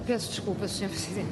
Peço desculpa, Sr. Presidente.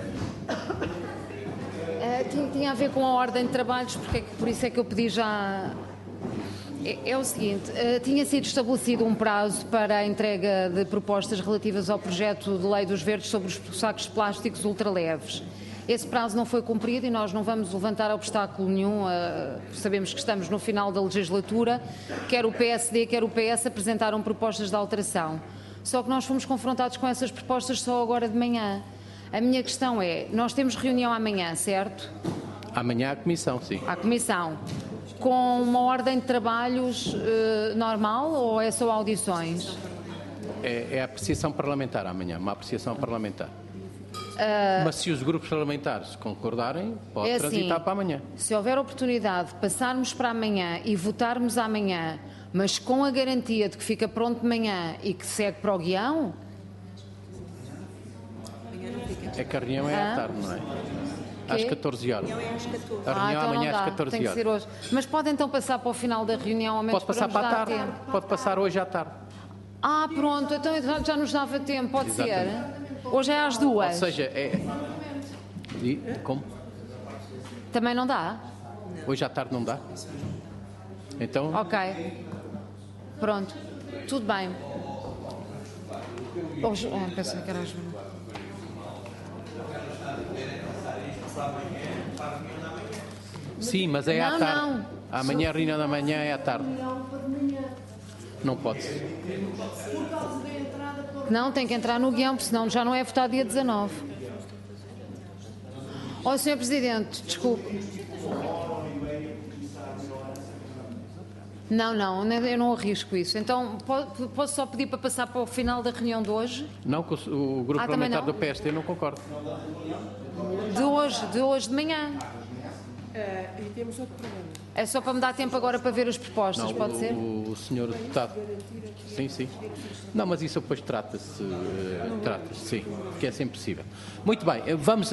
Tinha a ver com a ordem de trabalhos, por isso é que eu pedi já... É o seguinte, tinha sido estabelecido um prazo para a entrega de propostas relativas ao projeto de lei dos verdes sobre os sacos de plásticos ultraleves. Esse prazo não foi cumprido e nós não vamos levantar obstáculo nenhum. Sabemos que estamos no final da legislatura. Quer o PSD, quer o PS apresentaram propostas de alteração. Só que nós fomos confrontados com essas propostas só agora de manhã. A minha questão é, nós temos reunião amanhã, certo? Amanhã há comissão, sim. Há comissão. Com uma ordem de trabalhos normal ou é só audições? É a apreciação parlamentar amanhã, uma apreciação parlamentar. Mas se os grupos parlamentares concordarem, pode transitar para amanhã. Se houver oportunidade de passarmos para amanhã e votarmos amanhã, mas com a garantia de que fica pronto de manhã e que segue para o guião? É que a reunião é à tarde, não é? Às 14 horas. A reunião então amanhã não dá. às 14 Tem que horas. ser hoje. Mas pode então passar para o final da reunião, ao menos Pode passar para a tarde. tempo. Pode passar hoje à tarde. Pronto, então já nos dava tempo, pode Exatamente. ser? Hoje é às 2. Ou seja, como? Também não dá? Hoje à tarde não dá? Então, Ok. Pronto. Tudo bem. Hoje... pensei que era hoje. sim, mas é à tarde. Não. Amanhã a reunião da manhã é à tarde. Não pode ser. Não, tem que entrar no guião, porque senão já não é votado dia 19. Sr. Presidente, desculpe. Não, eu não arrisco isso. Então, posso só pedir para passar para o final da reunião de hoje? Não, que o grupo parlamentar do PSD não concorda. De hoje de manhã. E temos outro problema. É só para me dar tempo agora para ver as propostas, Não, pode ser? O senhor deputado. Sim. Não, mas isso depois trata-se, sim, que é sempre possível. Muito bem, vamos.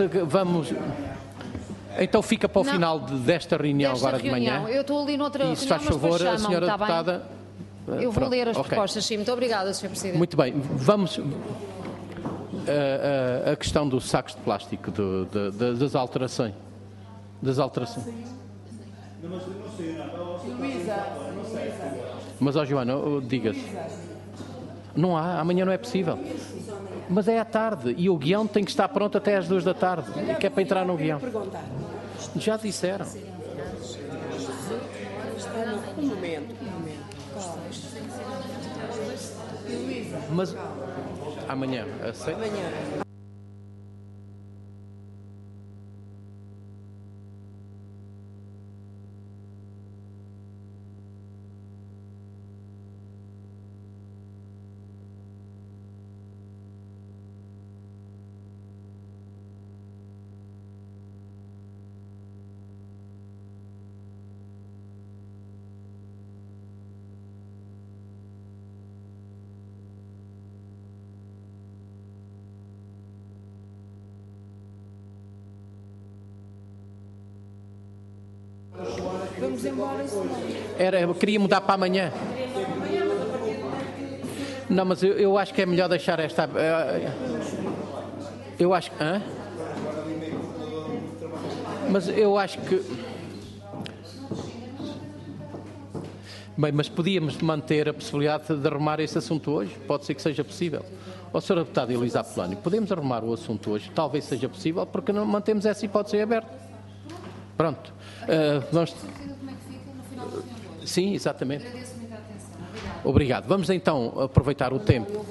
Então fica para o final desta reunião agora de manhã. Eu estou ali noutra reunião, e se faz mas favor, depois a senhora chamam, deputada. Eu vou ler as propostas, sim. Muito obrigada, Sr. Presidente. Muito bem, vamos. A questão dos sacos de plástico, das alterações. Mas, Joana, diga-se. Não há, amanhã não é possível. Mas é à tarde e o guião tem que estar pronto até às 2 da tarde, que é para entrar no guião. Já disseram. Um momento. Mas amanhã, Vamos embora. eu queria mudar para amanhã. Não, mas eu acho que é melhor deixar esta. Eu acho que. Mas eu acho que. Bem, mas podíamos manter a possibilidade de arrumar esse assunto hoje? Pode ser que seja possível. Sr. Deputado Elisa Apolónio, podemos arrumar o assunto hoje? Talvez seja possível, porque não mantemos essa hipótese aberta. Pronto. Vamos... Sim, exatamente. Obrigado. Vamos então aproveitar o tempo.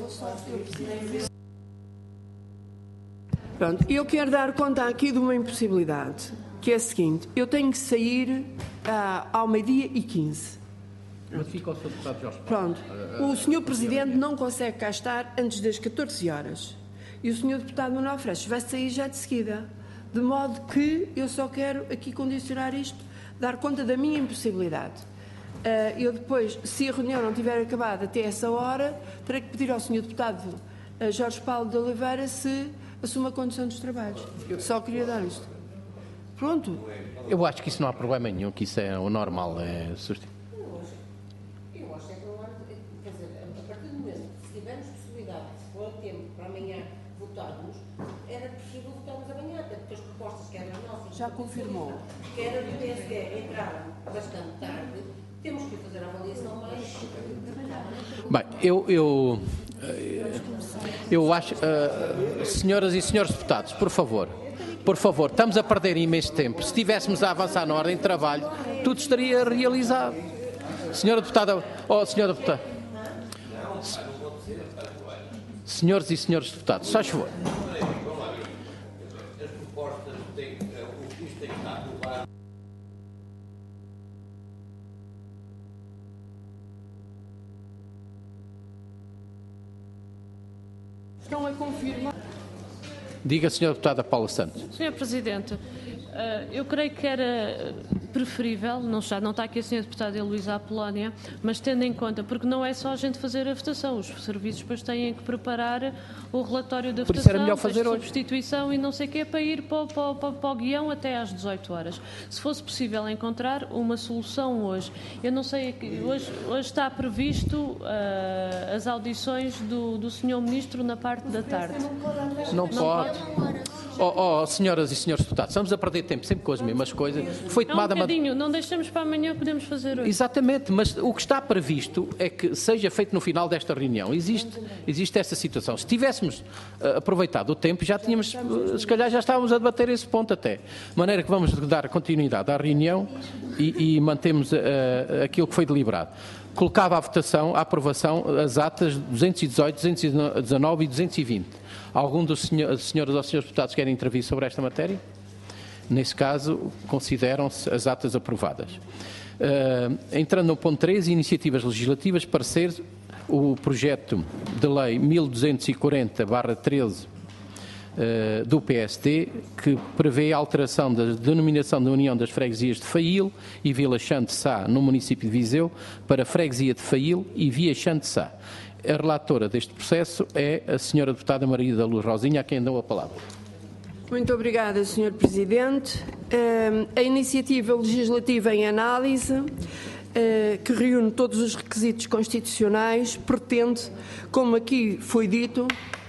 Pronto, eu quero dar conta aqui de uma impossibilidade, que é a seguinte: eu tenho que sair ao 12h15. Mas fica o Sr. Deputado Jorge. Pronto. O Sr. Presidente não consegue cá estar antes das 14 horas. E o Sr. Deputado Manuel Freixo vai sair já de seguida. De modo que eu só quero aqui condicionar isto, dar conta da minha impossibilidade. Eu depois, se a reunião não tiver acabado até essa hora, terei que pedir ao Sr. Deputado Jorge Paulo de Oliveira se assume a condução dos trabalhos. Só queria dar isto. Pronto. Eu acho que isso não há problema nenhum, que isso é o normal. É substituir. Eu acho que é para quer dizer, a partir do momento que se tivermos possibilidade, se for tempo para amanhã votarmos, era possível votarmos amanhã, até porque as propostas que eram nossas... Já confirmou. Que era do PSD entraram bastante tarde, temos que fazer a avaliação mais... Bem, eu acho, senhoras e senhores deputados, por favor, estamos a perder imenso tempo. Se estivéssemos a avançar na ordem de trabalho, tudo estaria realizado. Senhora deputada, senhora deputada, senhores e senhores deputados, só favor. Estão a confirmar. Diga, senhora deputada Paula Santos. Senhor Presidente, eu creio que era preferível, não está aqui a senhora deputada Heloísa Apolónia, mas tendo em conta, porque não é só a gente fazer a votação, os serviços depois têm que preparar o relatório da votação, era melhor fazer hoje. Substituição e não sei o quê, para ir para o guião até às 18 horas. Se fosse possível encontrar uma solução hoje, eu não sei, hoje está previsto as audições do senhor Ministro na parte da tarde. Não pode. Senhoras e senhores deputados, estamos a perder tempo sempre com as mesmas coisas. Foi tomada um bocadinho, não deixamos para amanhã, podemos fazer hoje. Exatamente, mas o que está previsto é que seja feito no final desta reunião. Existe essa situação. Se tivéssemos aproveitado o tempo, já tínhamos, se calhar já estávamos a debater esse ponto até. De maneira que vamos dar continuidade à reunião e mantemos aquilo que foi deliberado. Colocava à votação, à aprovação, as atas 218, 219 e 220. Algum dos senhoras ou senhores deputados querem intervir sobre esta matéria? Nesse caso, consideram-se as atas aprovadas. Entrando no ponto 3, iniciativas legislativas, parecer o projeto de lei 1240/13 do PSD, que prevê a alteração da denominação da União das Freguesias de Fail e Vila Chã de Sá no município de Viseu para Freguesia de Fail e Via Chã de Sá. A relatora deste processo é a senhora deputada Maria da Luz Rosinha, a quem dou a palavra. Muito obrigada, Sr. Presidente. A iniciativa legislativa em análise, que reúne todos os requisitos constitucionais, pretende, como aqui foi dito,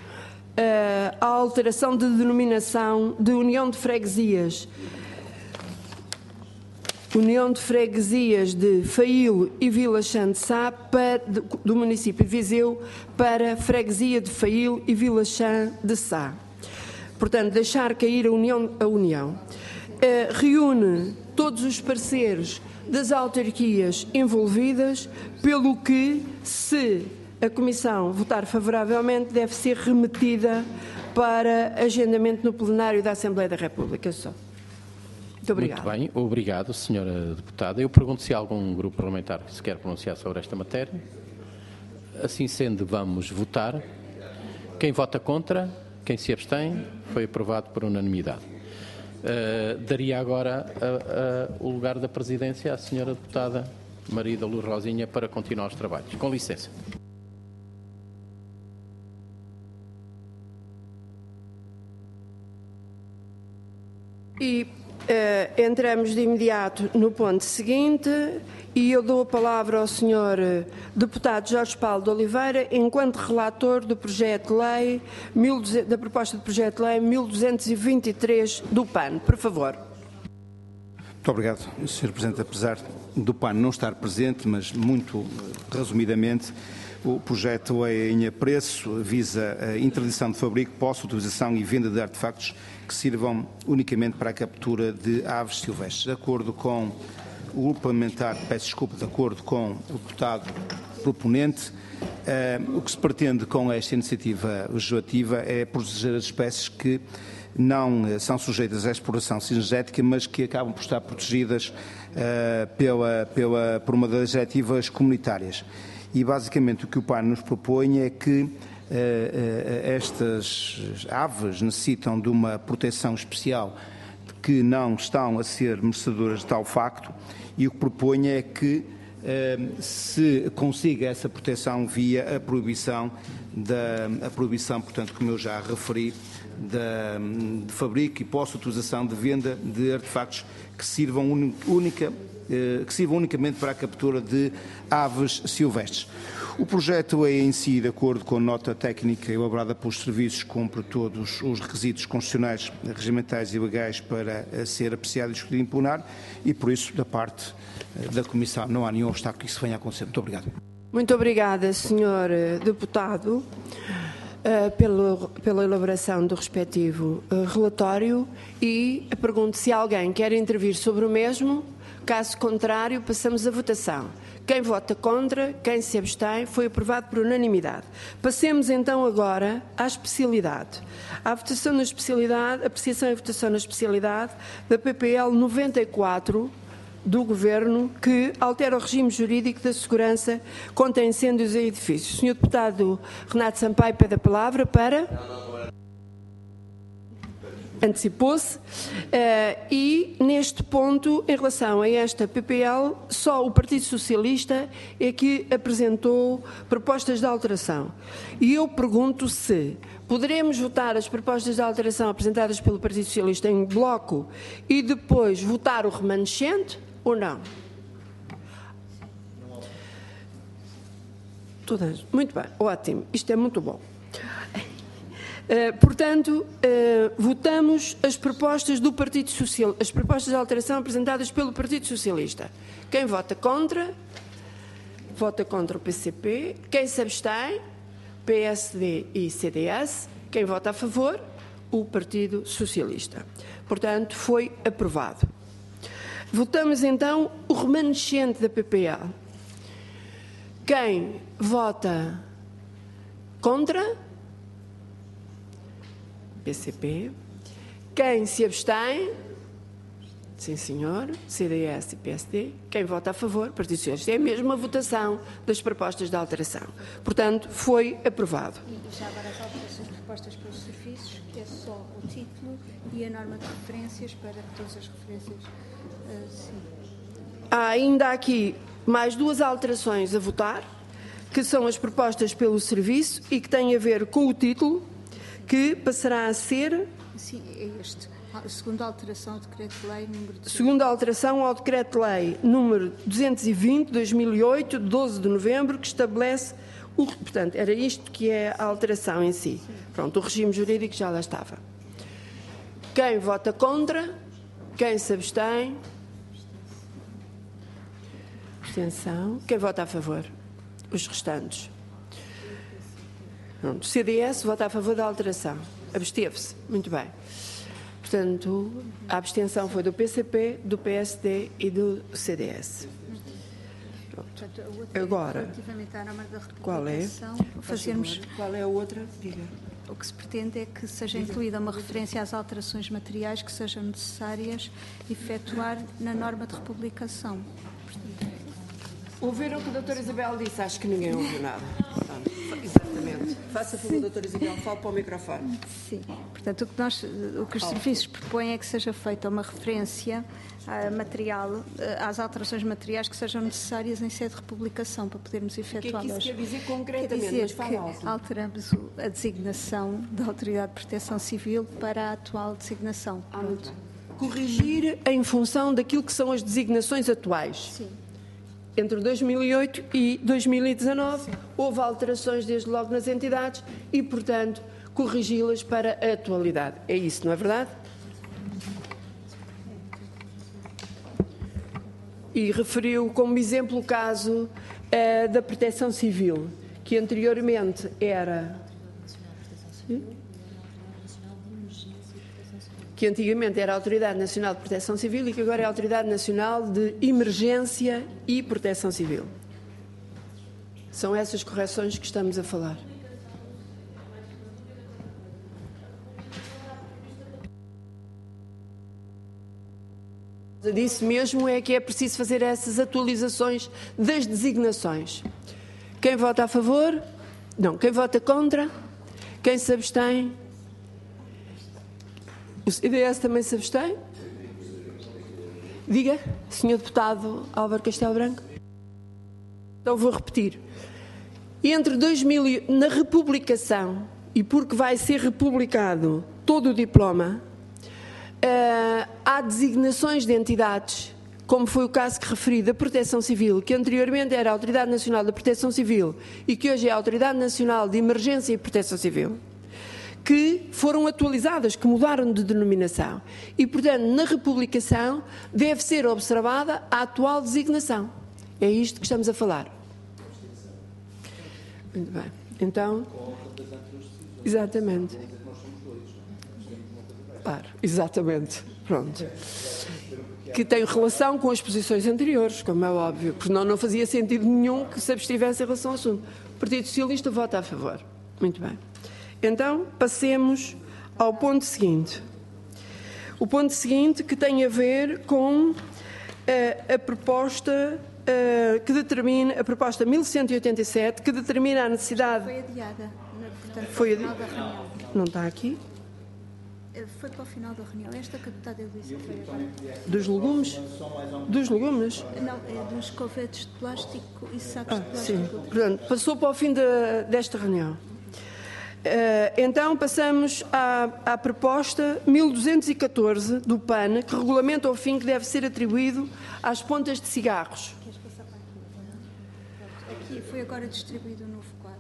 a alteração de denominação de União de Freguesias de Fail e Vila Chã de Sá do município de Viseu para Freguesia de Fail e Vila Chã de Sá. Portanto, deixar cair a União. Reúne todos os pareceres das autarquias envolvidas, pelo que, se a Comissão votar favoravelmente, deve ser remetida para agendamento no plenário da Assembleia da República. Só. Muito obrigado. Muito bem, obrigado, senhora deputada. Eu pergunto se há algum grupo parlamentar que se quer pronunciar sobre esta matéria. Assim sendo, vamos votar. Quem vota contra? Quem se abstém? Foi aprovado por unanimidade. Daria agora o lugar da presidência à senhora deputada Maria da Luz Rosinha para continuar os trabalhos. Com licença. E entramos de imediato no ponto seguinte e eu dou a palavra ao Sr. Deputado Jorge Paulo de Oliveira, enquanto relator do projeto de lei, da proposta de projeto de lei 1223 do PAN. Por favor. Muito obrigado, Sr. Presidente. Apesar do PAN não estar presente, mas muito resumidamente, o projeto de lei em apreço visa a interdição de fabrico, posse, utilização e venda de artefactos que sirvam unicamente para a captura de aves silvestres. De acordo com o grupo parlamentar, de acordo com o deputado proponente, o que se pretende com esta iniciativa legislativa é proteger as espécies que não são sujeitas à exploração cinegética, mas que acabam por estar protegidas por uma das diretivas comunitárias. E basicamente o que o PAN nos propõe é que estas aves necessitam de uma proteção especial que não estão a ser merecedoras de tal facto, e o que propõe é que se consiga essa proteção via a proibição, portanto, como eu já referi, de fabrico e posse, utilização, de venda de artefactos que sirvam unicamente para a captura de aves silvestres. O projeto é em si, de acordo com a nota técnica elaborada pelos serviços, cumpre todos os requisitos constitucionais, regimentais e legais para ser apreciado e discutido e impugnar e, por isso, da parte da Comissão, não há nenhum obstáculo que isso venha a acontecer. Muito obrigado. Muito obrigada, Sr. Deputado, pela elaboração do respectivo relatório e pergunto se alguém quer intervir sobre o mesmo. Caso contrário, passamos à votação. Quem vota contra, quem se abstém, foi aprovado por unanimidade. Passemos então agora à especialidade. À votação na especialidade, apreciação e votação na especialidade da PPL 94 do Governo, que altera o regime jurídico da segurança contra incêndios em edifícios. O Sr. Deputado Renato Sampaio pede a palavra para... Antecipou-se e, neste ponto, em relação a esta PPL, só o Partido Socialista é que apresentou propostas de alteração. E eu pergunto se poderemos votar as propostas de alteração apresentadas pelo Partido Socialista em bloco e depois votar o remanescente ou não? Todas. Muito bem, ótimo. Isto é muito bom. Portanto, votamos as propostas do Partido Socialista, as propostas de alteração apresentadas pelo Partido Socialista. Quem vota contra o PCP. Quem se abstém, PSD e CDS. Quem vota a favor, o Partido Socialista. Portanto, foi aprovado. Votamos então o remanescente da PPL. Quem vota contra? PCP. Quem se abstém? Sim, senhor. CDS e PSD. Quem vota a favor? Partido Socialista. É a mesma votação das propostas de alteração. Portanto, foi aprovado. E já agora as alterações propostas pelos serviços, que é só o título e a norma de referências para todas as referências. Sim. Há ainda aqui mais duas alterações a votar, que são as propostas pelo serviço e que têm a ver com o título, que passará a ser... Sim, é este. A segunda alteração ao Decreto-Lei número... Segunda alteração ao Decreto-Lei número 220, 2008, 12 de novembro, que estabelece... Portanto, era isto que é a alteração em si. Pronto, o regime jurídico já lá estava. Quem vota contra? Quem se abstém? Abstenção. Quem vota a favor? Os restantes. Pronto, o CDS vota a favor da alteração. Absteve-se. Muito bem. Portanto, a abstenção foi do PCP, do PSD e do CDS. Portanto, a outra, agora, relativamente à norma da qual é? Fazermos... Qual é a outra? Diga. O que se pretende é que seja incluída uma referência às alterações materiais que sejam necessárias efetuar na norma de republicação. Portanto, ouviram o que a doutora Isabel disse? Acho que ninguém ouviu nada. Exatamente. Faça por favor, doutora Isabel, fale para o microfone. Sim. Portanto, o que os serviços propõem é que seja feita uma referência material, às alterações materiais que sejam necessárias em sede de republicação para podermos efetuá-las. O que é que isso quer dizer concretamente? Quer dizer mas fala alto. que alteramos a designação da Autoridade de Proteção Civil para a atual designação. Corrigir em função daquilo que são as designações atuais. Sim. Entre 2008 e 2019 houve alterações desde logo nas entidades e, portanto, corrigi-las para a atualidade. É isso, não é verdade? E referiu como exemplo o caso da Proteção Civil, que anteriormente era... que antigamente era a Autoridade Nacional de Proteção Civil e que agora é a Autoridade Nacional de Emergência e Proteção Civil. São essas correções que estamos a falar. Disso mesmo é que é preciso fazer essas atualizações das designações. Quem vota a favor? Não. Quem vota contra? Quem se abstém? O CDS também se abstém? Diga, Sr. Deputado Álvaro Castelo Branco. Então vou repetir. Entre 2000 na republicação, e porque vai ser republicado todo o diploma, há designações de entidades como foi o caso que referi da Proteção Civil, que anteriormente era a Autoridade Nacional da Proteção Civil e que hoje é a Autoridade Nacional de Emergência e Proteção Civil, que foram atualizadas, que mudaram de denominação. E, portanto, na republicação deve ser observada a atual designação. É isto que estamos a falar. Muito bem. Então, exatamente. Claro, exatamente. Pronto. Que tem relação com as posições anteriores, como é óbvio, porque não fazia sentido nenhum que se abstivesse em relação ao assunto. O Partido Socialista vota a favor. Muito bem. Então, passemos ao ponto seguinte. O ponto seguinte que tem a ver com a proposta que determina, a proposta 1187, que determina a necessidade... Foi adiada. Portanto, foi final da reunião. Não está aqui? Foi para o final da reunião. Esta que a deputada Elisa foi agora. Dos legumes? Dos legumes? Não, é dos covetes de plástico e sacos de plástico. Sim. Portanto, passou para o fim desta reunião. Então passamos à proposta 1214 do PAN, que regulamenta o fim que deve ser atribuído às pontas de cigarros. Queres passar para aqui? Aqui foi agora distribuído um novo quadro.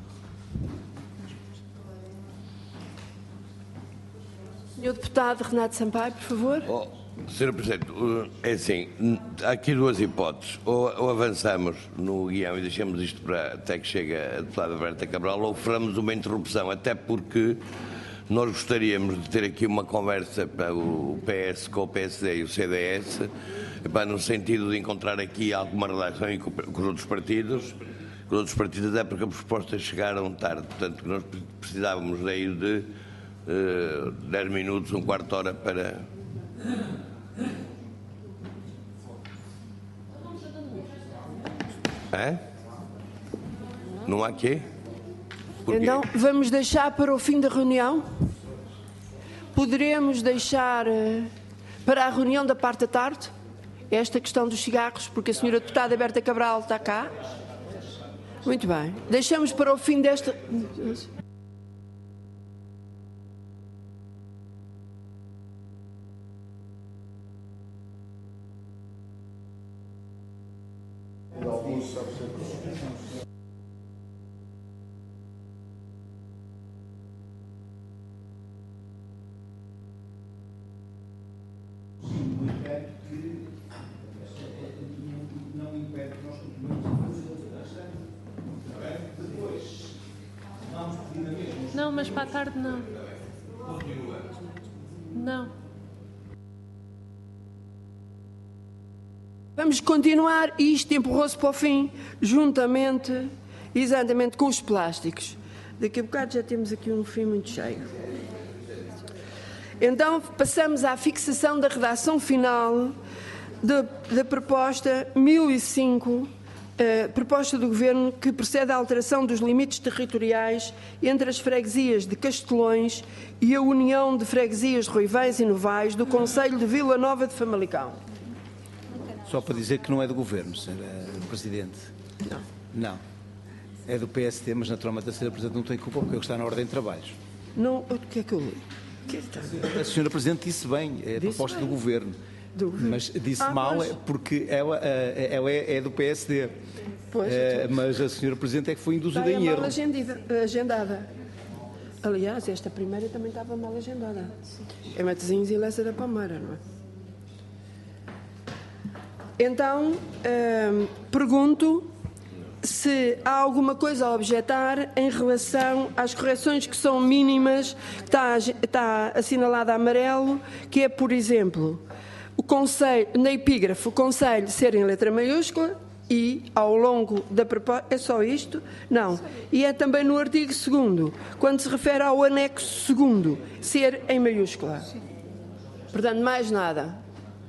Senhor Deputado Renato Sampaio, por favor. Sr. Presidente, é assim, há aqui duas hipóteses. Ou avançamos no guião e deixamos isto para até que chegue a deputada Berta Cabral, ou faremos uma interrupção, até porque nós gostaríamos de ter aqui uma conversa para o PS com o PSD e o CDS, no sentido de encontrar aqui alguma relação com os outros partidos. Com os outros partidos é porque as propostas chegaram tarde, portanto nós precisávamos daí de 10 minutos, um quarto de hora para... É? Não há quê? Porquê? Então, vamos deixar para o fim da reunião? Poderemos deixar para a reunião da parte da tarde esta questão dos cigarros, porque a senhora deputada Berta Cabral está cá? Muito bem. Deixamos para o fim desta... Não, mas para a tarde não. Não. Vamos continuar e isto empurrou-se para o fim, juntamente, exatamente, com os plásticos. Daqui a bocado já temos aqui um fim muito cheio. Então, passamos à fixação da redação final da proposta 1005, proposta do Governo que procede à alteração dos limites territoriais entre as freguesias de Castelões e a União de Freguesias de Ruivães e Novais do Concelho de Vila Nova de Famalicão. Só para dizer que não é do Governo, Sr. Presidente. Não. É do PSD, mas naturalmente a Sra. Presidente não tem culpa porque ele está na ordem de trabalhos. Não, o que é que eu li? A Sra. Presidente disse bem, é a proposta do Governo. Mas disse mal porque ela é do PSD. Pois, mas a Sra. Presidente é que foi induzida em erro. Mal agendada. Aliás, esta primeira também estava mal agendada. É Matosinhos e Lessa da Palmeira, não é? Então, pergunto se há alguma coisa a objetar em relação às correções que são mínimas, está assinalada a amarelo, que é, por exemplo, o conselho, na epígrafe, o conselho ser em letra maiúscula e, ao longo da proposta, é só isto? Não. E é também no artigo 2º, quando se refere ao anexo 2º, ser em maiúscula. Portanto, mais nada.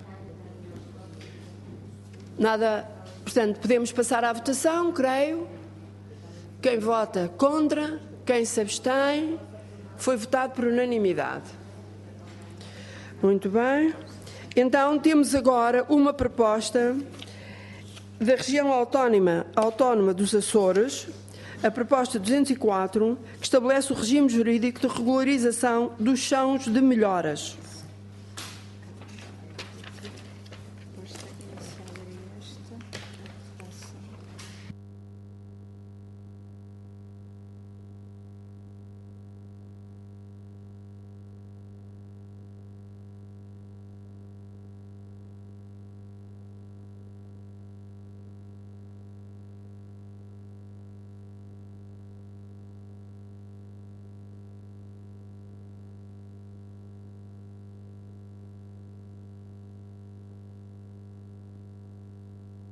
Nada, portanto, podemos passar à votação, creio. Quem vota contra, quem se abstém, foi votado por unanimidade. Muito bem. Então, temos agora uma proposta da região autónoma dos Açores, a proposta 204, que estabelece o regime jurídico de regularização dos chãos de melhoras.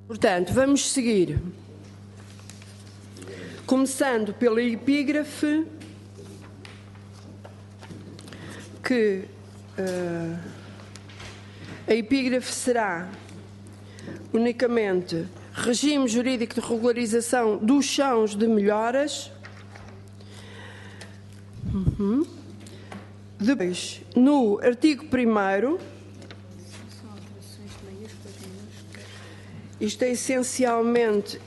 Portanto, vamos seguir. Começando pela epígrafe, que a epígrafe será unicamente regime jurídico de regularização dos chãos de melhoras. Depois, no artigo 1º, isto é essencialmente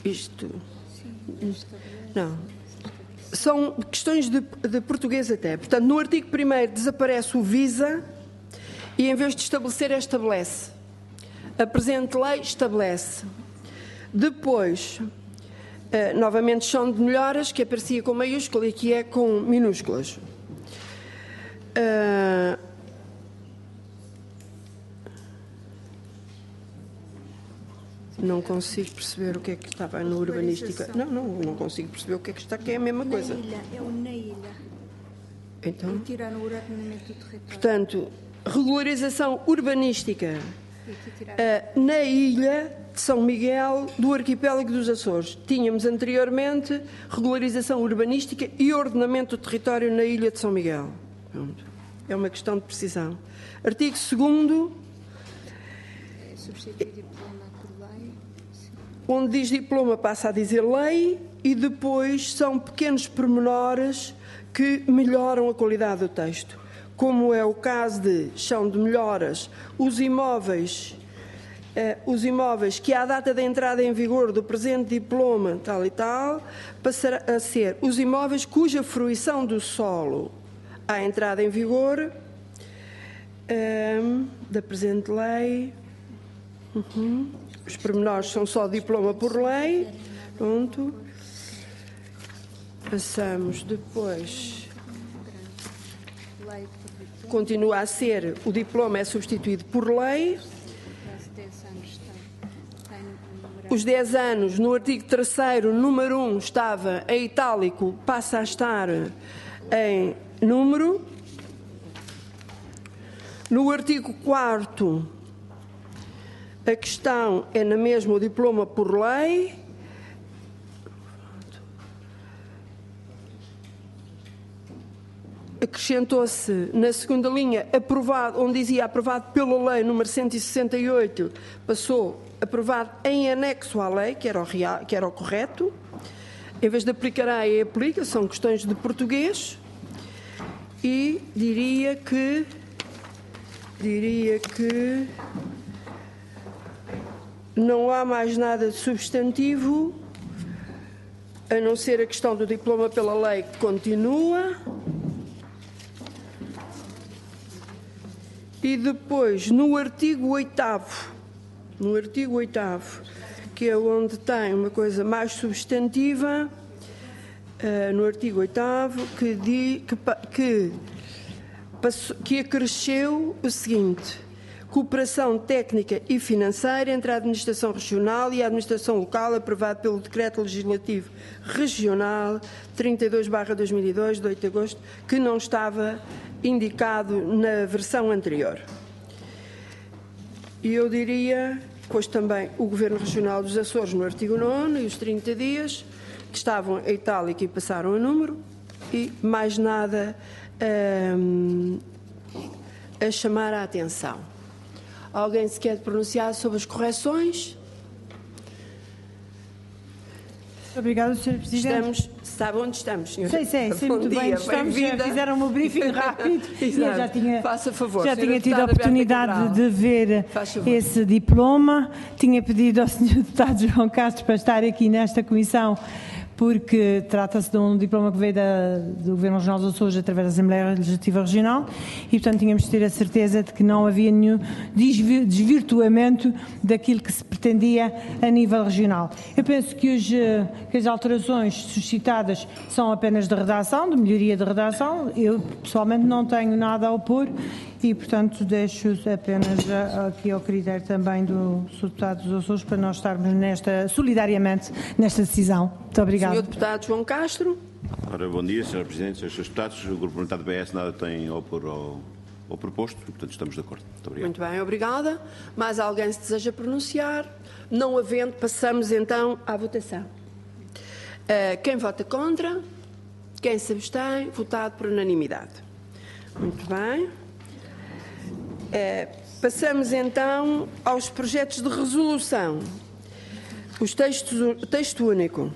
não, são questões de português até. Portanto, no artigo 1º desaparece o visa e, em vez de estabelecer, estabelece. A presente lei estabelece. Depois, novamente, chão de melhoras, que aparecia com maiúscula e que é com minúsculas. Não consigo perceber o que é que estava na urbanística. Não consigo perceber o que é que está, que é a mesma coisa. É o na ilha. Então, Retirar no ordenamento do território. portanto, regularização urbanística na ilha de São Miguel do arquipélago dos Açores. Tínhamos anteriormente regularização urbanística e ordenamento do território na ilha de São Miguel. Pronto. É uma questão de precisão. Artigo 2º, Substituir diploma por lei. onde diz diploma passa a dizer lei, e depois são pequenos pormenores que melhoram a qualidade do texto, como é o caso de chão de melhoras, os imóveis que à data da entrada em vigor do presente diploma tal e tal, passará a ser os imóveis cuja fruição do solo à entrada em vigor da presente lei. Os pormenores são só diploma por lei. Pronto. Passamos depois. Continua a ser, o diploma é substituído por lei. Os 10 anos, no artigo 3º, número 1, estava em itálico, passa a estar em número. No artigo 4º, a questão é na mesma o diploma por lei. Acrescentou-se na segunda linha, aprovado, onde dizia aprovado pela lei número 168, passou aprovado em anexo à lei, que era o correto. Em vez de aplicará, aplica, são questões de português. E diria que não há mais nada de substantivo, a não ser a questão do diploma pela lei, que continua. E depois, no artigo 8º, que é onde tem uma coisa mais substantiva, no artigo 8º, que acresceu o seguinte: cooperação técnica e financeira entre a administração regional e a administração local, aprovado pelo Decreto Legislativo Regional 32/2002, de 8 de agosto, que não estava indicado na versão anterior. E eu diria, pois também o Governo Regional dos Açores, no artigo 9º, e os 30 dias, que estavam em itálico e passaram a número, e mais nada a chamar a atenção. Alguém se quer pronunciar sobre as correções? Obrigada, Sr. Presidente. Sabe onde estamos, Sr. Sei muito bem. Fizeram um briefing rápido e eu já tinha, faça favor, já tinha tido a oportunidade de ver esse diploma. Tinha pedido ao Sr. Deputado João Castro para estar aqui nesta comissão, porque trata-se de um diploma que veio do Governo Regional dos Açores através da Assembleia Legislativa Regional e, portanto, tínhamos de ter a certeza de que não havia nenhum desvirtuamento daquilo que se pretendia a nível regional. Eu penso que as alterações suscitadas são apenas de redação, de melhoria de redação. Eu, pessoalmente, não tenho nada a opor e, portanto, deixo apenas aqui ao critério também do Sr. Deputado dos Açores para nós estarmos solidariamente nesta decisão. Muito obrigado. Sr. Deputado João Castro. Ora, bom dia, Sr. Presidente, Srs. Deputados. O Grupo Parlamentar do PS nada tem a opor ao proposto, e, portanto, estamos de acordo. Muito obrigado. Muito bem, obrigada. Mais alguém se deseja pronunciar? Não havendo, passamos então à votação. Quem vota contra? Quem se abstém? Votado por unanimidade. Muito bem. Passamos então aos projetos de resolução. Os texto único.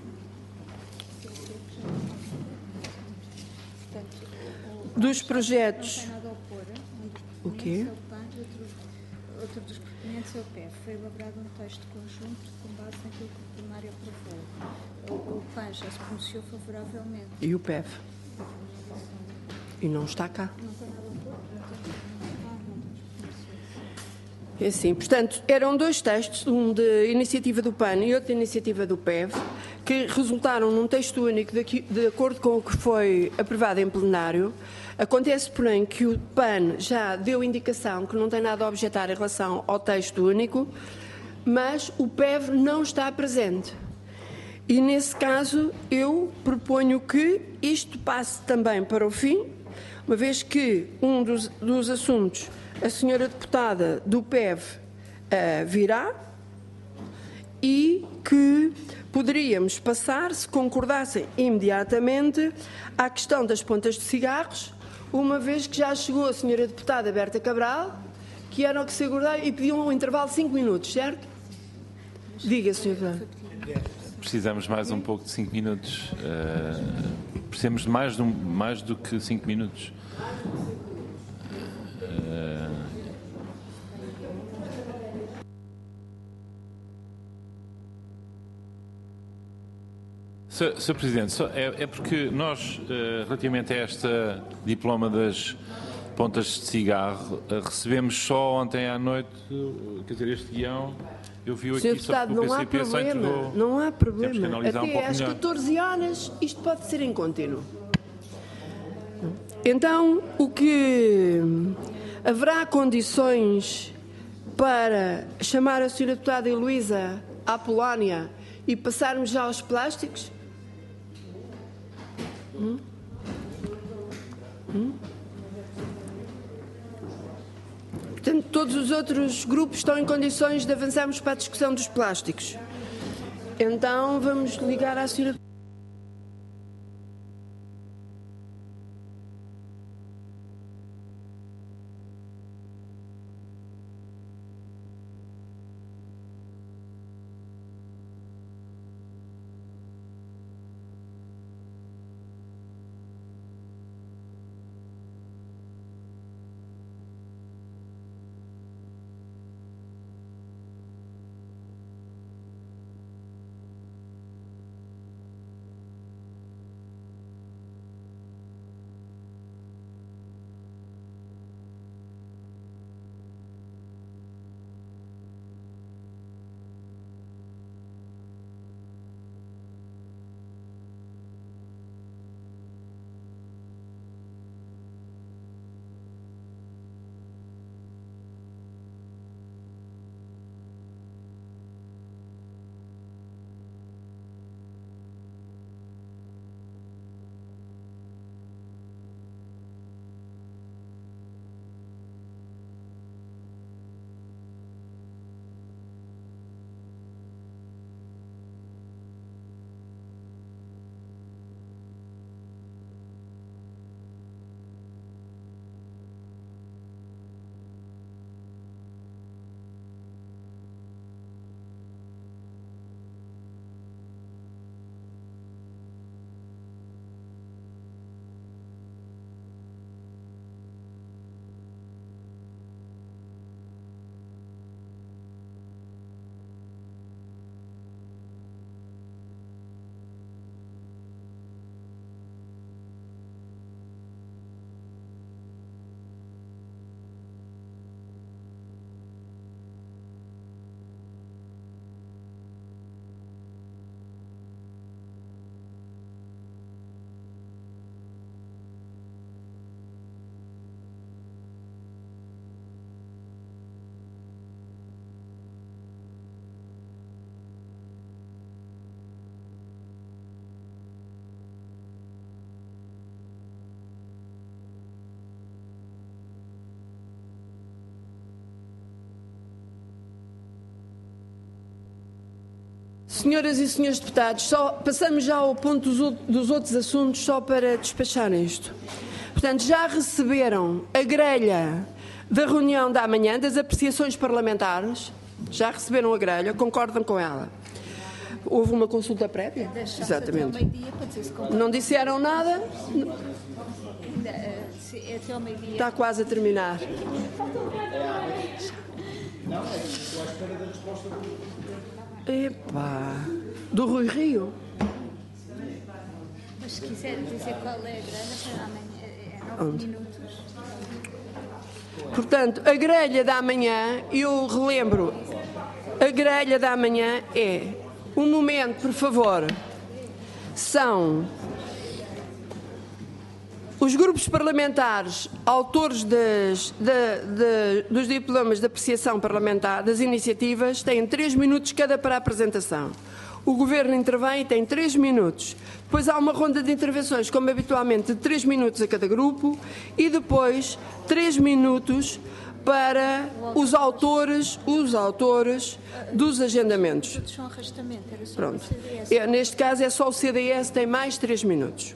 Dos projetos. O quê? Outro dos proponentes é o PEV. Foi elaborado um texto conjunto com base naquilo que o plenário aprovou. O PAN já se pronunciou favoravelmente. E o PEV? E não está cá. É assim, portanto, eram dois textos, um de iniciativa do PAN e outro de iniciativa do PEV, que resultaram num texto único de acordo com o que foi aprovado em plenário. Acontece, porém, que o PAN já deu indicação que não tem nada a objetar em relação ao texto único, mas o PEV não está presente. E, nesse caso, eu proponho que isto passe também para o fim, uma vez que um dos assuntos a senhora deputada do PEV virá e que poderíamos passar, se concordassem imediatamente, à questão das pontas de cigarros, uma vez que já chegou a senhora deputada Berta Cabral, que era o que se aguardava e pediu um intervalo de 5 minutos, certo? Diga, senhora deputada. Precisamos mais um pouco de 5 minutos. Precisamos de mais do que 5 minutos. Sr. Presidente, é porque nós, relativamente a esta diploma das pontas de cigarro, recebemos só ontem à noite, quer dizer, este guião, eu vi aqui só que o PCP só entregou. Não há problema. Até às 14 horas isto pode ser em contínuo. Então, o que haverá condições para chamar a senhora deputada Heloísa à Polónia e passarmos já aos plásticos? Portanto, todos os outros grupos estão em condições de avançarmos para a discussão dos plásticos. Então, vamos ligar à senhora. Senhoras e senhores deputados, passamos já ao ponto dos outros assuntos, só para despachar isto. Portanto, já receberam a grelha da reunião da manhã, das apreciações parlamentares? Já receberam a grelha? Concordam com ela? Houve uma consulta prévia? Exatamente. Não disseram nada? Está quase a terminar. Epá, do Rui Rio? Mas se quiser dizer qual é a grelha, amanhã é 9 minutos. Portanto, a grelha da manhã, eu relembro, a grelha da manhã é, um momento, por favor, são os grupos parlamentares autores dos diplomas de apreciação parlamentar, das iniciativas, têm 3 minutos cada para a apresentação. O Governo intervém e tem 3 minutos. Depois há uma ronda de intervenções, como habitualmente, de 3 minutos a cada grupo e depois 3 minutos para os autores dos agendamentos. Pronto. Neste caso é só o CDS, tem mais 3 minutos.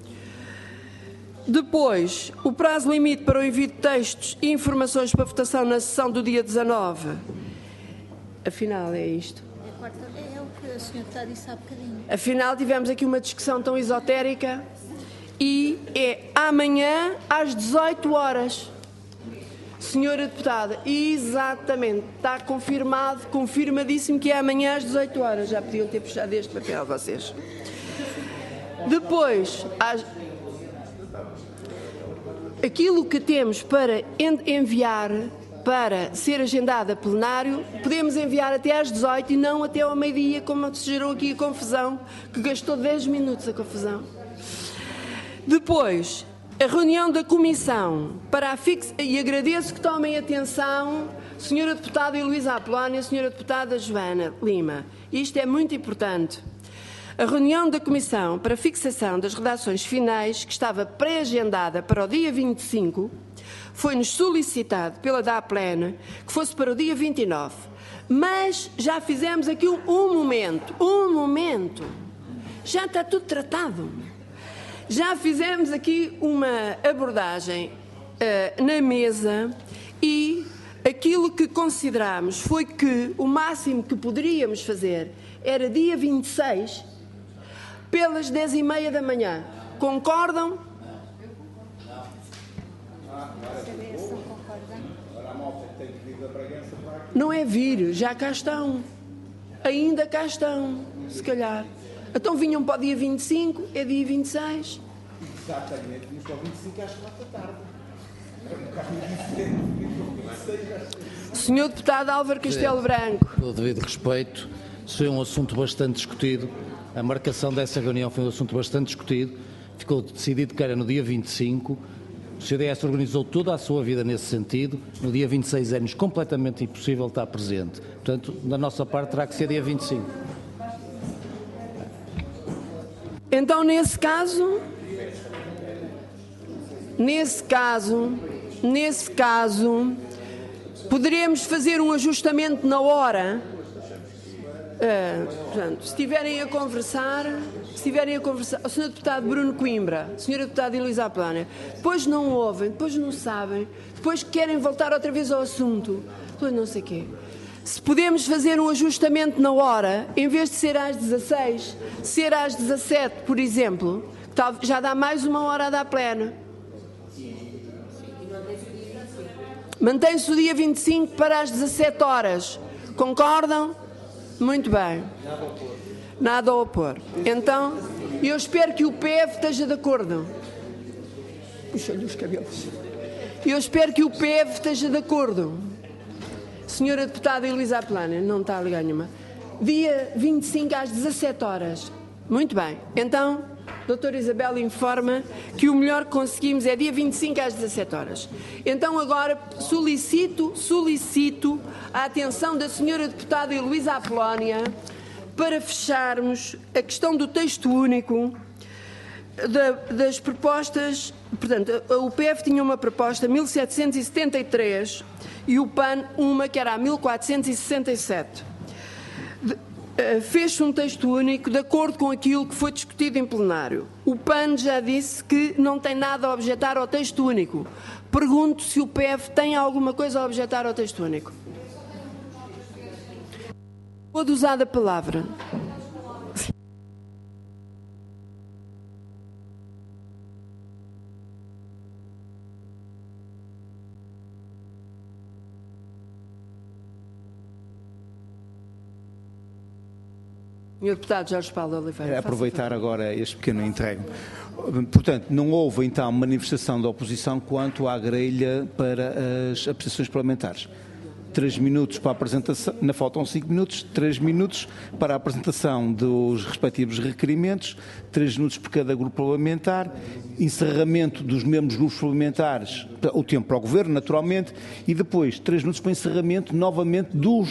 Depois, o prazo limite para o envio de textos e informações para votação na sessão do dia 19. Afinal, é isto. É o que a senhora está a dizer há bocadinho. Afinal, tivemos aqui uma discussão tão esotérica e é amanhã às 18 horas. Senhora deputada, exatamente, está confirmado, confirmadíssimo que é amanhã às 18 horas. Já podiam ter puxado este papel vocês. Depois, aquilo que temos para enviar para ser agendado a plenário, podemos enviar até às 18 e não até ao meio-dia, como se gerou aqui a confusão, que gastou 10 minutos a confusão. Depois, a reunião da Comissão para a e agradeço que tomem atenção, Sra. Deputada Heloísa Apolónia e Sra. Deputada Joana Lima. Isto é muito importante. A reunião da Comissão para a fixação das redações finais, que estava pré-agendada para o dia 25, foi-nos solicitado pela DAPLEN que fosse para o dia 29. Mas já fizemos aqui um momento. Já está tudo tratado. Já fizemos aqui uma abordagem na mesa e aquilo que consideramos foi que o máximo que poderíamos fazer era dia 26, pelas 10h30 da manhã. Concordam? Não é vir, já cá estão. Ainda cá estão, se calhar. Então vinham para o dia 25, é dia 26. Exatamente, vimos para o 25 às 4 da tarde. Senhor Deputado Álvaro Castelo Branco. Com o devido respeito, isso foi um assunto bastante discutido. A marcação dessa reunião foi um assunto bastante discutido. Ficou decidido que era no dia 25. O CDS organizou toda a sua vida nesse sentido. No dia 26 é-nos completamente impossível estar presente. Portanto, da nossa parte, terá que ser dia 25. Então, nesse caso, poderemos fazer um ajustamento na hora. Portanto, se estiverem a conversar, o Sr. Deputado Bruno Coimbra, a Sra. Deputada Heloísa Apolónia, depois não ouvem, depois não sabem, depois querem voltar outra vez ao assunto, depois não sei o quê. Se podemos fazer um ajustamento na hora, em vez de ser às 16, ser às 17, por exemplo, já dá mais uma hora a dar pleno. Mantém-se o dia 25 para as 17 horas. Concordam? Muito bem. Nada a opor. Então, eu espero que o PF esteja de acordo. Puxa-lhe os cabelos. Eu espero que o PF esteja de acordo. Senhora Deputada Heloísa Apolónia, não está a ligar nenhuma. Dia 25 às 17 horas. Muito bem. Então, Doutora Isabel informa que o melhor que conseguimos é dia 25 às 17 horas. Então, agora, solicito a atenção da Senhora Deputada Heloísa Apolónia para fecharmos a questão do texto único das propostas. Portanto, o PF tinha uma proposta 1773 e o PAN uma que era a 1467. fez-se um texto único de acordo com aquilo que foi discutido em plenário. O PAN já disse que não tem nada a objetar ao texto único. Pergunto se o PF tem alguma coisa a objetar ao texto único. Pode usar a palavra. Senhor Deputado Jorge Paulo Oliveira. Aproveitar agora este pequeno interregno. Portanto, não houve então manifestação da oposição quanto à grelha para as apreciações parlamentares. 3 minutos para a apresentação, ainda faltam 5 minutos, 3 minutos para a apresentação dos respectivos requerimentos, 3 minutos por cada grupo parlamentar, encerramento dos mesmos grupos parlamentares, o tempo para o Governo, naturalmente, e depois 3 minutos para encerramento novamente dos...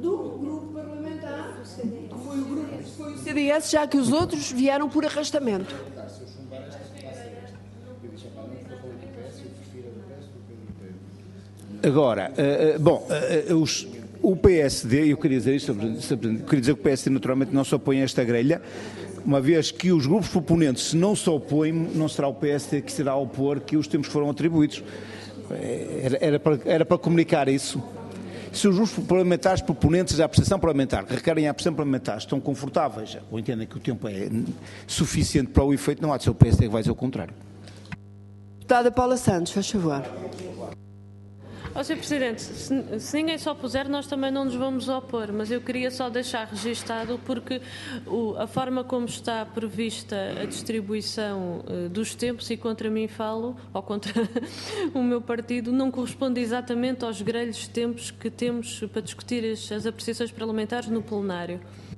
Foi o CDS, já que os outros vieram por arrastamento. Agora, o PSD, eu queria dizer isto, queria dizer que o PSD naturalmente não se opõe a esta grelha, uma vez que os grupos proponentes, se não se opõem, não será o PSD que se irá opor que os tempos foram atribuídos. Era para comunicar isso. Se os grupos parlamentares proponentes da apreciação parlamentar, que requerem a apreciação parlamentar, estão confortáveis ou entendem que o tempo é suficiente para o efeito, não há de ser o PSD que vai dizer o contrário. Deputada Paula Santos, faz favor. Sr. Presidente, se ninguém se opuser, nós também não nos vamos opor, mas eu queria só deixar registado porque a forma como está prevista a distribuição dos tempos, e contra mim falo, ou contra o meu partido, não corresponde exatamente aos grelhos de tempos que temos para discutir as apreciações parlamentares no plenário.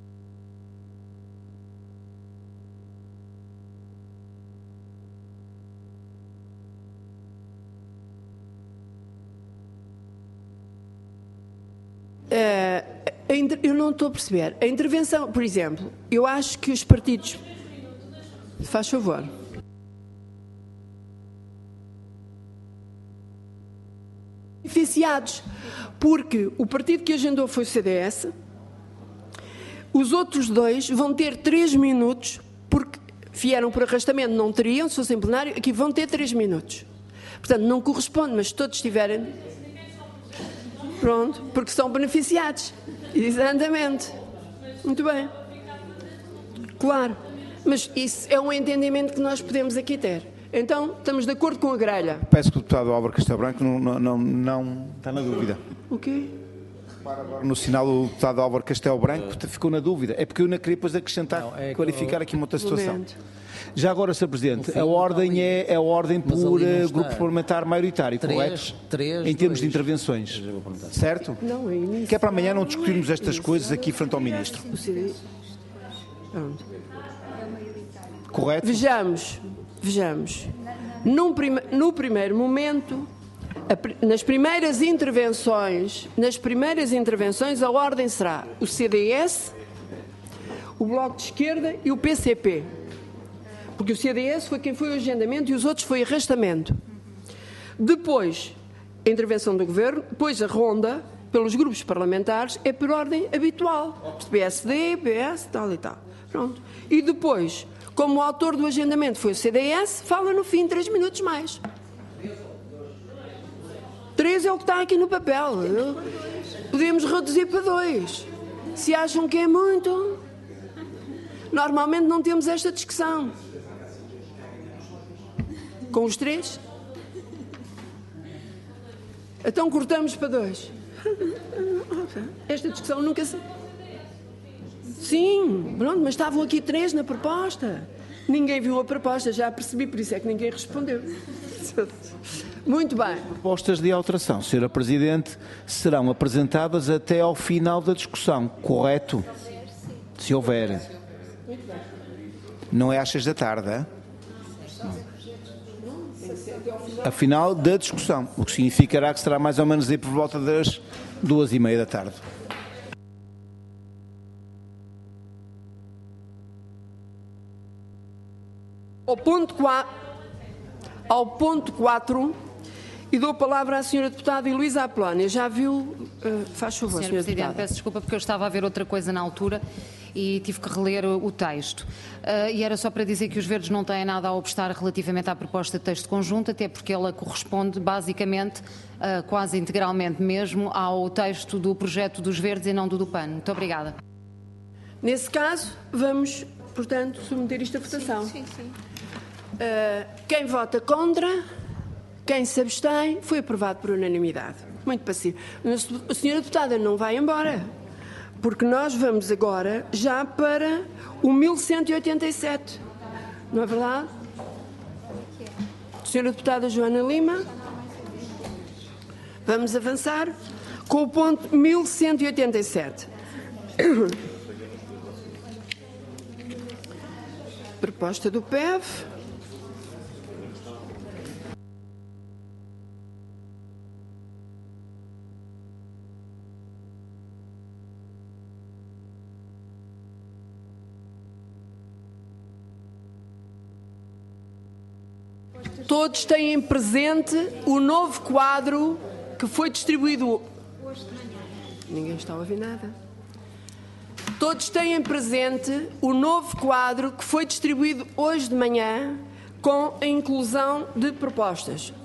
Eu não estou a perceber. A intervenção, por exemplo, eu acho que os partidos... Faz favor. Beneficiados, porque o partido que agendou foi o CDS, os outros dois vão ter 3 minutos, porque vieram por arrastamento, não teriam, se fossem plenário, aqui vão ter 3 minutos. Portanto, não corresponde, mas se todos tiverem... Pronto, porque são beneficiados. Exatamente. Muito bem. Claro. Mas isso é um entendimento que nós podemos aqui ter. Então, estamos de acordo com a grelha. Peço que o deputado Álvaro Castelo Branco não está na dúvida. O quê? No sinal, o deputado Álvaro Castelo Branco ficou na dúvida. É porque eu não queria depois acrescentar, clarificar aqui uma outra situação. Já agora, Sr. Presidente, a ordem é a ordem por grupo parlamentar maioritário, correto? Em termos de intervenções, certo? Não, é início. Que é para amanhã não discutirmos estas coisas aqui frente ao Ministro. Correto? Vejamos. No primeiro momento, nas primeiras intervenções, a ordem será o CDS, o Bloco de Esquerda e o PCP. Porque o CDS foi quem foi o agendamento e os outros foi arrastamento. Depois, a intervenção do Governo, depois a ronda pelos grupos parlamentares é por ordem habitual. PSD, PS, tal e tal. Pronto. E depois, como o autor do agendamento foi o CDS, fala no fim 3 minutos mais. 3 é o que está aqui no papel. Podemos reduzir para 2. Se acham que é muito... Normalmente não temos esta discussão. Com os 3? Então cortamos para 2. Esta discussão nunca se... Sim, pronto, mas estavam aqui 3 na proposta. Ninguém viu a proposta, já percebi, por isso é que ninguém respondeu. Muito bem. Propostas de alteração, Sra. Presidente, serão apresentadas até ao final da discussão, correto? Se houver. Não é às 6 da tarde, é? A final da discussão, o que significará que será mais ou menos aí por volta das 2h30 da tarde. Ao ponto 4, E dou a palavra à Sra. Deputada Heloísa Apolónia. Já viu? Faz favor, Sr. Sra. Presidente, Deputada. peço desculpa porque eu estava a ver outra coisa na altura e tive que reler o texto. E era só para dizer que os Verdes não têm nada a obstar relativamente à proposta de texto conjunto, até porque ela corresponde basicamente, quase integralmente mesmo, ao texto do projeto dos Verdes e não do PAN. Muito obrigada. Nesse caso, vamos, portanto, submeter isto à votação. Sim. Quem vota contra, quem se abstém, foi aprovado por unanimidade. Muito passivo. A Sra. Deputada não vai embora, porque nós vamos agora já para o 1187. Não é verdade? Sra. Deputada Joana Lima, vamos avançar com o ponto 1187. Proposta do PEV. Todos têm presente o novo quadro que foi distribuído hoje de manhã. Ninguém está a ouvir nada. Todos têm presente o novo quadro que foi distribuído hoje de manhã com a inclusão de propostas.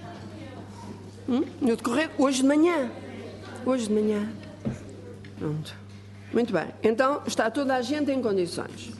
No decorrer, hoje de manhã. Hoje de manhã. Pronto. Muito bem. Então, está toda a gente em condições.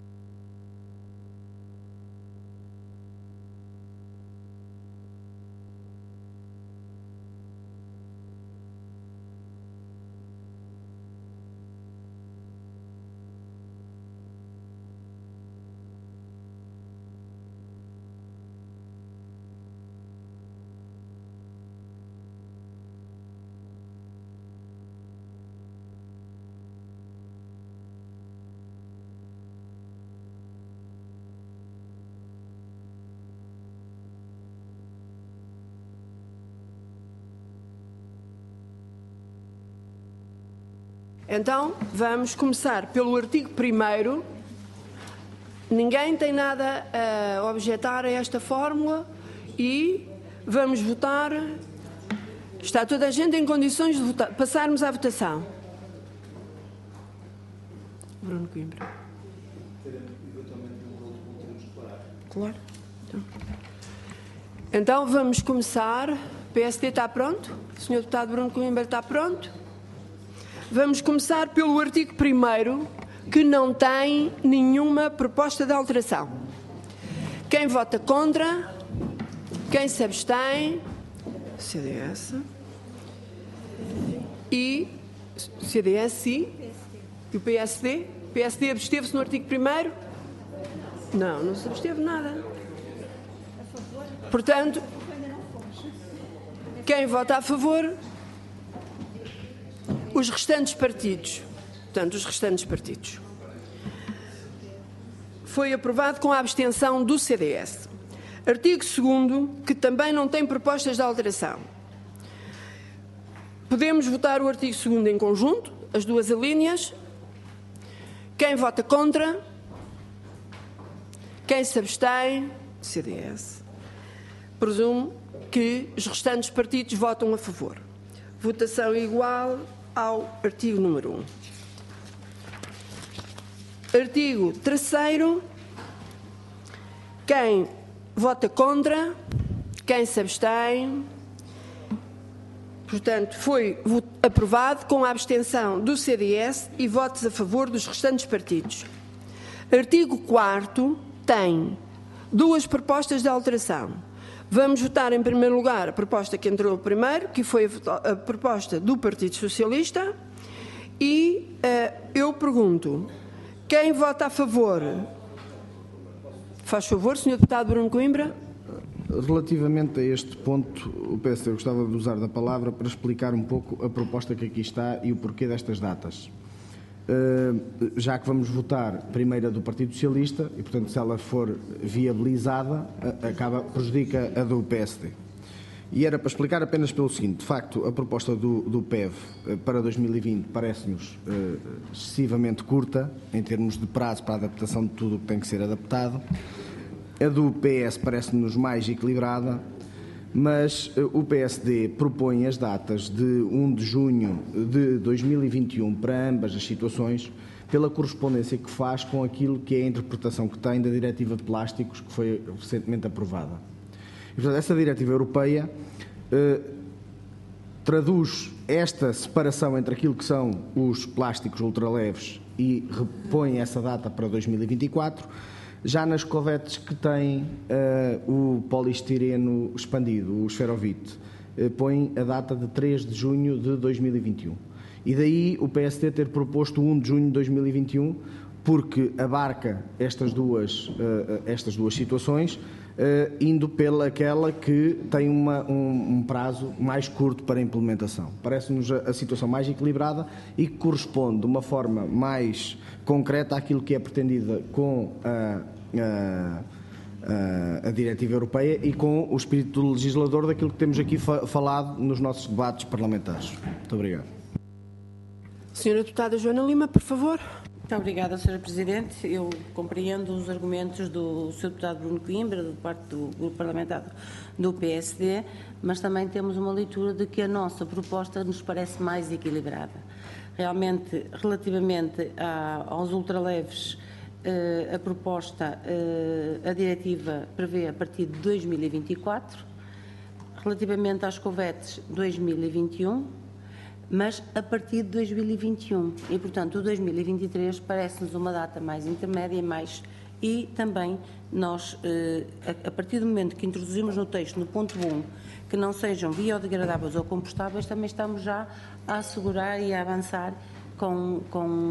Então, vamos começar pelo artigo 1º. Ninguém tem nada a objetar a esta fórmula e vamos votar. Está toda a gente em condições de votar. Passarmos à votação. Bruno Coimbra. Claro. Então, vamos começar. O PSD está pronto? O Sr. Deputado Bruno Coimbra está pronto? Vamos começar pelo artigo 1º, que não tem nenhuma proposta de alteração. Quem vota contra? Quem se abstém? CDS. E CDS e o PSD? O PSD absteve-se no artigo 1º? Não se absteve nada. Portanto, quem vota a favor? Os restantes partidos. Portanto, os restantes partidos. Foi aprovado com a abstenção do CDS. Artigo 2º, que também não tem propostas de alteração. Podemos votar o artigo 2º em conjunto, as duas alíneas. Quem vota contra? Quem se abstém? CDS. Presumo que os restantes partidos votam a favor. Votação igual ao artigo número 1. Artigo 3º. Quem vota contra? Quem se abstém? Portanto, foi aprovado com a abstenção do CDS e votos a favor dos restantes partidos. Artigo 4º tem duas propostas de alteração. Vamos votar em primeiro lugar a proposta que entrou primeiro, que foi a proposta do Partido Socialista, e eu pergunto, quem vota a favor? Faz favor, Sr. Deputado Bruno Coimbra. Relativamente a este ponto, o PSD gostava de usar da palavra para explicar um pouco a proposta que aqui está e o porquê destas datas. Já que vamos votar primeiro a do Partido Socialista e, portanto, se ela for viabilizada, prejudica a do PSD. E era para explicar apenas pelo seguinte: de facto, a proposta do PEV para 2020 parece-nos excessivamente curta, em termos de prazo para a adaptação de tudo o que tem que ser adaptado. A do PS parece-nos mais equilibrada, mas o PSD propõe as datas de 1 de junho de 2021 para ambas as situações, pela correspondência que faz com aquilo que é a interpretação que tem da Diretiva de Plásticos, que foi recentemente aprovada. E, portanto, essa Diretiva Europeia traduz esta separação entre aquilo que são os plásticos ultraleves e repõe essa data para 2024, já nas covetes que têm o poliestireno expandido, o esferovite, põe a data de 3 de junho de 2021. E daí o PSD ter proposto 1 de junho de 2021, porque abarca estas duas situações, indo pelaquela que tem um prazo mais curto para a implementação. Parece-nos a situação mais equilibrada e que corresponde de uma forma mais concreta àquilo que é pretendida com a Diretiva Europeia e com o espírito do legislador daquilo que temos aqui falado nos nossos debates parlamentares. Muito obrigado. Senhora Deputada Joana Lima, por favor. Muito obrigada, Sra. Presidente. Eu compreendo os argumentos do Sr. Deputado Bruno Coimbra, de parte do Grupo Parlamentar do PSD, mas também temos uma leitura de que a nossa proposta nos parece mais equilibrada. Realmente, relativamente aos ultraleves, a proposta, a diretiva prevê a partir de 2024, relativamente às covetes, 2021, mas a partir de 2021 e, portanto, o 2023 parece-nos uma data mais intermédia e também nós, a partir do momento que introduzimos no texto, no ponto 1, que não sejam biodegradáveis ou compostáveis, também estamos já a assegurar e a avançar com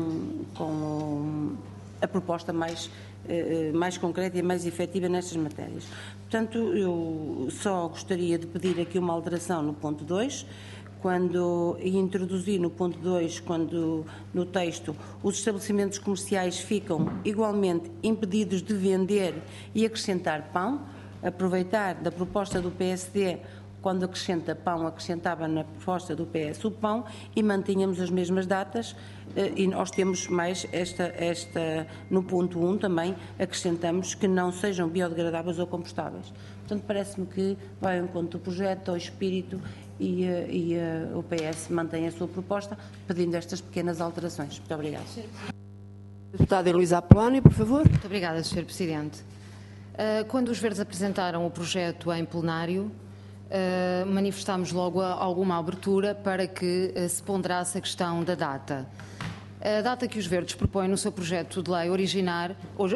a proposta mais concreta e mais efetiva nestas matérias. Portanto, eu só gostaria de pedir aqui uma alteração no ponto 2, quando introduzir no ponto 2, quando no texto os estabelecimentos comerciais ficam igualmente impedidos de vender e acrescentar pão, aproveitar da proposta do PSD, quando acrescenta pão, acrescentava na proposta do PS o pão e mantínhamos as mesmas datas e nós temos mais no ponto 1 também acrescentamos que não sejam biodegradáveis ou compostáveis. Portanto, parece-me que vai ao encontro do projeto, ao espírito e o PS mantém a sua proposta, pedindo estas pequenas alterações. Muito obrigada. Deputada Heloísa Apolónio, por favor. Muito obrigada, Sr. Presidente. Quando os Verdes apresentaram o projeto em plenário, manifestámos logo alguma abertura para que se ponderasse a questão da data. A data que os Verdes propõem no seu projeto de lei original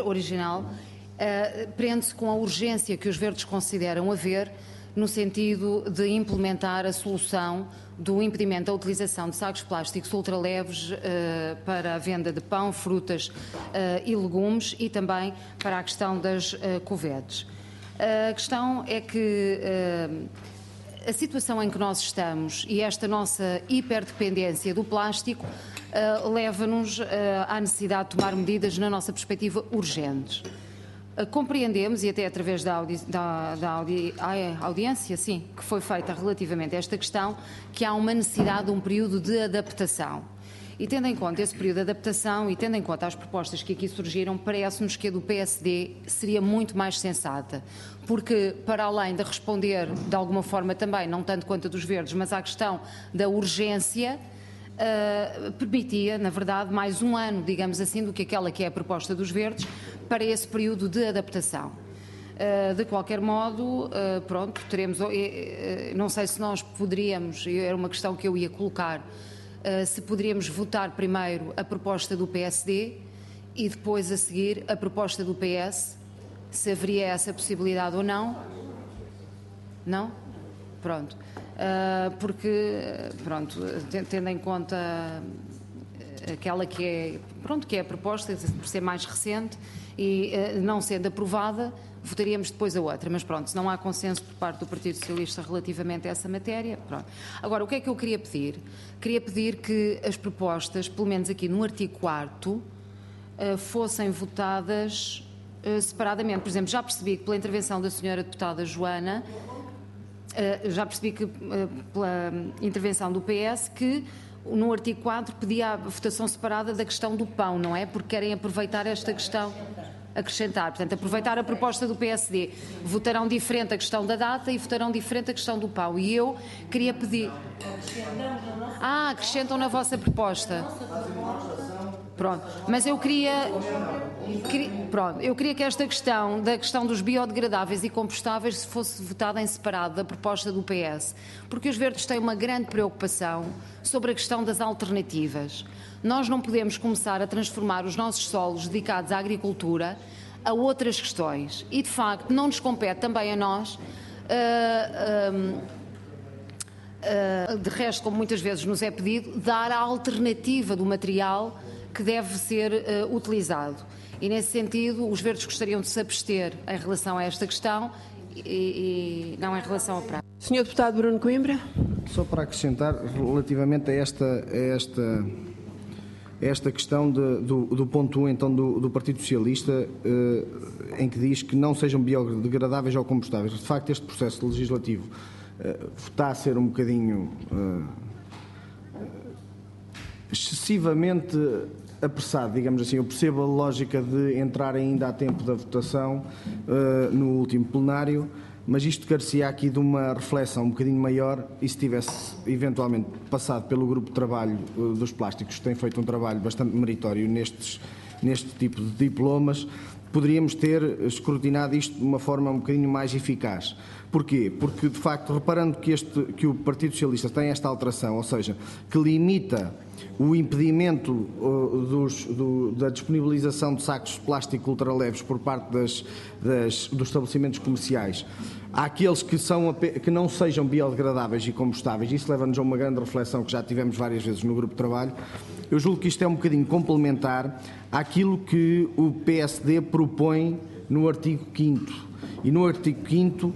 prende-se com a urgência que os Verdes consideram haver no sentido de implementar a solução do impedimento da utilização de sacos plásticos ultraleves para a venda de pão, frutas e legumes e também para a questão das covetes. A questão é que a situação em que nós estamos e esta nossa hiperdependência do plástico leva-nos à necessidade de tomar medidas, na nossa perspectiva, urgentes. Compreendemos, e até através da audiência que foi feita relativamente a esta questão, que há uma necessidade de um período de adaptação. E tendo em conta esse período de adaptação e tendo em conta as propostas que aqui surgiram, parece-nos que a do PSD seria muito mais sensata, porque para além de responder de alguma forma também, não tanto quanto a dos Verdes, mas à questão da urgência, permitia, na verdade, mais um ano, digamos assim, do que aquela que é a proposta dos Verdes, para esse período de adaptação. De qualquer modo, pronto, teremos, não sei se nós poderíamos, era uma questão que eu ia colocar, se poderíamos votar primeiro a proposta do PSD e depois a seguir a proposta do PS, se haveria essa possibilidade ou não. Não? Pronto. Porque, pronto, tendo em conta aquela que é a proposta, por ser mais recente e não sendo aprovada, votaríamos depois a outra. Mas pronto, se não há consenso por parte do Partido Socialista relativamente a essa matéria, pronto. Agora, o que é que eu queria pedir? Queria pedir que as propostas, pelo menos aqui no artigo 4º, fossem votadas separadamente. Por exemplo, já percebi que pela intervenção da senhora deputada Joana, já percebi que pela intervenção do PS que no artigo 4 pedia a votação separada da questão do pão, não é? Porque querem aproveitar esta questão. acrescentar. Portanto, aproveitar a proposta do PSD. Votarão diferente a questão da data e votarão diferente a questão do pão. E eu queria pedir... acrescentam na vossa proposta. Pronto, mas eu queria que esta questão, da questão dos biodegradáveis e compostáveis, fosse votada em separado da proposta do PS, porque os verdes têm uma grande preocupação sobre a questão das alternativas. Nós não podemos começar a transformar os nossos solos dedicados à agricultura a outras questões e, de facto, não nos compete também a nós, de resto, como muitas vezes nos é pedido, dar a alternativa do material que deve ser utilizado. E, nesse sentido, os verdes gostariam de se abster em relação a esta questão e não em relação ao prazo. Senhor Deputado Bruno Coimbra. Só para acrescentar, relativamente a esta questão do ponto 1, então, do Partido Socialista, em que diz que não sejam biodegradáveis ou compostáveis. De facto, este processo legislativo está a ser um bocadinho excessivamente apressado, digamos assim. Eu percebo a lógica de entrar ainda a tempo da votação no último plenário, mas isto carecia aqui de uma reflexão um bocadinho maior e se tivesse eventualmente passado pelo grupo de trabalho dos plásticos, que tem feito um trabalho bastante meritório neste tipo de diplomas, poderíamos ter escrutinado isto de uma forma um bocadinho mais eficaz. Porquê? Porque, de facto, reparando que o Partido Socialista tem esta alteração, ou seja, que limita o impedimento da disponibilização de sacos de plástico ultraleves por parte dos estabelecimentos comerciais àqueles que não sejam biodegradáveis e combustáveis, isso leva-nos a uma grande reflexão que já tivemos várias vezes no grupo de trabalho. Eu julgo que isto é um bocadinho complementar àquilo que o PSD propõe no artigo 5º. E no artigo 5º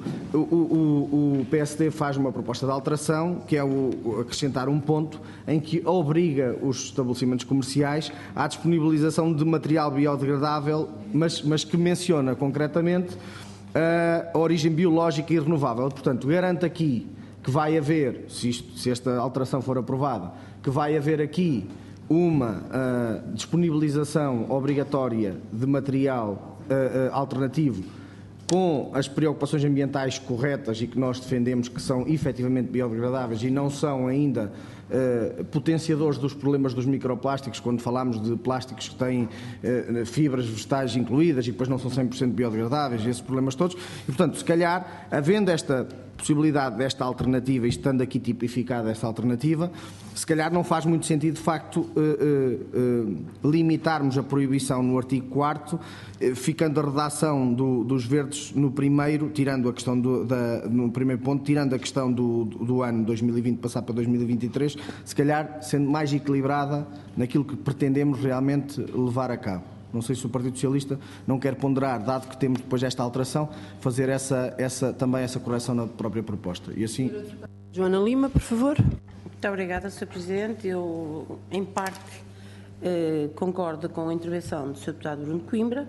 o PSD faz uma proposta de alteração, que é acrescentar um ponto em que obriga os estabelecimentos comerciais à disponibilização de material biodegradável, mas que menciona concretamente a origem biológica e renovável. Portanto, garante aqui que vai haver, se esta alteração for aprovada, que vai haver aqui uma disponibilização obrigatória de material alternativo com as preocupações ambientais corretas e que nós defendemos que são efetivamente biodegradáveis e não são ainda potenciadores dos problemas dos microplásticos, quando falamos de plásticos que têm fibras vegetais incluídas e depois não são 100% biodegradáveis, esses problemas todos. E, portanto, se calhar, havendo esta possibilidade desta alternativa e estando aqui tipificada esta alternativa, se calhar não faz muito sentido, de facto, limitarmos a proibição no artigo 4º, ficando a redação dos verdes no primeiro, tirando a questão no primeiro ponto, tirando a questão do ano 2020 passar para 2023, se calhar sendo mais equilibrada naquilo que pretendemos realmente levar a cabo. Não sei se o Partido Socialista não quer ponderar, dado que temos depois esta alteração, fazer também essa correção na própria proposta. E assim... Joana Lima, por favor. Muito obrigada, Sr. Presidente. Eu, em parte, concordo com a intervenção do Sr. Deputado Bruno Coimbra.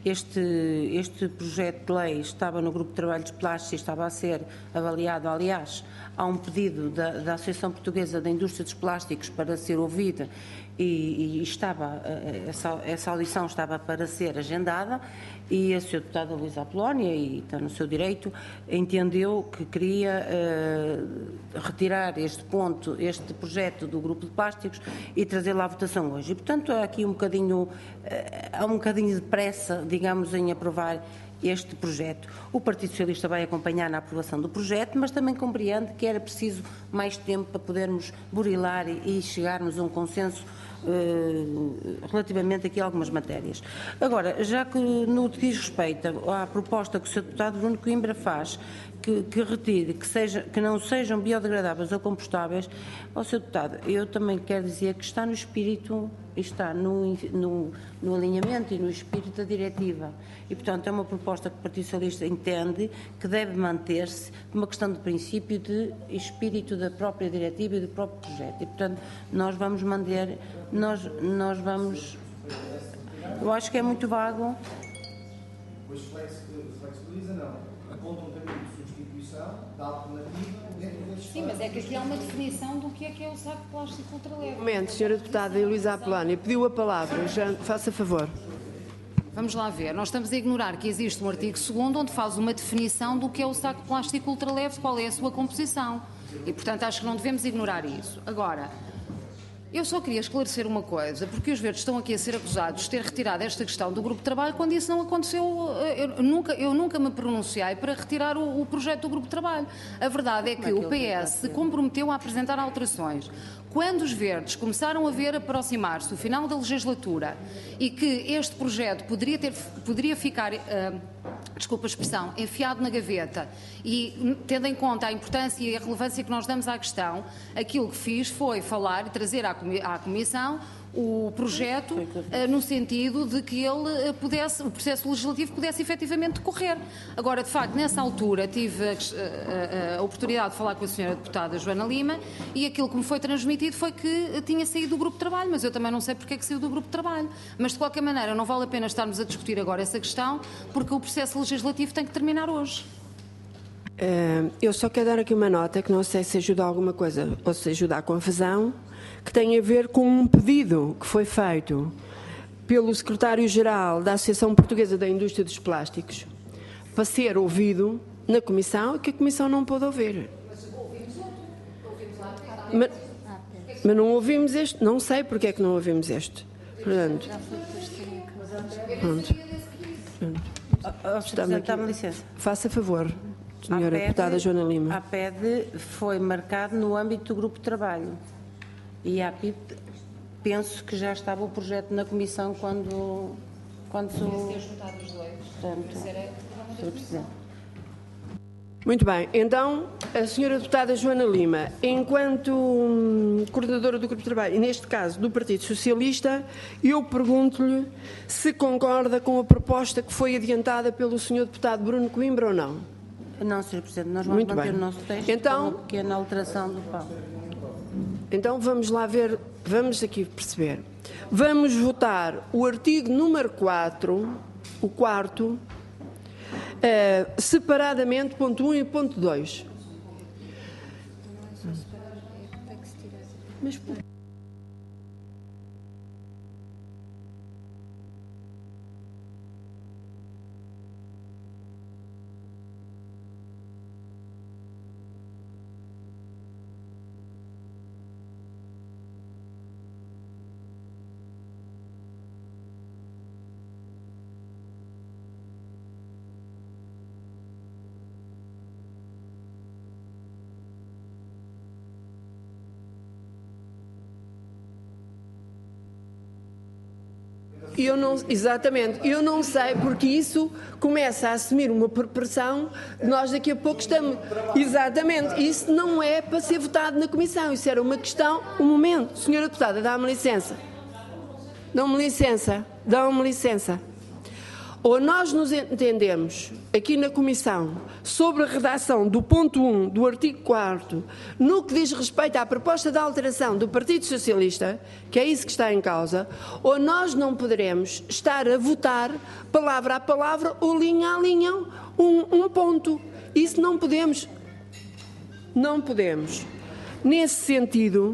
Este projeto de lei estava no grupo de trabalho dos plásticos e estava a ser avaliado, aliás, há um pedido da Associação Portuguesa da Indústria dos Plásticos para ser ouvida e essa audição estava para ser agendada e a Sra. Deputada Luísa Apolónia, e está no seu direito, entendeu que queria retirar este projeto do grupo de plásticos e trazê-lo à votação hoje. E, portanto, há aqui um bocadinho de pressa, digamos, em aprovar este projeto. O Partido Socialista vai acompanhar na aprovação do projeto, mas também compreende que era preciso mais tempo para podermos burilar e chegarmos a um consenso relativamente aqui a algumas matérias. Agora, já que no que diz respeito à proposta que o Sr. Deputado Bruno Coimbra faz, que retire, que não sejam biodegradáveis ou compostáveis, ao Sr. Deputado, eu também quero dizer que está no espírito, está no alinhamento e no espírito da diretiva. E, portanto, é uma proposta que o Partido Socialista entende que deve manter-se uma questão de princípio de espírito da própria diretiva e do próprio projeto. E, portanto, nós vamos manter, nós vamos... Eu acho que é muito vago. Pois flexibiliza, não. Aponta um caminho de substituição da alternativa dentro destes... Sim, mas é que aqui há uma definição do que é o saco de plástico ultraleve. Um momento, Sra. Deputada Luísa Apolónia, pediu a palavra. Já, faça favor. Vamos lá ver. Nós estamos a ignorar que existe um artigo 2º onde faz uma definição do que é o saco de plástico ultraleve, qual é a sua composição. E, portanto, acho que não devemos ignorar isso. Agora, eu só queria esclarecer uma coisa, porque os verdes estão aqui a ser acusados de ter retirado esta questão do grupo de trabalho quando isso não aconteceu. Eu nunca me pronunciei para retirar o projeto do grupo de trabalho. A verdade é que o PS se comprometeu a apresentar alterações. Quando os verdes começaram a ver aproximar-se o final da legislatura e que este projeto poderia ficar, desculpa a expressão, enfiado na gaveta, e tendo em conta a importância e a relevância que nós damos à questão, aquilo que fiz foi falar e trazer à Comissão o projeto no sentido de que ele pudesse, o processo legislativo pudesse efetivamente decorrer. Agora, de facto, nessa altura tive a oportunidade de falar com a senhora deputada Joana Lima e aquilo que me foi transmitido foi que tinha saído do grupo de trabalho, mas eu também não sei porque é que saiu do grupo de trabalho. Mas, de qualquer maneira, não vale a pena estarmos a discutir agora essa questão, porque o processo legislativo tem que terminar hoje. Eu só quero dar aqui uma nota, que não sei se ajuda alguma coisa ou se ajuda à confusão, que tem a ver com um pedido que foi feito pelo secretário-geral da Associação Portuguesa da Indústria dos Plásticos para ser ouvido na Comissão e que a Comissão não pôde ouvir. Mas não ouvimos este, não sei porque é que não ouvimos este. Portanto, Dá-me licença. Faça favor, senhora deputada Joana Lima. A PED foi marcado no âmbito do grupo de trabalho. E a APIP, penso que já estava o projeto na Comissão quando Muito bem, então a senhora deputada Joana Lima, enquanto coordenadora do grupo de trabalho, e neste caso do Partido Socialista, eu pergunto-lhe se concorda com a proposta que foi adiantada pelo senhor deputado Bruno Coimbra ou não. Não, Sr. Presidente, nós vamos manter o nosso texto então, com uma pequena alteração do PAU. Então vamos lá ver, vamos aqui perceber. Vamos votar o artigo número 4, o quarto, separadamente, ponto 1 e ponto 2. Mas eu não sei, porque isso começa a assumir uma proporção, nós daqui a pouco estamos... Exatamente, isso não é para ser votado na Comissão, isso era uma questão... Um momento, senhora deputada, dá-me licença. Dá-me licença. Ou nós nos entendemos aqui na Comissão sobre a redação do ponto 1 do artigo 4º no que diz respeito à proposta de alteração do Partido Socialista, que é isso que está em causa, ou nós não poderemos estar a votar palavra a palavra ou linha a linha um ponto. Isso não podemos. Não podemos. Nesse sentido,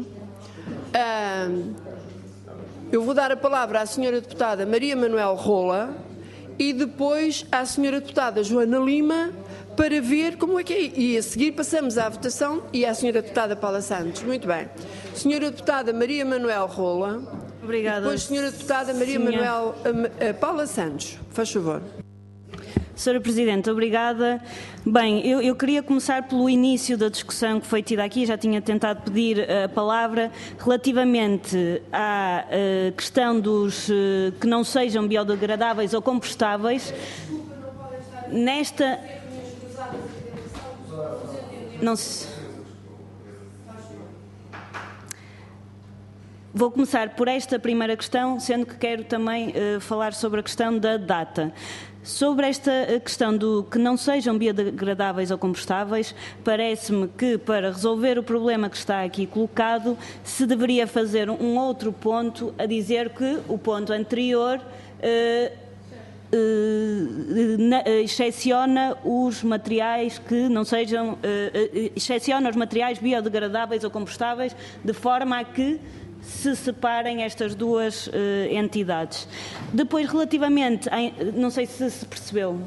eu vou dar a palavra à senhora deputada Maria Manuel Rola e depois à senhora deputada Joana Lima para ver como é que é. E a seguir passamos à votação e à senhora deputada Paula Santos. Muito bem. Senhora deputada Maria Manuel Rola. Obrigada. E depois senhora deputada Maria Manuel Paula Santos. Faz favor. Senhora Presidente, obrigada. Bem, eu queria começar pelo início da discussão que foi tida aqui, já tinha tentado pedir a palavra, relativamente à questão dos que não sejam biodegradáveis ou compostáveis. Nesta... Não se... Vou começar por esta primeira questão, sendo que quero também falar sobre a questão da data. Sobre esta questão do que não sejam biodegradáveis ou compostáveis, parece-me que para resolver o problema que está aqui colocado, se deveria fazer um outro ponto a dizer que o ponto anterior excepciona os materiais que não sejam, excepciona os materiais biodegradáveis ou compostáveis, de forma a que se separem estas duas entidades. Depois, relativamente, não sei se se percebeu.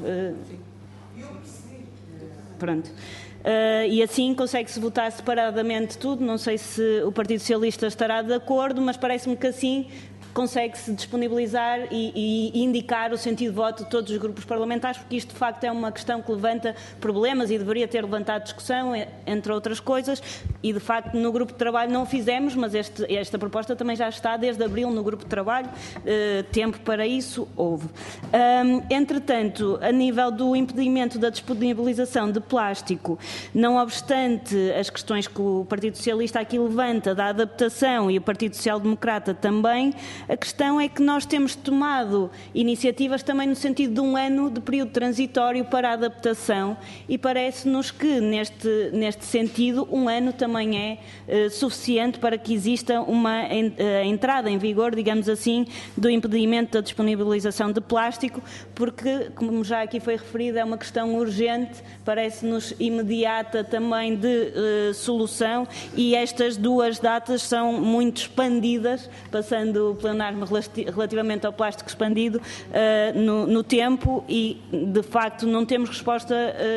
Pronto. E assim consegue-se votar separadamente tudo. Não sei se o Partido Socialista estará de acordo, mas parece-me que assim consegue-se disponibilizar e indicar o sentido de voto de todos os grupos parlamentares, porque isto de facto é uma questão que levanta problemas e deveria ter levantado discussão, entre outras coisas, e de facto no grupo de trabalho não o fizemos, mas esta proposta também já está desde abril no grupo de trabalho, tempo para isso houve. Entretanto, a nível do impedimento da disponibilização de plástico, não obstante as questões que o Partido Socialista aqui levanta da adaptação e o Partido Social Democrata também, a questão é que nós temos tomado iniciativas também no sentido de 1 ano de período transitório para a adaptação e parece-nos que neste sentido 1 ano também é suficiente para que exista uma entrada em vigor, digamos assim, do impedimento da disponibilização de plástico, porque, como já aqui foi referido, é uma questão urgente, parece-nos imediata também de solução, e estas duas datas são muito expandidas, passando o plenário relativamente ao plástico expandido no tempo, e de facto não temos resposta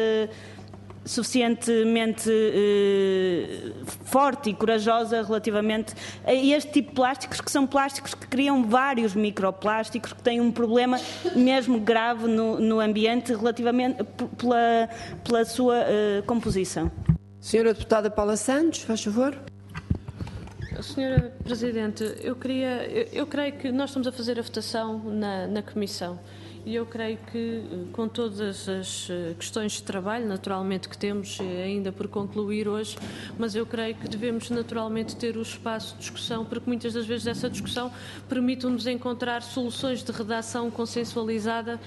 suficientemente forte e corajosa relativamente a este tipo de plásticos, que são plásticos que criam vários microplásticos, que têm um problema mesmo grave no ambiente relativamente pela sua composição. Senhora Deputada Paula Santos, faz favor. Senhora Presidente, eu creio que nós estamos a fazer a votação na Comissão. E eu creio que, com todas as questões de trabalho, naturalmente, que temos ainda por concluir hoje, mas eu creio que devemos naturalmente ter o espaço de discussão, porque muitas das vezes essa discussão permite-nos encontrar soluções de redação consensualizadas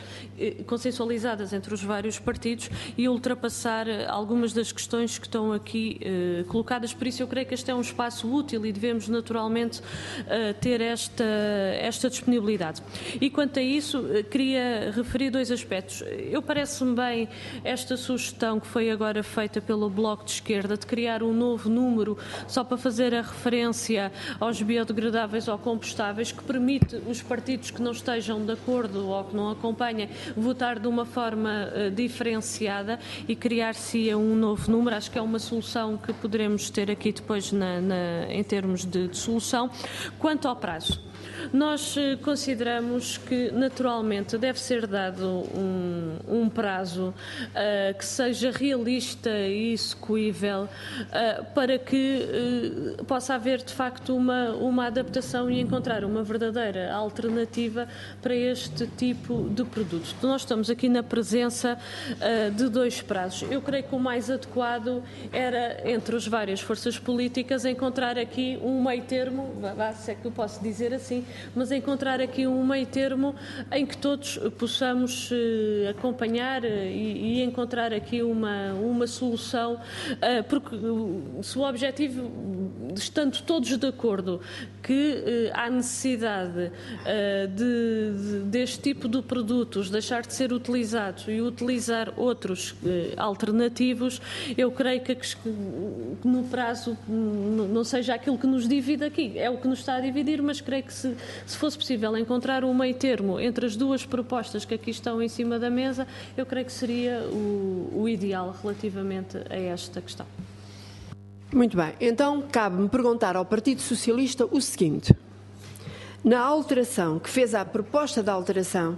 entre os vários partidos e ultrapassar algumas das questões que estão aqui colocadas. Por isso eu creio que este é um espaço útil e devemos naturalmente ter esta disponibilidade. E quanto a isso, queria referir 2 aspectos. Eu parece-me bem esta sugestão que foi agora feita pelo Bloco de Esquerda de criar um novo número só para fazer a referência aos biodegradáveis ou compostáveis, que permite os partidos que não estejam de acordo ou que não acompanhem votar de uma forma diferenciada e criar-se um novo número. Acho que é uma solução que poderemos ter aqui depois em termos de solução. Quanto ao prazo, nós consideramos que naturalmente deve ser dado um prazo que seja realista e execuível para que possa haver de facto uma adaptação e encontrar uma verdadeira alternativa para este tipo de produtos. Nós estamos aqui na presença de 2 prazos. Eu creio que o mais adequado era, entre as várias forças políticas, encontrar aqui um meio termo, se é que eu posso dizer assim, mas encontrar aqui um meio termo em que todos possamos acompanhar e encontrar aqui uma solução, porque se o objetivo, estando todos de acordo que há necessidade deste tipo de produtos deixar de ser utilizados e utilizar outros alternativos, eu creio que no prazo não seja aquilo que nos divide aqui, é o que nos está a dividir, mas creio que se fosse possível encontrar um meio termo entre as duas propostas que aqui estão em cima da mesa, eu creio que seria o ideal relativamente a esta questão. Muito bem. Então, cabe-me perguntar ao Partido Socialista o seguinte. Na alteração, que fez a proposta de alteração,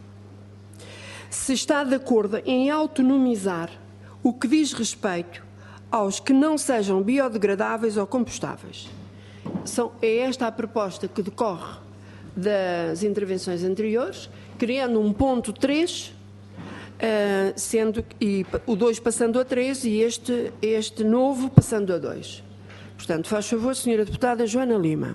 se está de acordo em autonomizar o que diz respeito aos que não sejam biodegradáveis ou compostáveis. É esta a proposta que decorre das intervenções anteriores, criando um ponto 3, e o 2 passando a 3 e este novo passando a 2. Portanto, faz favor, Sra. Deputada Joana Lima.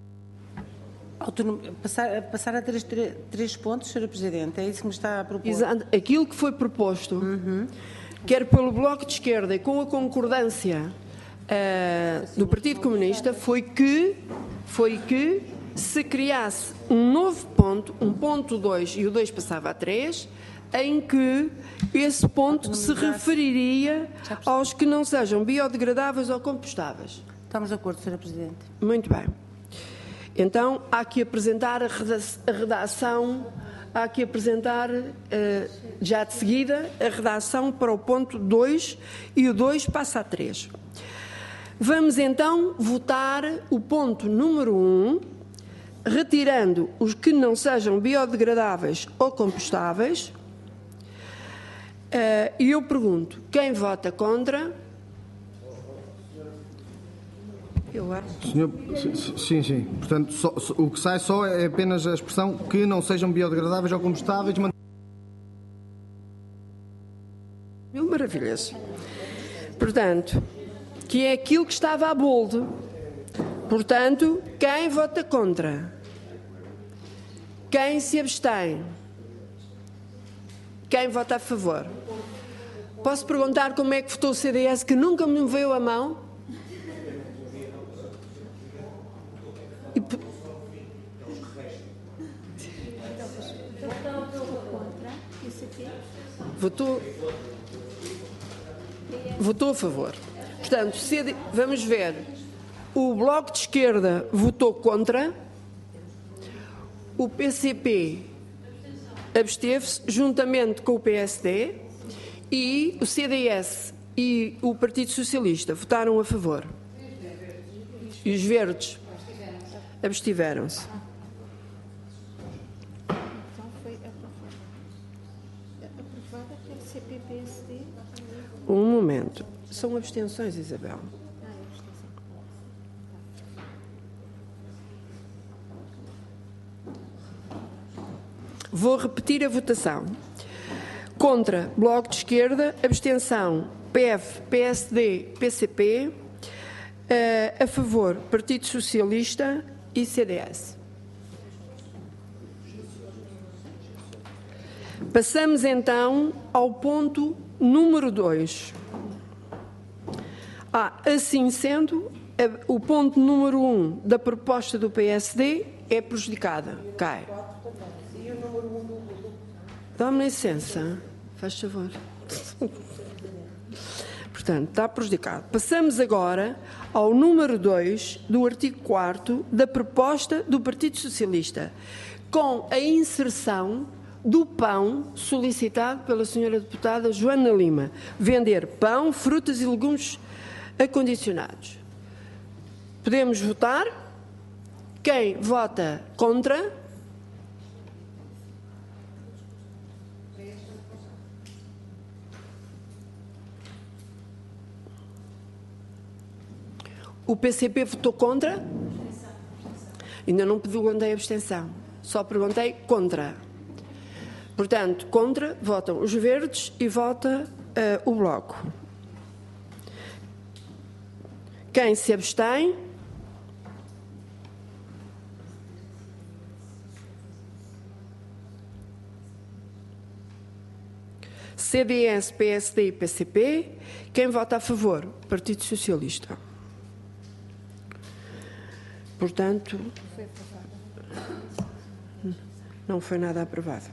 Passar a 3 pontos, Sra. Presidente, é isso que me está a propor? Exato. Aquilo que foi proposto, quer pelo Bloco de Esquerda e com a concordância do Partido Comunista, foi que se criasse um novo ponto, um ponto 2 e o 2 passava a 3, em que esse ponto se referiria aos que não sejam biodegradáveis ou compostáveis. Estamos de acordo, Sra. Presidente. Muito bem. Então, há que apresentar a redação, há que apresentar, já de seguida, a redação para o ponto 2 e o 2 passa a 3. Vamos então votar o ponto número 1, retirando os que não sejam biodegradáveis ou compostáveis. E eu pergunto, quem vota contra? Senhor, sim. Portanto, o que sai só é apenas a expressão que não sejam biodegradáveis ou combustáveis. Maravilhoso. Portanto, que é aquilo que estava a bold. Portanto, quem vota contra? Quem se abstém? Quem vota a favor? Posso perguntar como é que votou o CDS, que nunca me moveu a mão? Votou a favor. Portanto, vamos ver. O Bloco de Esquerda votou contra. O PCP absteve-se, juntamente com o PSD, e o CDS e o Partido Socialista votaram a favor. E os verdes abstiveram-se. Um momento. São abstenções, Isabel. Vou repetir a votação. Contra, Bloco de Esquerda, abstenção, PEV, PSD, PCP, a favor, Partido Socialista e CDS. Passamos então ao ponto número 2. Assim sendo, o ponto número 1 da proposta do PSD é prejudicada. Cai. Dá-me licença, faz favor. Portanto, está prejudicado. Passamos agora ao número 2 do artigo 4º da proposta do Partido Socialista, com a inserção do pão solicitado pela senhora deputada Joana Lima. Vender pão, frutas e legumes acondicionados. Podemos votar? Quem vota contra? O PCP votou contra? Ainda não perguntei a abstenção. Só perguntei contra. Portanto, contra votam os verdes e vota o Bloco. Quem se abstém? CDS, PSD e PCP. Quem vota a favor? Partido Socialista. Portanto, não foi nada aprovado.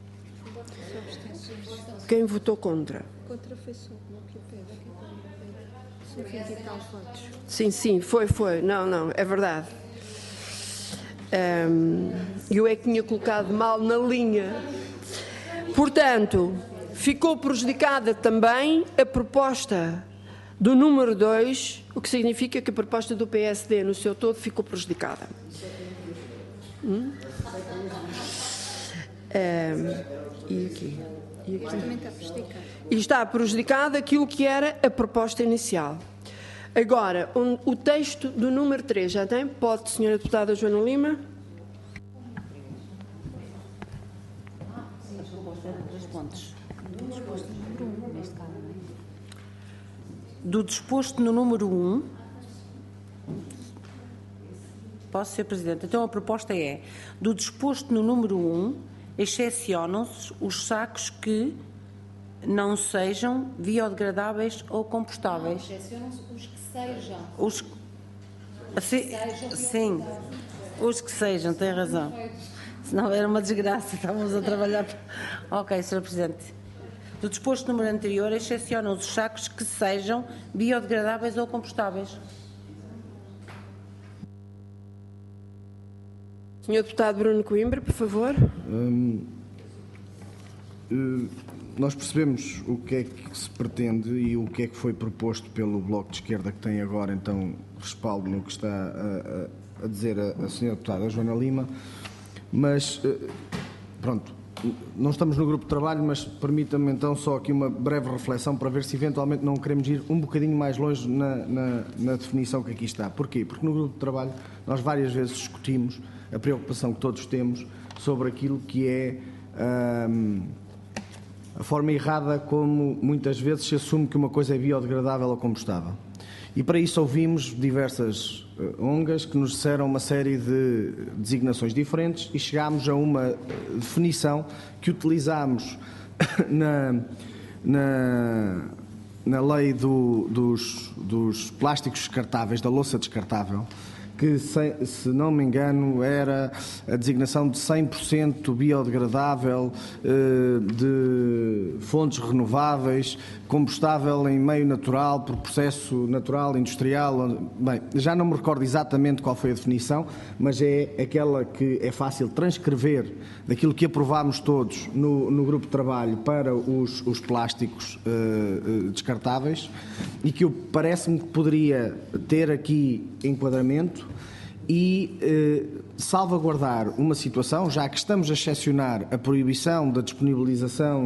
Quem votou contra? Contra foi só o Bloco e o PEV. 20 e tal votos. Sim, foi. Não, é verdade. Eu é que tinha colocado mal na linha. Portanto, ficou prejudicada também a proposta do número 2, o que significa que a proposta do PSD no seu todo ficou prejudicada. E aqui? Também está prejudicado. E está prejudicado aquilo que era a proposta inicial. Agora, o texto do número 3 já tem? Pode, senhora deputada Joana Lima? Do disposto no número 1, posso ser Presidente? Então a proposta é, do disposto no número 1, excepcionam-se os sacos que não sejam biodegradáveis ou compostáveis. Não, excepcionam-se os que sejam. Sim, os que sejam, tem razão. Senão era uma desgraça, estávamos a trabalhar. Ok, Sr. Presidente. Do disposto no número anterior, excepcionam os sacos que sejam biodegradáveis ou compostáveis. Senhor Deputado Bruno Coimbra, por favor. Nós percebemos o que é que se pretende e o que é que foi proposto pelo Bloco de Esquerda, que tem agora, então, respaldo no que está a dizer a senhora deputada Joana Lima, mas, pronto, não estamos no grupo de trabalho, mas permita-me então só aqui uma breve reflexão para ver se eventualmente não queremos ir um bocadinho mais longe na definição que aqui está. Porquê? Porque no grupo de trabalho nós várias vezes discutimos a preocupação que todos temos sobre aquilo que é a forma errada como muitas vezes se assume que uma coisa é biodegradável ou combustável. E para isso ouvimos diversas ONGs que nos disseram uma série de designações diferentes e chegámos a uma definição que utilizámos na lei dos plásticos descartáveis, da louça descartável, que, se não me engano, era a designação de 100% biodegradável, de fontes renováveis, combustável em meio natural, por processo natural, industrial. Bem, já não me recordo exatamente qual foi a definição, mas é aquela que é fácil transcrever daquilo que aprovámos todos no grupo de trabalho para os plásticos descartáveis e que parece-me que poderia ter aqui enquadramento e salvaguardar uma situação, já que estamos a excepcionar a proibição da disponibilização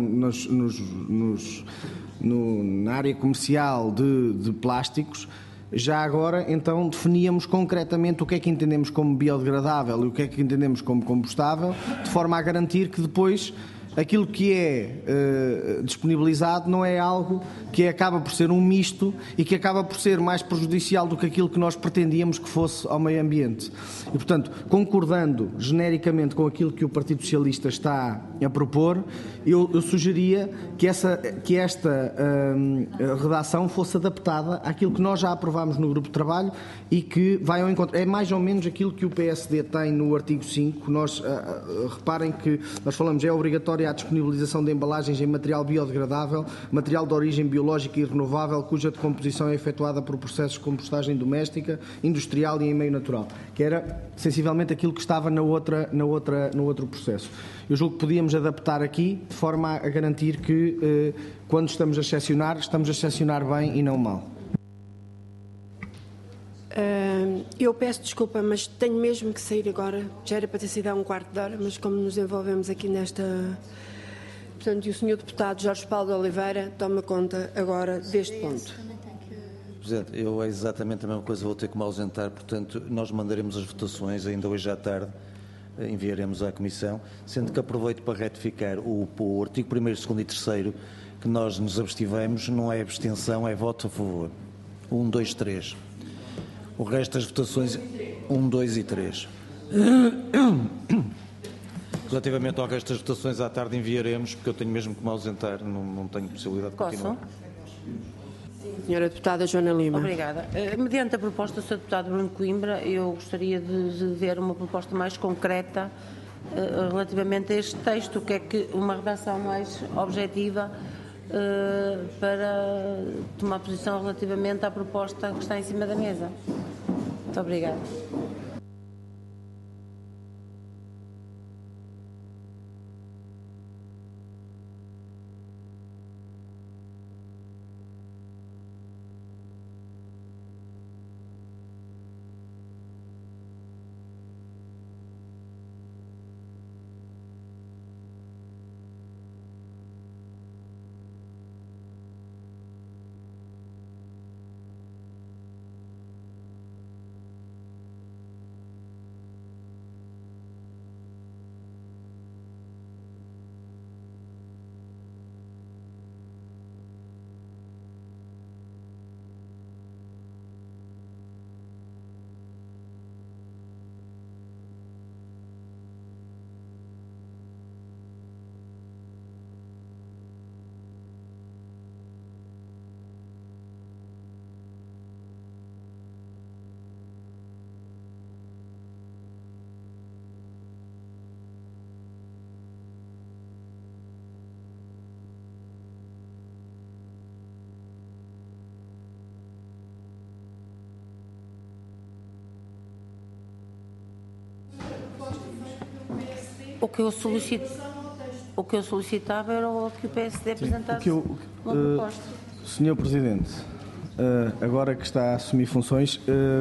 na área comercial de plásticos. Já agora, então, definíamos concretamente o que é que entendemos como biodegradável e o que é que entendemos como combustável, de forma a garantir que depois aquilo que é disponibilizado não é algo que acaba por ser um misto e que acaba por ser mais prejudicial do que aquilo que nós pretendíamos que fosse ao meio ambiente. E, portanto, concordando genericamente com aquilo que o Partido Socialista está a propor, eu sugeria que esta redação fosse adaptada àquilo que nós já aprovámos no grupo de trabalho e que vai ao encontro. É mais ou menos aquilo que o PSD tem no artigo 5. Reparem que nós falamos, é obrigatória a disponibilização de embalagens em material biodegradável, material de origem biológica e renovável, cuja decomposição é efetuada por processos de compostagem doméstica, industrial e em meio natural, que era sensivelmente aquilo que estava no outro processo. Eu julgo que podíamos adaptar aqui de forma a garantir que, quando estamos a excepcionar bem e não mal. Eu peço desculpa, mas tenho mesmo que sair agora. Já era para ter saído há um quarto de hora, mas como nos envolvemos aqui nesta... Portanto, e o Sr. Deputado Jorge Paulo de Oliveira toma conta agora deste ponto. Presidente, eu é exatamente a mesma coisa, vou ter que me ausentar, portanto, nós mandaremos as votações ainda hoje à tarde, enviaremos à Comissão, sendo que aproveito para retificar o artigo 1º, 2º e 3º, que nós nos abstivemos, não é abstenção, é voto a favor. 1, 2, 3. O resto das votações, 1, 2 e 3. Relativamente ao resto das votações, à tarde enviaremos, porque eu tenho mesmo que me ausentar, não tenho possibilidade de continuar. Senhora Deputada Joana Lima. Obrigada. Mediante a proposta do Sr. Deputado Bruno Coimbra, eu gostaria de ver uma proposta mais concreta relativamente a este texto, que é que uma redação mais objetiva para tomar posição relativamente à proposta que está em cima da mesa. Muito obrigada. O que eu solicitava era que o PSD apresentasse uma proposta. Senhor Presidente, agora que está a assumir funções,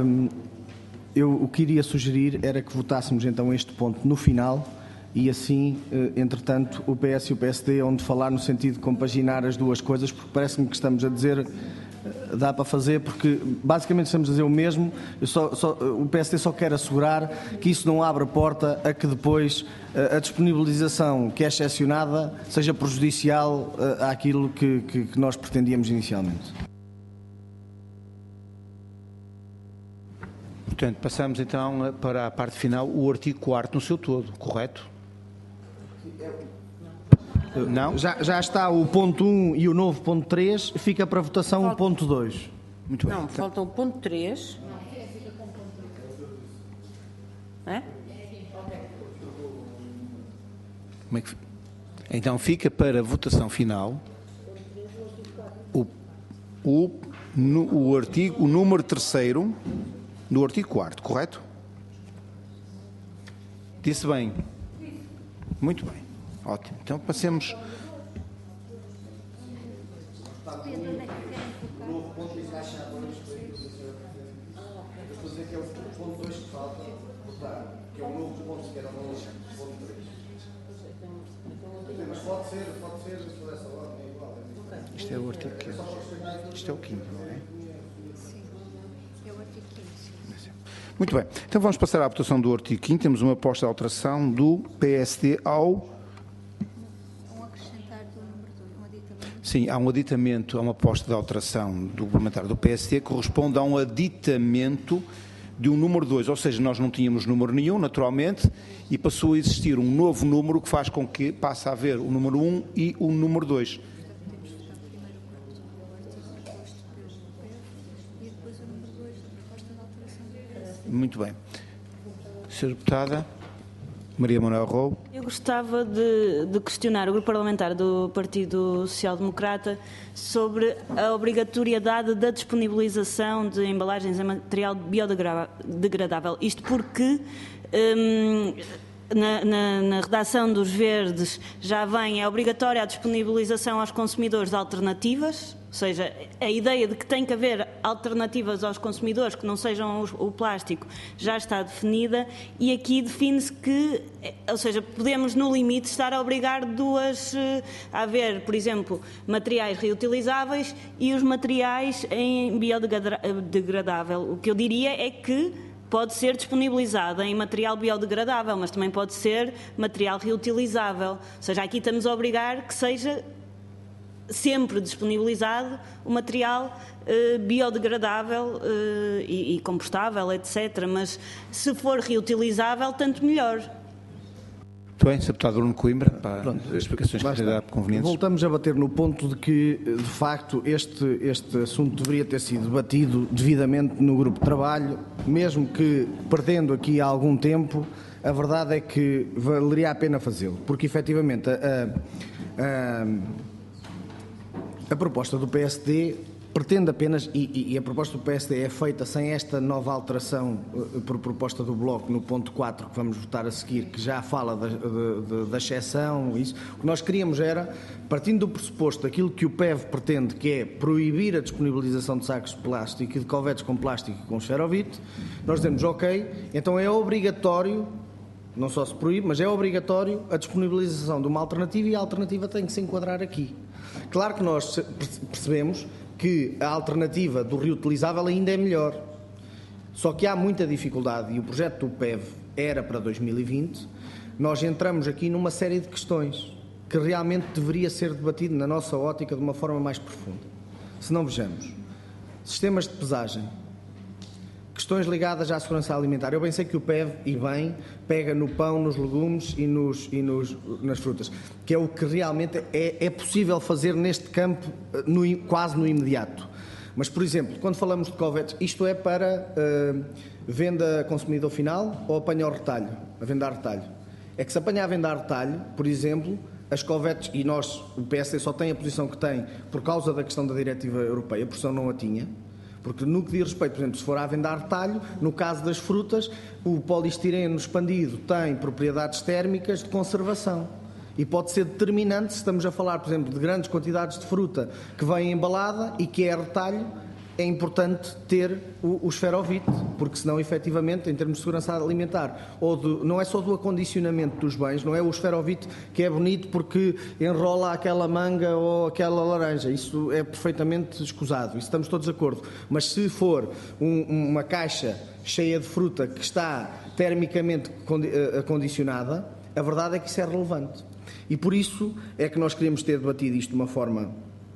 o que iria sugerir era que votássemos então este ponto no final e assim, entretanto, o PS e o PSD onde falar no sentido de compaginar as duas coisas, porque parece-me que estamos a dizer dá para fazer, porque basicamente estamos a dizer o mesmo, o PSD só quer assegurar que isso não abre a porta a que depois a disponibilização que é excepcionada seja prejudicial àquilo que nós pretendíamos inicialmente. Portanto, passamos então para a parte final, o artigo 4º no seu todo, correto? Não? Já está o ponto 1 e o novo ponto 3, fica para votação o ponto 2. Muito bem. Não, falta o ponto 3. É? Como é que... Então fica para votação final o número 3º do artigo 4º, correto? Disse bem. Muito bem. Ótimo. Então passemos. Isto é o artigo 15. Isto é o 15, não é? Sim, é o artigo 15. Muito bem. Então vamos passar à votação do artigo 5º. Temos uma proposta de alteração do PSD ao... Sim, há um aditamento, há uma proposta de alteração do complementar do PSD que corresponde a um aditamento de um número 2, ou seja, nós não tínhamos número nenhum, naturalmente, e passou a existir um novo número que faz com que passe a haver o número 1 e o número 2. Muito bem. Sra. Deputada Maria Manuel Rou. Eu gostava de questionar o grupo parlamentar do Partido Social Democrata sobre a obrigatoriedade da disponibilização de embalagens em material biodegradável. Isto porque na redação dos Verdes já vem, é obrigatória a disponibilização aos consumidores de alternativas, ou seja, a ideia de que tem que haver alternativas aos consumidores que não sejam o plástico já está definida e aqui define-se que, ou seja, podemos no limite estar a obrigar a haver, por exemplo, materiais reutilizáveis e os materiais em biodegradável. O que eu diria é que pode ser disponibilizada em material biodegradável, mas também pode ser material reutilizável. Ou seja, aqui estamos a obrigar que seja sempre disponibilizado o material biodegradável e compostável, etc. Mas se for reutilizável, tanto melhor. Muito bem, Sr. Deputado Bruno Coimbra, para as explicações que lhe dá convenientes. Voltamos a bater no ponto de que, de facto, este assunto deveria ter sido debatido devidamente no grupo de trabalho, mesmo que perdendo aqui algum tempo, a verdade é que valeria a pena fazê-lo, porque efetivamente a proposta do PSD pretende apenas, e a proposta do PSD é feita sem esta nova alteração por proposta do Bloco no ponto 4, que vamos votar a seguir, que já fala da exceção, isso. O que nós queríamos era, partindo do pressuposto daquilo que o PEV pretende, que é proibir a disponibilização de sacos de plástico e de covetes com plástico e com esferovite, nós dizemos, ok, então é obrigatório, não só se proíbe, mas é obrigatório a disponibilização de uma alternativa e a alternativa tem que se enquadrar aqui. Claro que nós percebemos que a alternativa do reutilizável ainda é melhor. Só que há muita dificuldade e o projeto do PEV era para 2020. Nós entramos aqui numa série de questões que realmente deveria ser debatido na nossa ótica de uma forma mais profunda. Se não vejamos, sistemas de pesagem, questões ligadas à segurança alimentar. Eu bem sei que o PEV, e bem, pega no pão, nos legumes e nas frutas, que é o que realmente é possível fazer neste campo quase no imediato. Mas, por exemplo, quando falamos de covetes, isto é para venda a consumidor final ou apanha ao retalho, a venda a retalho? É que se apanha a venda a retalho, por exemplo, as covetes, e nós, o PSD só tem a posição que tem por causa da questão da diretiva europeia, a posição não a tinha. Porque no que diz respeito, por exemplo, se for à venda a retalho, no caso das frutas, o poliestireno expandido tem propriedades térmicas de conservação. E pode ser determinante se estamos a falar, por exemplo, de grandes quantidades de fruta que vem embalada e que é retalho, é importante ter o esferovite, porque senão, efetivamente, em termos de segurança alimentar, não é só do acondicionamento dos bens, não é o esferovite que é bonito porque enrola aquela manga ou aquela laranja. Isso é perfeitamente escusado, isso estamos todos de acordo. Mas se for uma caixa cheia de fruta que está termicamente acondicionada, a verdade é que isso é relevante. E por isso é que nós queremos ter debatido isto de uma forma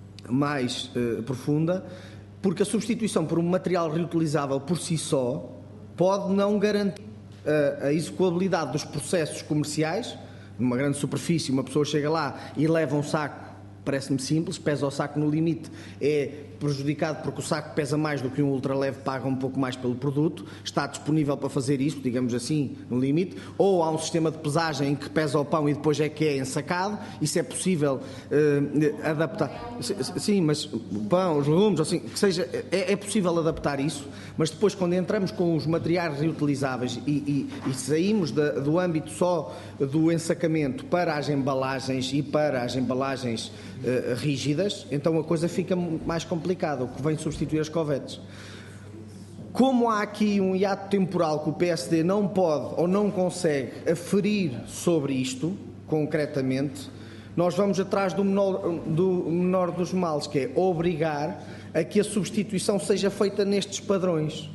mais profunda, porque a substituição por um material reutilizável por si só pode não garantir a execuabilidade dos processos comerciais. Numa grande superfície, uma pessoa chega lá e leva um saco, parece-me simples, pesa o saco no limite, é prejudicado porque o saco pesa mais do que um ultraleve, paga um pouco mais pelo produto, está disponível para fazer isso, digamos assim, no limite, ou há um sistema de pesagem em que pesa o pão e depois é que é ensacado, isso é possível adaptar. Sim, mas o pão, os legumes, assim, que seja, é possível adaptar isso, mas depois quando entramos com os materiais reutilizáveis e saímos do âmbito só do ensacamento para as embalagens e para as embalagens rígidas, então a coisa fica mais complicada, o que vem substituir as covetes. Como há aqui um hiato temporal que o PSD não pode ou não consegue aferir sobre isto, concretamente, nós vamos atrás do menor dos males, que é obrigar a que a substituição seja feita nestes padrões.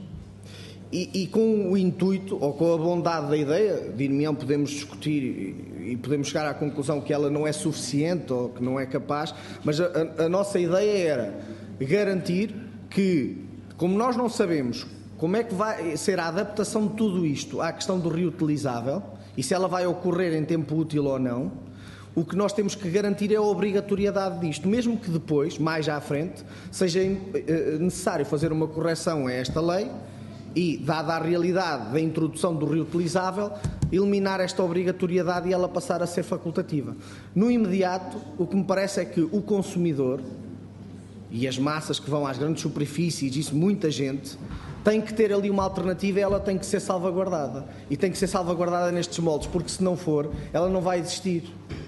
E com o intuito, ou com a bondade da ideia, dir-me-ão, podemos discutir e podemos chegar à conclusão que ela não é suficiente ou que não é capaz, mas a nossa ideia era garantir que, como nós não sabemos como é que vai ser a adaptação de tudo isto à questão do reutilizável e se ela vai ocorrer em tempo útil ou não, o que nós temos que garantir é a obrigatoriedade disto, mesmo que depois, mais à frente, seja necessário fazer uma correção a esta lei e, dada a realidade da introdução do reutilizável, eliminar esta obrigatoriedade e ela passar a ser facultativa. No imediato, o que me parece é que o consumidor e as massas que vão às grandes superfícies, isso muita gente, tem que ter ali uma alternativa e ela tem que ser salvaguardada. E tem que ser salvaguardada nestes moldes, porque se não for, ela não vai existir.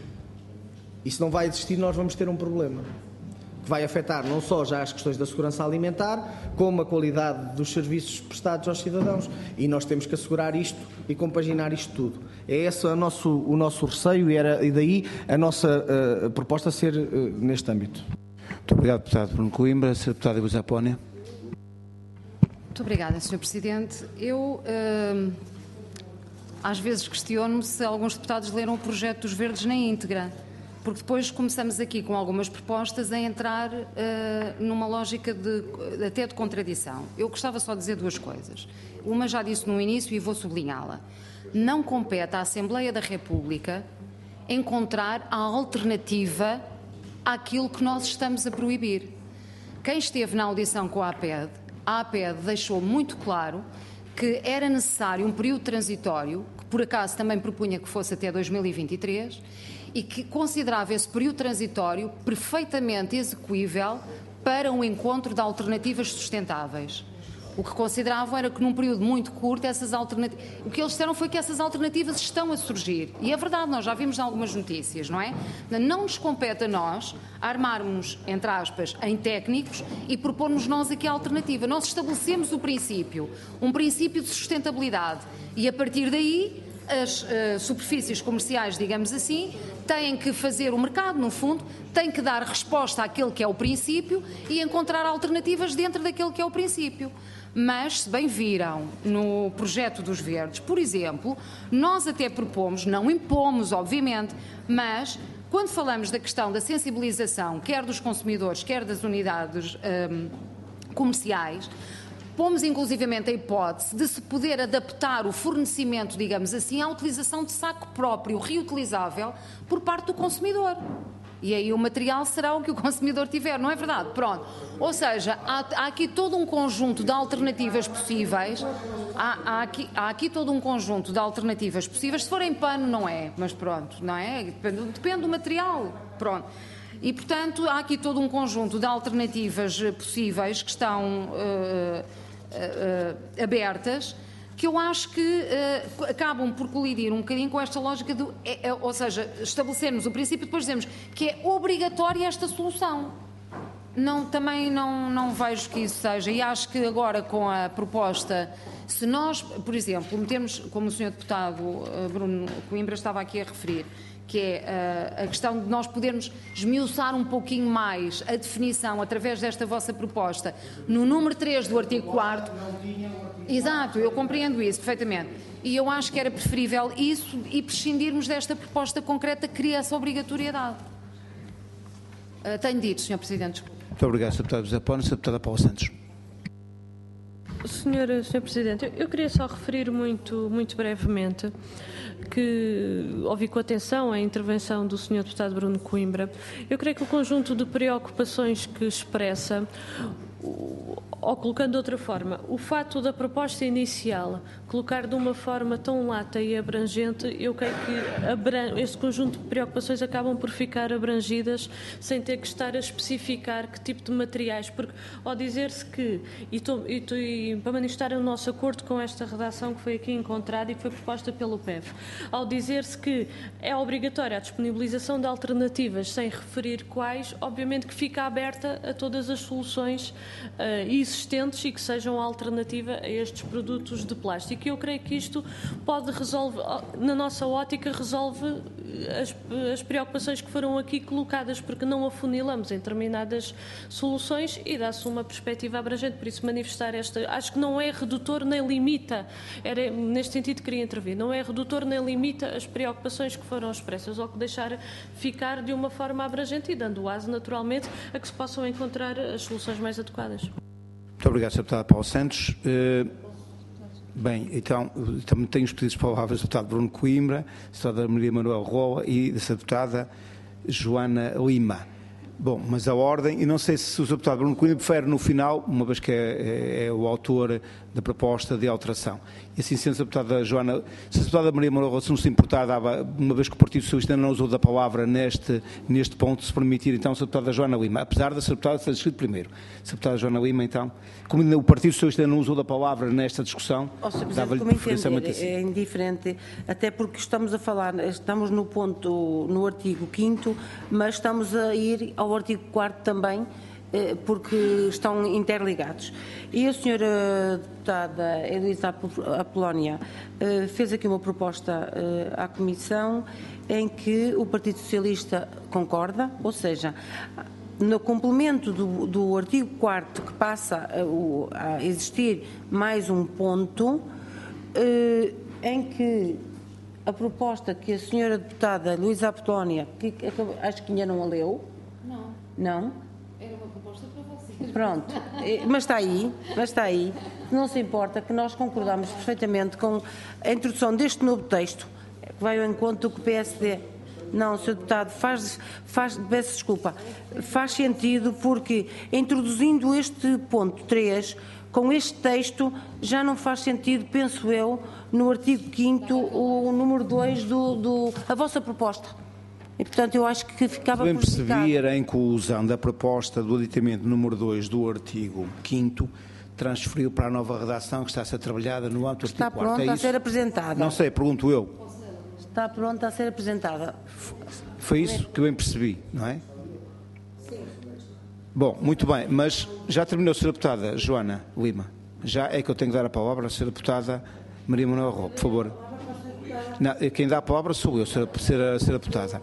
E se não vai existir, nós vamos ter um problema que vai afetar não só já as questões da segurança alimentar, como a qualidade dos serviços prestados aos cidadãos. E nós temos que assegurar isto e compaginar isto tudo. É esse o nosso receio e daí a nossa proposta ser neste âmbito. Muito obrigado, deputado Bruno Coimbra. Sr. deputado Elisa Apónia. Muito obrigada, Sr. Presidente. Eu às vezes questiono-me se alguns deputados leram o projeto dos Verdes na íntegra, porque depois começamos aqui com algumas propostas a entrar numa lógica até de contradição. Eu gostava só de dizer duas coisas. Uma já disse no início e vou sublinhá-la. Não compete à Assembleia da República encontrar a alternativa àquilo que nós estamos a proibir. Quem esteve na audição com a APED deixou muito claro que era necessário um período transitório, que por acaso também propunha que fosse até 2023, e que considerava esse período transitório perfeitamente execuível para um encontro de alternativas sustentáveis. O que consideravam era que num período muito curto essas alternativas... O que eles disseram foi que essas alternativas estão a surgir. E é verdade, nós já vimos em algumas notícias, não é? Não nos compete a nós armarmos, entre aspas, em técnicos e propormos nós aqui a alternativa. Nós estabelecemos o princípio, um princípio de sustentabilidade. E a partir daí, as superfícies comerciais, digamos assim, têm que fazer o mercado, no fundo, têm que dar resposta àquele que é o princípio e encontrar alternativas dentro daquele que é o princípio. Mas, se bem viram no projeto dos Verdes, por exemplo, nós até propomos, não impomos, obviamente, mas quando falamos da questão da sensibilização, quer dos consumidores, quer das unidades comerciais, pomos inclusivamente a hipótese de se poder adaptar o fornecimento, digamos assim, à utilização de saco próprio, reutilizável, por parte do consumidor. E aí o material será o que o consumidor tiver, não é verdade? Pronto. Ou seja, há aqui todo um conjunto de alternativas possíveis. Há aqui todo um conjunto de alternativas possíveis. Se for em pano, não é. Mas pronto, não é? Depende do material. Pronto. E, portanto, há aqui todo um conjunto de alternativas possíveis que estão abertas, que eu acho que acabam por colidir um bocadinho com esta lógica do, ou seja, estabelecermos o princípio e depois dizemos que é obrigatória esta solução. Também não vejo que isso seja, e acho que agora com a proposta, se nós, por exemplo, metemos, como o Sr. Deputado Bruno Coimbra estava aqui a referir, que é a questão de nós podermos esmiuçar um pouquinho mais a definição através desta vossa proposta no número 3 do artigo 4º. Exato, eu compreendo isso perfeitamente. E eu acho que era preferível isso e prescindirmos desta proposta concreta que cria essa obrigatoriedade. Tenho dito, Sr. Presidente. Muito obrigado, Sr. Deputado José Pons. Sr. Deputada Paula Santos. Sr. Presidente, eu queria só referir muito brevemente que ouvi com atenção a intervenção do Sr. Deputado Bruno Coimbra. Eu creio que o conjunto de preocupações que expressa, ou colocando de outra forma, o fato da proposta inicial colocar de uma forma tão lata e abrangente, eu creio que este conjunto de preocupações acabam por ficar abrangidas sem ter que estar a especificar que tipo de materiais, porque ao dizer-se que, e para manifestar o nosso acordo com esta redação que foi aqui encontrada e que foi proposta pelo PEV, ao dizer-se que é obrigatória a disponibilização de alternativas sem referir quais, obviamente que fica aberta a todas as soluções existentes e que sejam alternativa a estes produtos de plástico. E eu creio que isto pode resolver, na nossa ótica, resolve as preocupações que foram aqui colocadas, porque não afunilamos em determinadas soluções e dá-se uma perspectiva abrangente. Por isso, manifestar esta... Acho que não é redutor nem limita, era neste sentido que queria intervir, não é redutor nem limita as preocupações que foram expressas, ou que deixar ficar de uma forma abrangente e dando aso, naturalmente, a que se possam encontrar as soluções mais adequadas. Muito obrigado, Sr. Deputado Paulo Santos. Bem, então, também tenho os pedidos de palavras do Deputado Bruno Coimbra, da Deputada Maria Manuel Roa e da Deputada Joana Lima. Bom, mas a ordem, e não sei se o Sr. Deputado Bruno Coimbra prefere no final, uma vez que é o autor da proposta de alteração. E assim sendo, se a Deputada Joana, se a Deputada Maria Moura, se não se importar, dava, uma vez que o Partido Socialista não usou da palavra neste ponto, se permitir então a Deputada Joana Lima, apesar da Sra. Deputada ter escrito primeiro. Se a Deputada Joana Lima, então, como o Partido Socialista não usou da palavra nesta discussão, dava-lhe preferencialmente assim. É indiferente, até porque estamos a falar, estamos no ponto, no artigo 5º, mas estamos a ir ao artigo 4º também, porque estão interligados. E a senhora deputada Elisa Apolónia fez aqui uma proposta à Comissão em que o Partido Socialista concorda, ou seja, no complemento do artigo 4º, que passa a existir mais um ponto, em que a proposta que a senhora deputada Elisa Apolónia, que acho que ainda não a leu. Não? Era uma proposta para vocês. Pronto, mas está aí, não se importa que nós concordamos perfeitamente com a introdução deste novo texto, que vai ao encontro do que o PSD... Não, Sr. Deputado, peço desculpa, faz sentido porque introduzindo este ponto 3, com este texto, já não faz sentido, penso eu, no artigo 5º, o número 2 a vossa proposta. E, portanto, eu acho que ficava bem prejudicado. percebi, era a inclusão da proposta do aditamento número 2 do artigo 5º, transferiu para a nova redação que está a ser trabalhada no âmbito do artigo 4º. Está pronta a ser apresentada. Não sei, pergunto eu. Está pronta a ser apresentada. Foi isso que eu bem percebi, não é? Sim. Bom, muito bem, mas já terminou, Sra. Deputada Joana Lima. Já é que eu tenho que dar a palavra à Sra. Deputada Maria Manuel Roa, por favor. Não, quem dá a palavra sou eu, Sra. Deputada.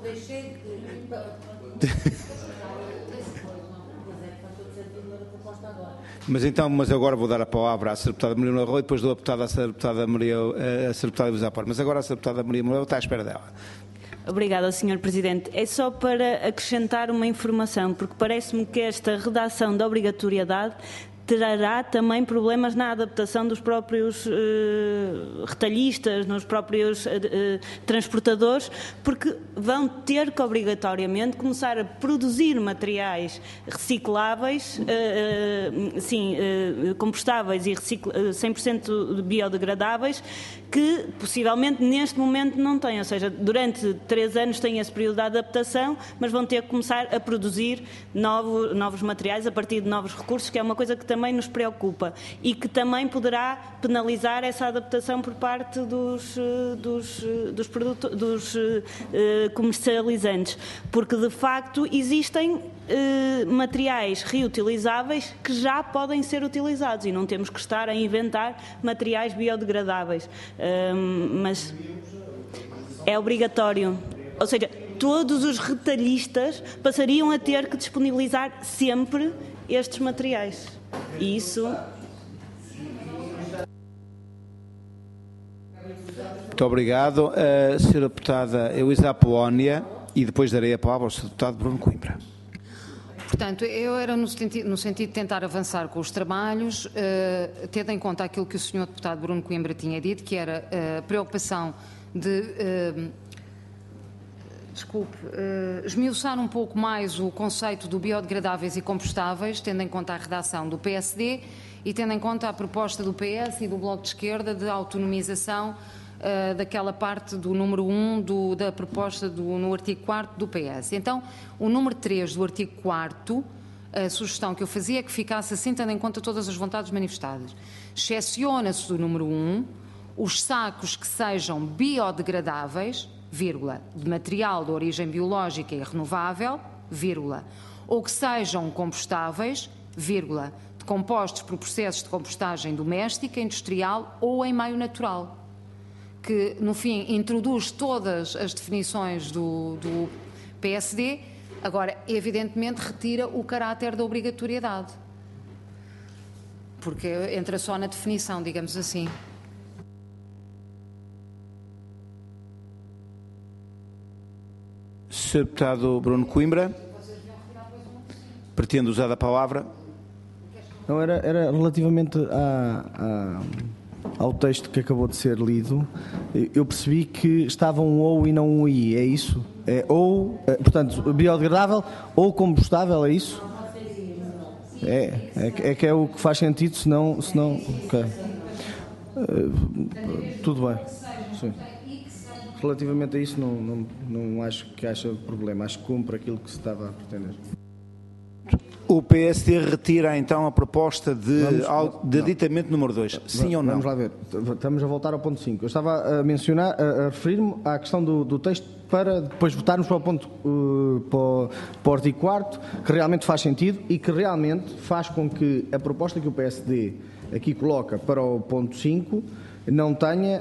Mas agora vou dar a palavra à Sra. Deputada Maria Manuel Roa e depois dou a palavra à Sra. Deputada Elisa Apolónia. Mas agora a Sra. Deputada Maria Manuel está à espera dela. Obrigada, Sr. Presidente. É só para acrescentar uma informação, porque parece-me que esta redação da obrigatoriedade trará também problemas na adaptação dos próprios retalhistas, nos próprios transportadores, porque vão ter que obrigatoriamente começar a produzir materiais recicláveis, compostáveis e 100% biodegradáveis, que possivelmente neste momento não têm, ou seja, durante 3 anos têm esse período de adaptação, mas vão ter que começar a produzir novos materiais a partir de novos recursos, que é uma coisa que também nos preocupa e que também poderá penalizar essa adaptação por parte dos comercializantes, porque de facto existem materiais reutilizáveis que já podem ser utilizados e não temos que estar a inventar materiais biodegradáveis, mas é obrigatório, ou seja, todos os retalhistas passariam a ter que disponibilizar sempre estes materiais. E isso... Muito obrigado. Sra. Deputada Elisa Apolónia, e depois darei a palavra ao Sr. Deputado Bruno Coimbra. Portanto, eu era no sentido de tentar avançar com os trabalhos, tendo em conta aquilo que o Sr. Deputado Bruno Coimbra tinha dito, que era a preocupação de... esmiuçar um pouco mais o conceito do biodegradáveis e compostáveis, tendo em conta a redação do PSD e tendo em conta a proposta do PS e do Bloco de Esquerda de autonomização daquela parte do número 1 da proposta no artigo 4º do PS. Então, o número 3 do artigo 4º, a sugestão que eu fazia é que ficasse assim, tendo em conta todas as vontades manifestadas. Excepciona-se do número 1 os sacos que sejam biodegradáveis, vírgula, de material de origem biológica e renovável, vírgula, ou que sejam compostáveis, vírgula, de compostos por processos de compostagem doméstica, industrial ou em meio natural, que, no fim, introduz todas as definições do PSD, agora, evidentemente, retira o caráter da obrigatoriedade, porque entra só na definição, digamos assim. Sr. Deputado Bruno Coimbra, pretende usar a palavra? Não, era relativamente ao texto que acabou de ser lido. Eu percebi que estava um ou e não um i, é isso? É ou, portanto, biodegradável ou combustável, é isso? É que é o que faz sentido, senão okay. Tudo bem. Sim. Relativamente a isso, não acho que haja problema. Acho que cumpre aquilo que se estava a pretender. O PSD retira então a proposta de aditamento número 2. Sim ou não? Vamos lá ver. Estamos a voltar ao ponto 5. Eu estava a mencionar, a referir-me à questão do texto para depois votarmos para o ponto para o artigo 4º, que realmente faz sentido e que realmente faz com que a proposta que o PSD aqui coloca para o ponto 5 não tenha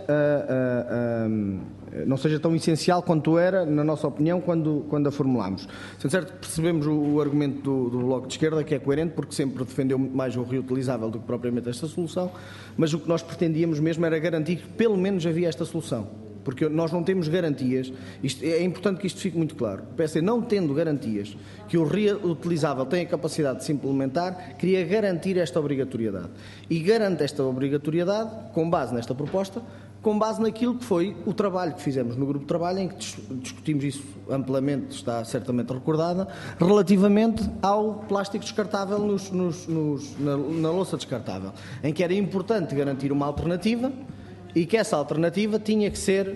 não seja tão essencial quanto era, na nossa opinião, quando a formulámos. Sendo certo que percebemos o argumento do Bloco de Esquerda, que é coerente, porque sempre defendeu muito mais o reutilizável do que propriamente esta solução, mas o que nós pretendíamos mesmo era garantir que pelo menos havia esta solução. Porque nós não temos garantias, é importante que isto fique muito claro. O PSD, não tendo garantias que o reutilizável tem a capacidade de se implementar, queria garantir esta obrigatoriedade. E garante esta obrigatoriedade, com base nesta proposta, com base naquilo que foi o trabalho que fizemos no grupo de trabalho, em que discutimos isso amplamente, está certamente recordada, relativamente ao plástico descartável na louça descartável, em que era importante garantir uma alternativa e que essa alternativa tinha que ser,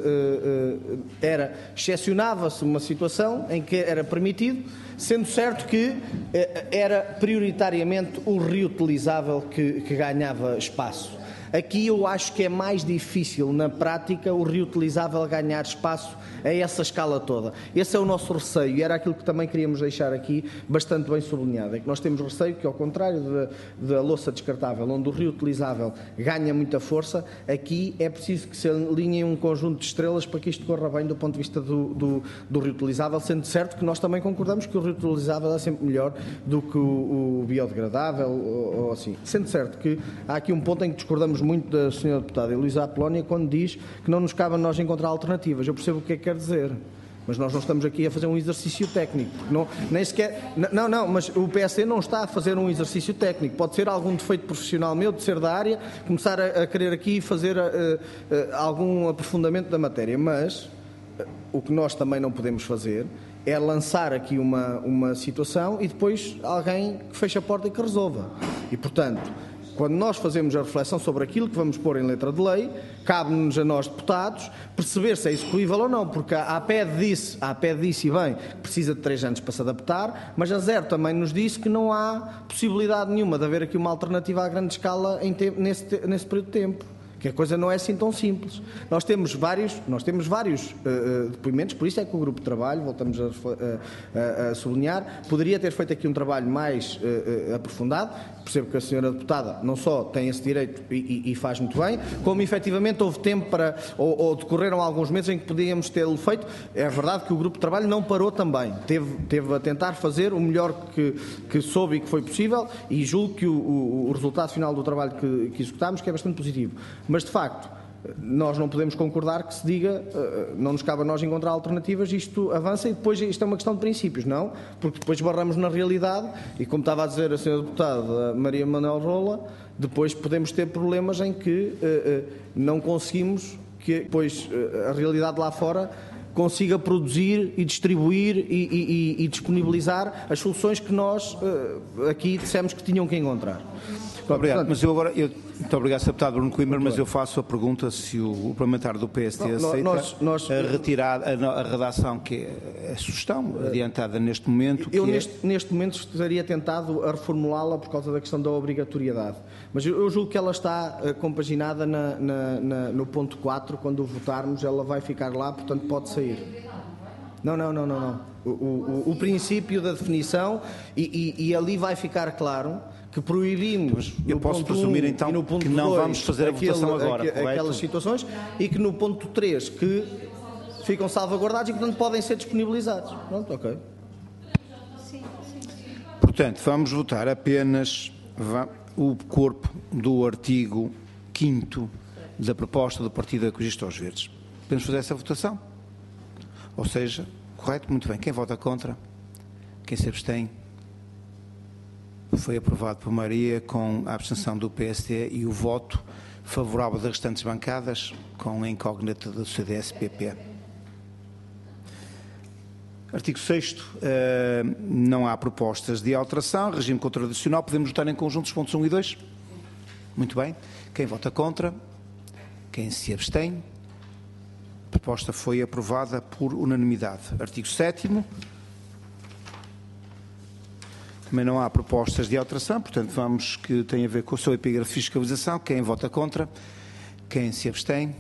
excepcionava-se uma situação em que era permitido, sendo certo que era prioritariamente o reutilizável que ganhava espaço. Aqui eu acho que é mais difícil, na prática, o reutilizável ganhar espaço a essa escala toda. Esse é o nosso receio e era aquilo que também queríamos deixar aqui bastante bem sublinhado. É que nós temos receio que, ao contrário da louça descartável, onde o reutilizável ganha muita força, aqui é preciso que se alinhem um conjunto de estrelas para que isto corra bem do ponto de vista do reutilizável, sendo certo que nós também concordamos que o reutilizável é sempre melhor do que o biodegradável ou assim. Sendo certo que há aqui um ponto em que discordamos muito da Sra. Deputada Elisa Apolónia quando diz que não nos cabe a nós encontrar alternativas. Eu percebo o que é que quer dizer. Mas nós não estamos aqui a fazer um exercício técnico. Nem sequer, não, mas o PSD não está a fazer um exercício técnico. Pode ser algum defeito profissional meu, de ser da área, começar a querer aqui fazer algum aprofundamento da matéria. Mas o que nós também não podemos fazer é lançar aqui uma situação e depois alguém que feche a porta e que resolva. E, portanto, quando nós fazemos a reflexão sobre aquilo que vamos pôr em letra de lei, cabe-nos a nós, deputados, perceber se é execuível ou não, porque a APED disse, e bem, que precisa de 3 anos para se adaptar, mas a ZERO também nos disse que não há possibilidade nenhuma de haver aqui uma alternativa à grande escala nesse período de tempo. Que a coisa não é assim tão simples. Nós temos vários depoimentos, por isso é que o grupo de trabalho, voltamos a sublinhar, poderia ter feito aqui um trabalho mais aprofundado. Percebo que a senhora deputada não só tem esse direito e faz muito bem, como efetivamente houve tempo para, ou decorreram alguns meses em que podíamos tê-lo feito. É verdade que o grupo de trabalho não parou também. Teve a tentar fazer o melhor que soube e que foi possível, e julgo que o resultado final do trabalho que executámos que é bastante positivo. Mas, de facto, nós não podemos concordar que se diga, não nos cabe a nós encontrar alternativas, isto avança e depois isto é uma questão de princípios, não? Porque depois barramos na realidade e, como estava a dizer a senhora deputada Maria Manuel Rola, depois podemos ter problemas em que não conseguimos que depois a realidade lá fora consiga produzir e distribuir e disponibilizar as soluções que nós aqui dissemos que tinham que encontrar. Muito obrigado. Mas eu agora, muito obrigado, Sr. Deputado Bruno Coimbra, mas eu faço a pergunta se o parlamentar do PSD aceita retirar a redação, que é a sugestão adiantada neste momento. Eu neste momento estaria tentado a reformulá-la por causa da questão da obrigatoriedade. Mas eu julgo que ela está compaginada no ponto 4, quando o votarmos ela vai ficar lá, portanto pode sair. Não. O princípio da definição e ali vai ficar claro que proibimos. Eu posso presumir então no ponto que não 2, vamos fazer a votação agora, aquelas situações, e que no ponto 3 que ficam salvaguardados e que portanto podem ser disponibilizados. Pronto, ok. Portanto, vamos votar apenas o corpo do artigo 5º da proposta do Partido Ecologista aos Verdes. Podemos fazer essa votação? Ou seja, correto? Muito bem. Quem vota contra? Quem se abstém? Foi aprovado por maioria, com a abstenção do PSD e o voto favorável das restantes bancadas, com a incógnita do CDS-PP. Artigo 6º. Não há propostas de alteração. Regime contradicional. Podemos votar em conjunto os pontos 1 e 2? Muito bem. Quem vota contra? Quem se abstém? A proposta foi aprovada por unanimidade. Artigo 7º. Também não há propostas de alteração, portanto vamos que tem a ver com o seu epígrafe de fiscalização. Quem vota contra? Quem se abstém?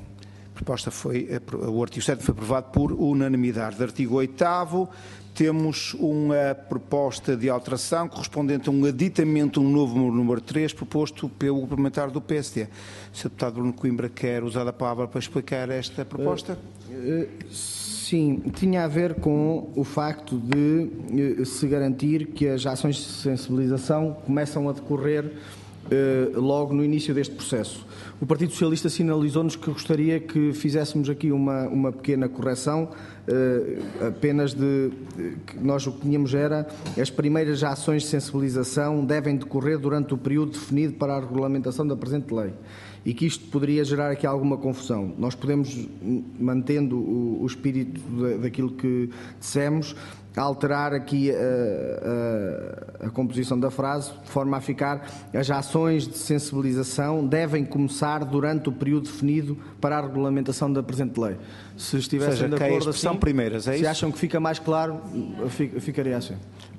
O artigo 7 foi aprovado por unanimidade. Artigo 8º, temos uma proposta de alteração correspondente a um aditamento, um novo número 3, proposto pelo parlamentar do PSD. O Sr. Deputado Bruno Coimbra quer usar a palavra para explicar esta proposta? Sim, tinha a ver com o facto de se garantir que as ações de sensibilização começam a decorrer logo no início deste processo. O Partido Socialista sinalizou-nos que gostaria que fizéssemos aqui uma pequena correção, apenas que nós o que tínhamos era as primeiras ações de sensibilização devem decorrer durante o período definido para a regulamentação da presente lei. E que isto poderia gerar aqui alguma confusão. Nós podemos, mantendo o espírito daquilo que dissemos, alterar aqui a composição da frase, de forma a ficar: as ações de sensibilização devem começar durante o período definido para a regulamentação da presente lei. Se estivessem de acordo assim, primeiras, é isso? Se acham que fica mais claro, ficaria assim.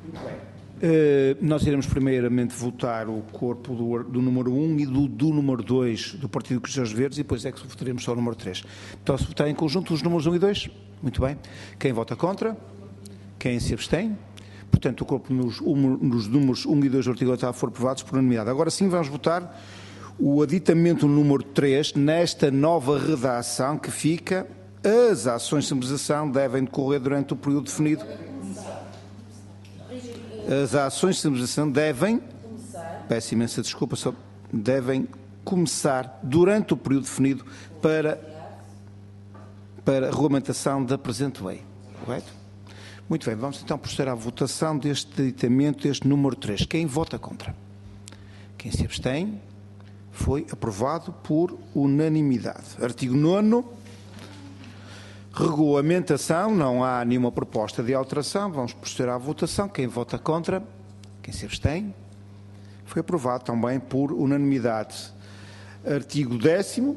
Nós iremos primeiramente votar o corpo do número 1 e do número 2 do Partido Ecologista aos Verdes, e depois é que votaremos só o número 3. Então, se votar em conjunto os números 1 e 2, muito bem. Quem vota contra? Quem se abstém? Portanto, o corpo nos números 1 e 2 do artigo 8º foram aprovados por unanimidade. Agora sim vamos votar o aditamento número 3, nesta nova redação que fica: as ações de sensibilização devem decorrer durante o período definido. As ações de sensibilização devem, peço imensa desculpa, devem começar durante o período definido para a regulamentação da presente lei. correto? Muito bem, vamos então proceder à votação deste aditamento, deste número 3. Quem vota contra? Quem se abstém? Foi aprovado por unanimidade. Artigo 9º. Regulamentação. Não há nenhuma proposta de alteração. Vamos proceder à votação. Quem vota contra? Quem se abstém? Foi aprovado também por unanimidade. Artigo 10º.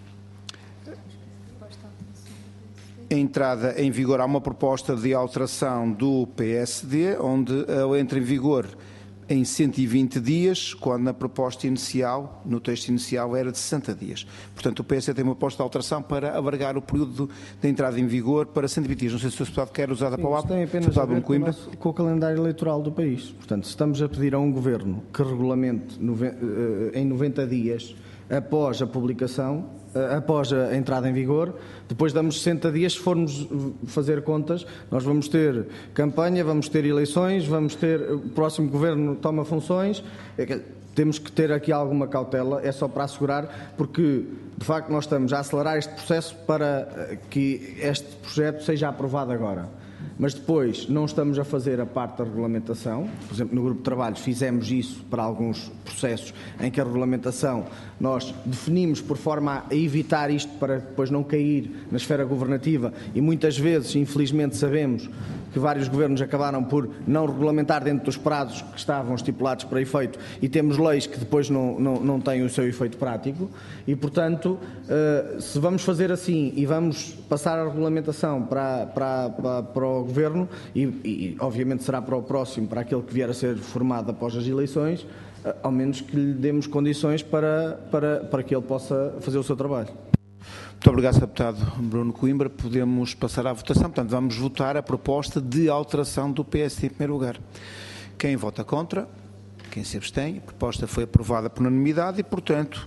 A entrada em vigor, há uma proposta de alteração do PSD, onde ela entra em vigor em 120 dias, quando na proposta inicial, no texto inicial, era de 60 dias. Portanto, o PSD tem uma proposta de alteração para alargar o período de entrada em vigor para 120 dias. Não sei se o Sr. Deputado quer usar a palavra. Tem apenas a ver com o calendário eleitoral do país. Portanto, se estamos a pedir a um Governo que regulamente em 90 dias após a publicação, após a entrada em vigor, depois damos 60 dias, se formos fazer contas, nós vamos ter campanha, vamos ter eleições, vamos ter, o próximo Governo toma funções, temos que ter aqui alguma cautela, é só para assegurar, porque de facto nós estamos a acelerar este processo para que este projeto seja aprovado agora. Mas depois não estamos a fazer a parte da regulamentação. Por exemplo, no grupo de trabalho fizemos isso para alguns processos em que a regulamentação nós definimos por forma a evitar isto para depois não cair na esfera governativa e muitas vezes, infelizmente, sabemos que vários governos acabaram por não regulamentar dentro dos prazos que estavam estipulados para efeito e temos leis que depois não têm o seu efeito prático e, portanto, se vamos fazer assim e vamos passar a regulamentação para o Governo e obviamente será para o próximo, para aquele que vier a ser formado após as eleições, ao menos que lhe demos condições para que ele possa fazer o seu trabalho. Muito obrigado, Sr. Deputado Bruno Coimbra. Podemos passar à votação. Portanto, vamos votar a proposta de alteração do PSD em primeiro lugar. Quem vota contra? Quem se abstém? A proposta foi aprovada por unanimidade e, portanto,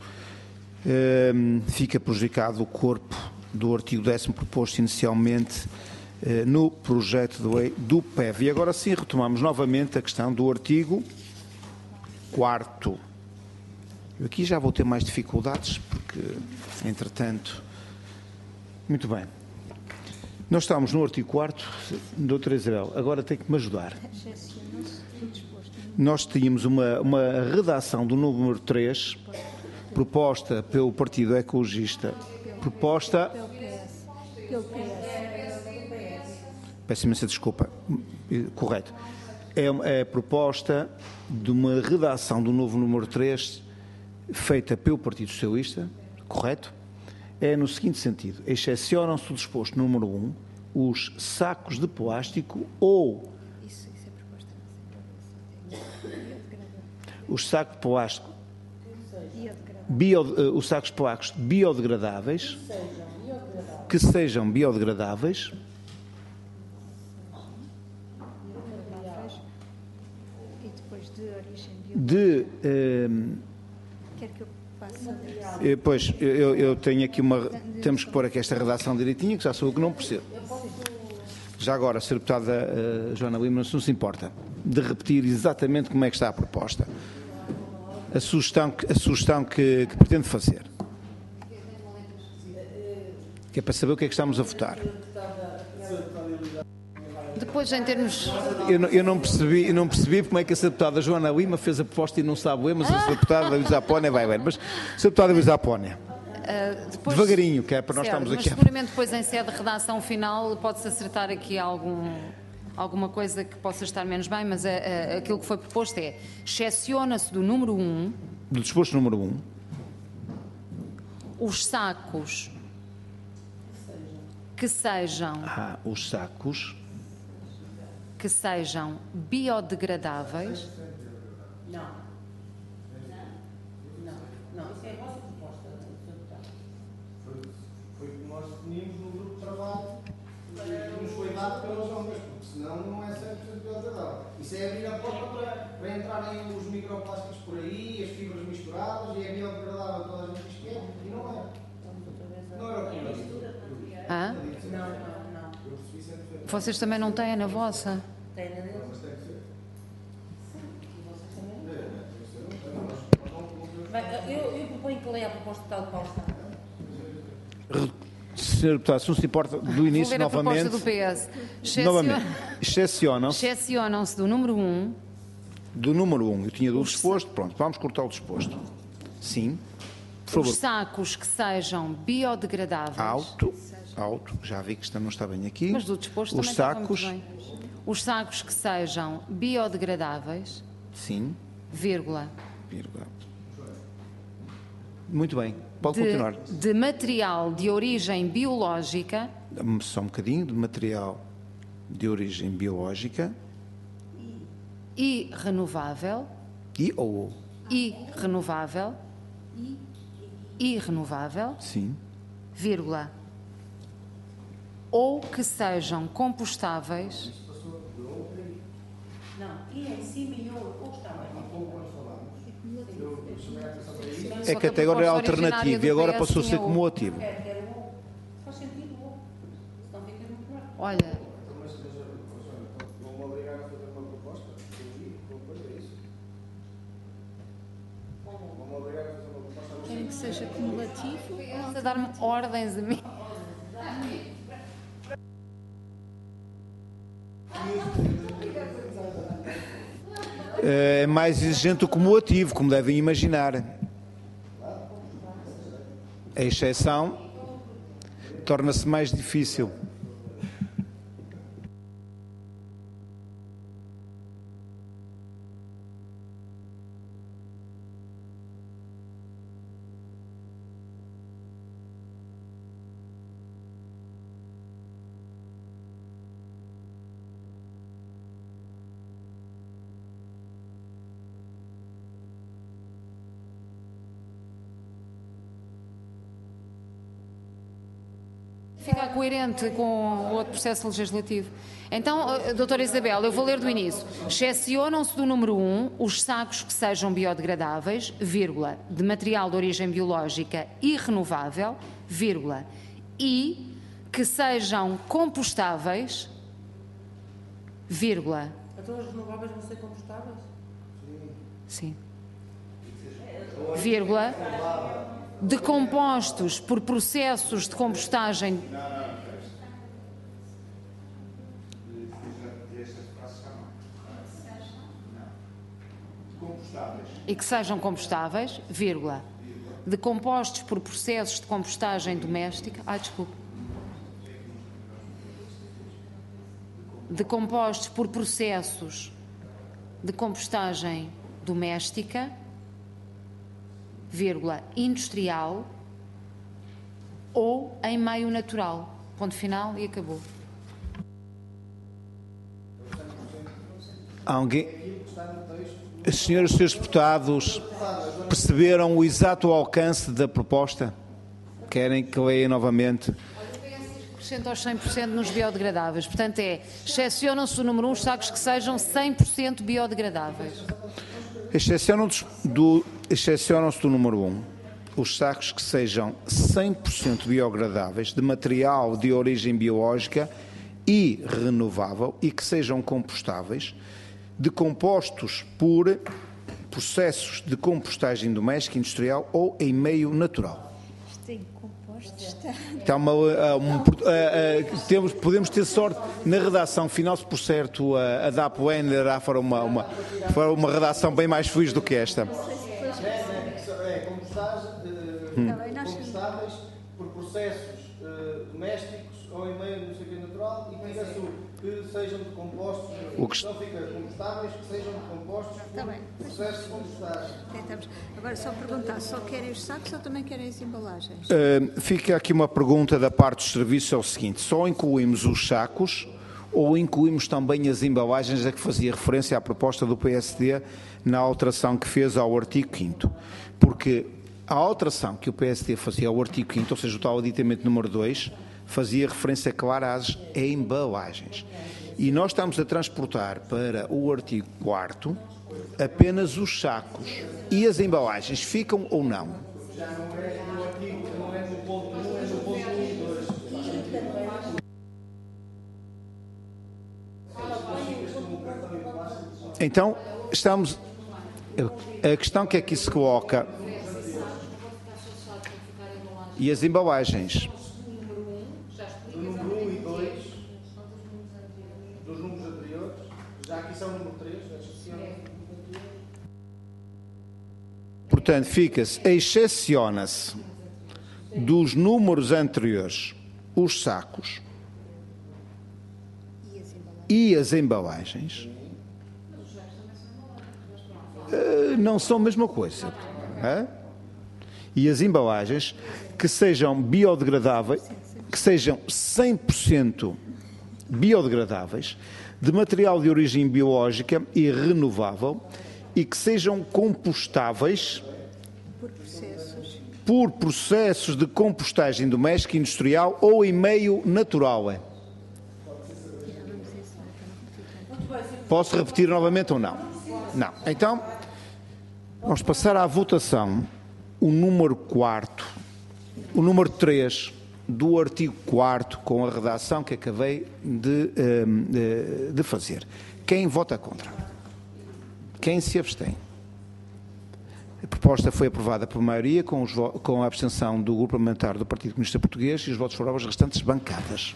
fica prejudicado o corpo do artigo 10º proposto inicialmente no projeto de lei do PEV. E agora sim retomamos novamente a questão do artigo 4º. Eu aqui já vou ter mais dificuldades porque, entretanto... Muito bem. Nós estamos no artigo 4º, doutora Isabel, agora tem que me ajudar. Nós tínhamos uma redação do número 3, proposta pelo Partido Ecologista, proposta... Peço imensa desculpa, correto. É a proposta de uma redação do novo número 3 feita pelo Partido Socialista, correto? É no seguinte sentido: excepcionam-se do disposto número 1 os sacos de plástico ou os sacos de plástico os sacos de plástico biodegradáveis que sejam biodegradáveis e depois de origem Quer que eu passe? Pois, eu tenho aqui temos que pôr aqui esta redação direitinha, que já sou eu que não percebo. Já agora, Sra. Deputada Joana Lima, não se importa de repetir exatamente como é que está a proposta. A sugestão que pretende fazer. Que é para saber o que é que estamos a votar. Depois, em termos... Eu não percebi como é que a Sra. Deputada Joana Lima fez a proposta e não sabe ler, mas a Sra. Deputada Luísa Apónia vai ler. Mas, Sra. Deputada Luísa Apónia, devagarinho, que é para nós estarmos aqui. Mas seguramente depois, em sede de redação final, pode-se acertar aqui alguma coisa que possa estar menos bem, mas aquilo que foi proposto é: excepciona-se do número 1... Do disposto número 1... os sacos que sejam... os sacos... que sejam biodegradáveis. Não. Isso é a vossa proposta, Foi o que nós definimos no grupo de trabalho que nos foi dado pelas ondas, porque senão não é 100% biodegradável. Isso é abrir a porta para entrarem os microplásticos por aí, as fibras misturadas, e é biodegradável, toda a gente diz que é, e não é. Não era o que eu Não. Vocês também não têm na vossa? Tem na deles. Eu proponho que leia a proposta tal qual está. Sr. Deputado, se não se importa, do início Vou ler novamente. a proposta do PS. Novamente. Excepcionam-se do número 1. Do número 1. Eu tinha do disposto. Pronto, vamos cortar o disposto. Sim. Por favor. Os sacos que sejam biodegradáveis. Alto. Já vi que isto não está bem aqui. Mas do disposto os também sacos. estava muito bem. Os sacos que sejam biodegradáveis. Sim. Vírgula. Muito bem. Pode continuar. De material de origem biológica. Só um bocadinho. De material de origem biológica. E renovável. E renovável. Sim. Vírgula. Ou que sejam compostáveis. Não, e em cima e ou está bem. É que até agora é alternativo e agora passou a ser cumulativo. Faz sentido ou. Senão fica muito claro. Olha. Vão-me obrigar a fazer uma proposta? É isso? Vão-me obrigar a fazer uma proposta? Querem que seja cumulativo? A dar-me ordens a mim. É mais exigente o cumulativo, como devem imaginar. A exceção torna-se mais difícil. Ficar coerente com o outro processo legislativo. Então, doutora Isabel, eu vou ler do início. Excepcionam-se do número 1 os sacos que sejam biodegradáveis, vírgula, de material de origem biológica e renovável, vírgula, e que sejam compostáveis, vírgula. Então as renováveis vão ser compostáveis? Sim. Vírgula. De compostos por processos de compostagem. E que sejam compostáveis, vírgula. De compostos por processos de compostagem doméstica. Desculpe. De compostos por processos de compostagem doméstica, vírgula, industrial ou em meio natural. Ponto final e acabou. Alguém? As senhoras e os senhores deputados perceberam o exato alcance da proposta? Querem que leia novamente? Acrescenta aos 100% nos biodegradáveis. Portanto, excepcionam-se do número 1 os sacos que sejam 100% biodegradáveis. Excepcionam-se do número 1 os sacos que sejam 100% biodegradáveis, de material de origem biológica e renovável e que sejam compostáveis, de compostos por processos de compostagem doméstica, industrial ou em meio natural. Tem compostos, está. Podemos ter sorte na redação final, se por certo a DAP Wender for uma redação bem mais feliz do que esta. Compostáveis por processos domésticos ou em meio natural e que sejam de compostos, então fica compostáveis, que sejam de compostos por processos de compostagem. Agora só perguntar, só querem os sacos ou também querem as embalagens? Fica aqui uma pergunta da parte dos serviços, é o seguinte: só incluímos os sacos ou incluímos também as embalagens a que fazia referência à proposta do PSD na alteração que fez ao artigo 5º? Porque a alteração que o PSD fazia ao artigo 5º, ou seja, o tal aditamento número 2, fazia referência clara às embalagens. E nós estamos a transportar para o artigo 4º apenas os sacos. E as embalagens ficam ou não? Já não é no artigo, não é no ponto 1, é no ponto 1 e 2. Então, estamos... A questão que aqui se coloca... E as embalagens? Portanto, fica-se, excepciona-se dos números anteriores os sacos e as embalagens. Não são a mesma coisa. E as embalagens que sejam biodegradáveis, que sejam 100% biodegradáveis, de material de origem biológica e renovável e que sejam compostáveis por processos de compostagem doméstica e industrial ou em meio natural. Posso repetir novamente ou não? Não. Então, vamos passar à votação o número 4, o número 3 do artigo 4 com a redação que acabei de fazer. Quem vota contra? Quem se abstém? A proposta foi aprovada por maioria com a abstenção do Grupo Parlamentar do Partido Comunista Português e os votos favoráveis restantes bancadas.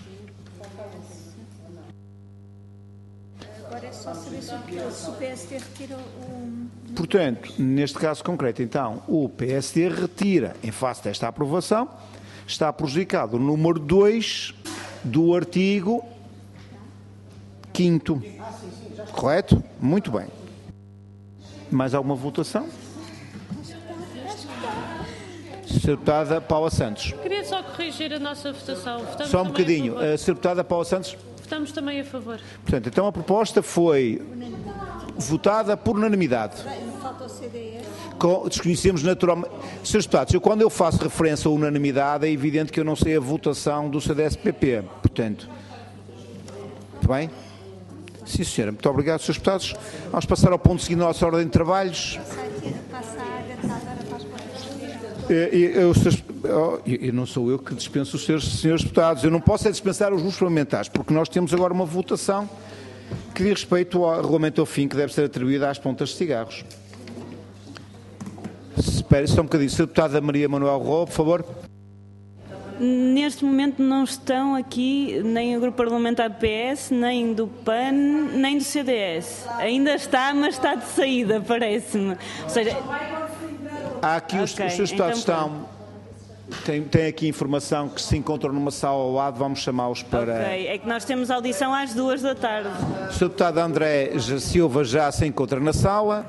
Agora é só saber se o PSD retira o... Portanto, neste caso concreto, então, o PSD retira, em face desta aprovação, está prejudicado o número 2 do artigo 5º. Correto? Muito bem. Mais alguma votação? Sra. Deputada Paula Santos. Queria só corrigir a nossa votação. Votamos só um bocadinho. Sra. Deputada Paula santos. Votamos também a favor. Portanto, então a proposta foi votada por unanimidade. Falta o CDS. Desconhecemos naturalmente. Srs. Deputados, quando eu faço referência à unanimidade, é evidente que eu não sei a votação do CDS-PP. Portanto, muito bem? Sim, senhora. Muito obrigado, Srs. Deputados. Vamos passar ao ponto seguinte da nossa ordem de trabalhos. Eu não sou eu que dispenso os senhores deputados. Eu não posso é dispensar os grupos parlamentares, porque nós temos agora uma votação que diz respeito ao regulamento ao fim que deve ser atribuído às pontas de cigarros. Espera só um bocadinho. Sra. Deputada Maria Manuel Roa, por favor. Neste momento não estão aqui nem o Grupo Parlamentar do PS, nem do PAN, nem do CDS. Ainda está, mas está de saída, parece-me. Ou seja... Há aqui os seus deputados estão... Tem aqui informação que se encontram numa sala ao lado, vamos chamá-los para... Ok, é que nós temos audição às 2 da tarde. O Sr. Deputado André Silva já se encontra na sala.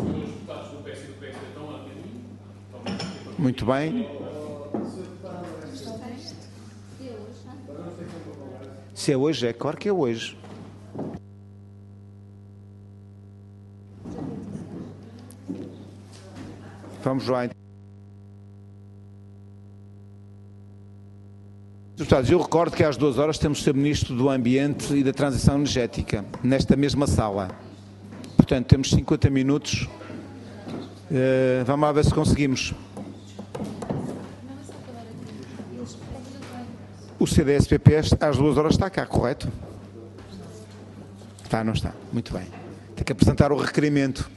Muito bem. Se é hoje, é claro que é hoje. Vamos lá. Deputados, eu recordo que às 2 horas temos o Sr. Ministro do Ambiente e da Transição Energética, nesta mesma sala. Portanto, temos 50 minutos. Vamos lá ver se conseguimos. O CDS-PP às 2 horas está cá, correto? Está, não está. Muito bem. Tem que apresentar o requerimento.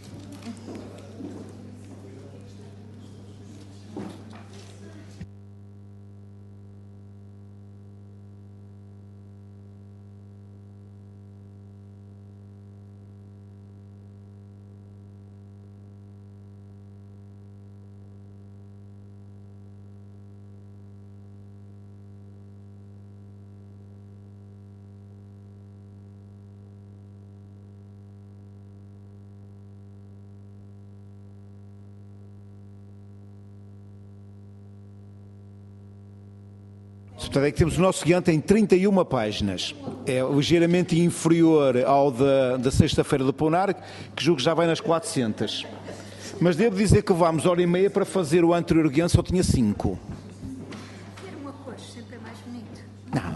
Portanto, é que temos o nosso guiante em 31 páginas. É ligeiramente inferior ao da sexta-feira do plenário, que julgo que já vai nas 400. Mas devo dizer que levámos hora e meia para fazer o anterior guiante, só tinha 5. Ter uma cor sempre é mais bonito. Não.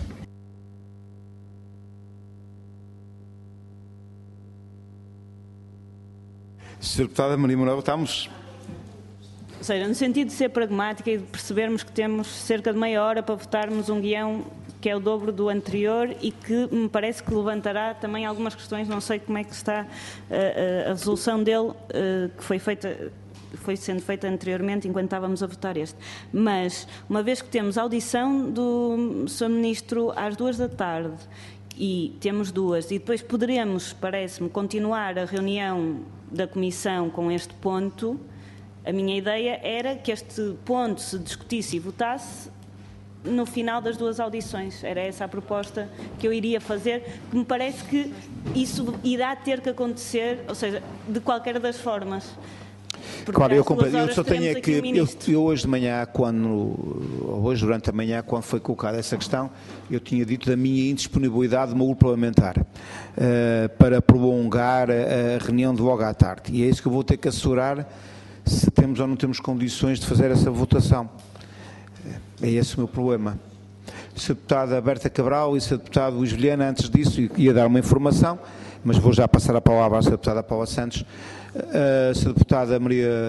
Sr. Deputada Maria Manuel, estamos... Ou seja, no sentido de ser pragmática e de percebermos que temos cerca de meia hora para votarmos um guião que é o dobro do anterior e que me parece que levantará também algumas questões, não sei como é que está a resolução dele, que foi sendo feita anteriormente enquanto estávamos a votar este. Mas, uma vez que temos audição do Sr. Ministro às 2 da tarde e temos 2, e depois poderemos, parece-me, continuar a reunião da Comissão com este ponto, A minha ideia era que este ponto se discutisse e votasse no final das 2 audições. Era essa a proposta que eu iria fazer, que me parece que isso irá ter que acontecer, ou seja, de qualquer das formas. Porque claro, eu às 2 compreendo. Eu horas só tenho é teremos que aqui o Ministro. eu hoje de manhã, hoje durante a manhã, quando foi colocada essa questão, eu tinha dito da minha indisponibilidade de uma UR parlamentar para prolongar a reunião de logo à tarde. E é isso que eu vou ter que assegurar se temos ou não temos condições de fazer essa votação. É esse o meu problema. Se a deputada Berta Cabral e se a deputada Luís Vilhena, antes disso, ia dar uma informação, mas vou já passar a palavra à deputada Paula Santos, se a deputada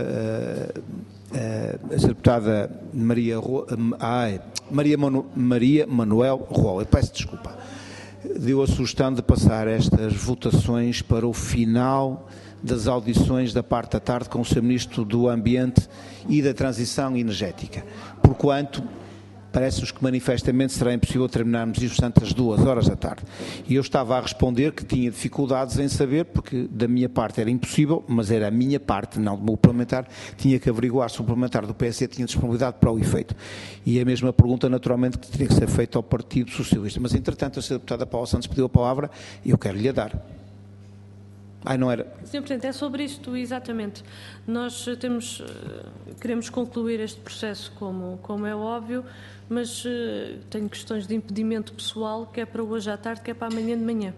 Maria Manuel Rola, peço desculpa, deu a sugestão de passar estas votações para o final das audições da parte da tarde com o Sr. Ministro do Ambiente e da Transição Energética, porquanto parece-nos que manifestamente será impossível terminarmos isto antes das 2 horas da tarde. E eu estava a responder que tinha dificuldades em saber, porque da minha parte era impossível, mas era a minha parte, não do meu parlamentar, tinha que averiguar se o parlamentar do PSD tinha disponibilidade para o efeito. E a mesma pergunta, naturalmente, que teria que ser feita ao Partido Socialista. Mas, entretanto, a deputada Paula Santos pediu a palavra e eu quero-lhe a dar. Não era. Sr. Presidente, é sobre isto, exatamente. Nós queremos concluir este processo como é óbvio, mas tenho questões de impedimento pessoal, que é para hoje à tarde, que é para amanhã de manhã.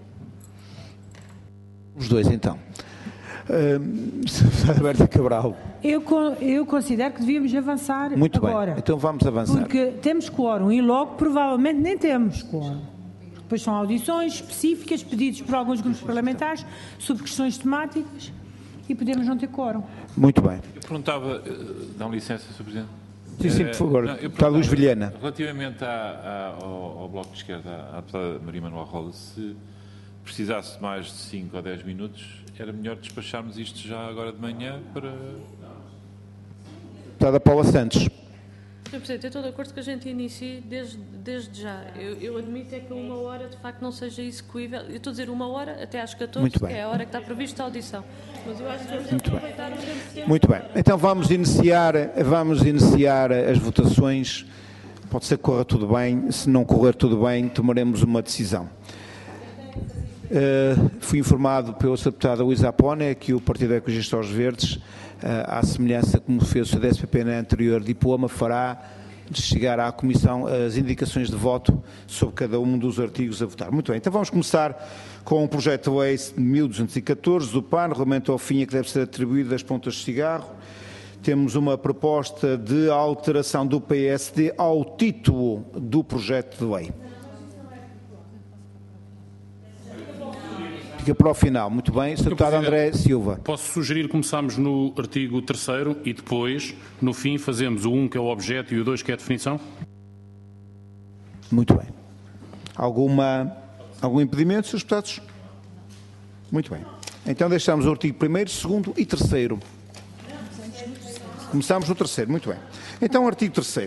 Os dois, então. Berta Cabral. Eu considero que devíamos avançar muito agora. Bem, então vamos avançar. Porque temos quórum e logo provavelmente nem temos quórum. Depois são audições específicas, pedidos por alguns grupos parlamentares, sobre questões temáticas e podemos não ter quórum. Muito bem. Eu perguntava, dá licença, Sr. Presidente? Sim, por favor. Está Luís Vilhena. Relativamente ao Bloco de Esquerda, à deputada Maria Manuel Rola, se precisasse mais de 5 ou 10 minutos, era melhor despacharmos isto já agora de manhã para... Deputada Paula Santos. Sr. Presidente, eu estou de acordo que a gente inicie desde já. Eu admito é que 1 hora, de facto, não seja execuível. Eu estou a dizer 1 hora até às 14, que é a hora que está prevista a audição. Mas eu acho que temos que aproveitar o tempo que temos. Muito bem. Então vamos iniciar as votações. Pode ser que corra tudo bem. Se não correr tudo bem, tomaremos uma decisão. Fui informado pela Sra. Deputada Luísa Apone que o Partido Ecologista aos Verdes, à semelhança como fez o CDS-PP na anterior diploma, fará de chegar à Comissão as indicações de voto sobre cada um dos artigos a votar. Muito bem, então vamos começar com o projeto de lei 1214 do PAN, regulamento ao fim a que deve ser atribuído as pontas de cigarro. Temos uma proposta de alteração do PSD ao título do projeto de lei. Fica para o final. Muito bem. Sr. Deputado André Silva. Posso sugerir que começamos no artigo 3º e depois, no fim, fazemos o 1, que é o objeto, e o 2, que é a definição? Muito bem. Algum impedimento, Srs. Deputados? Muito bem. Então deixamos o artigo 1º, 2º e 3º. Começamos no 3º. Muito bem. Então, artigo 3º.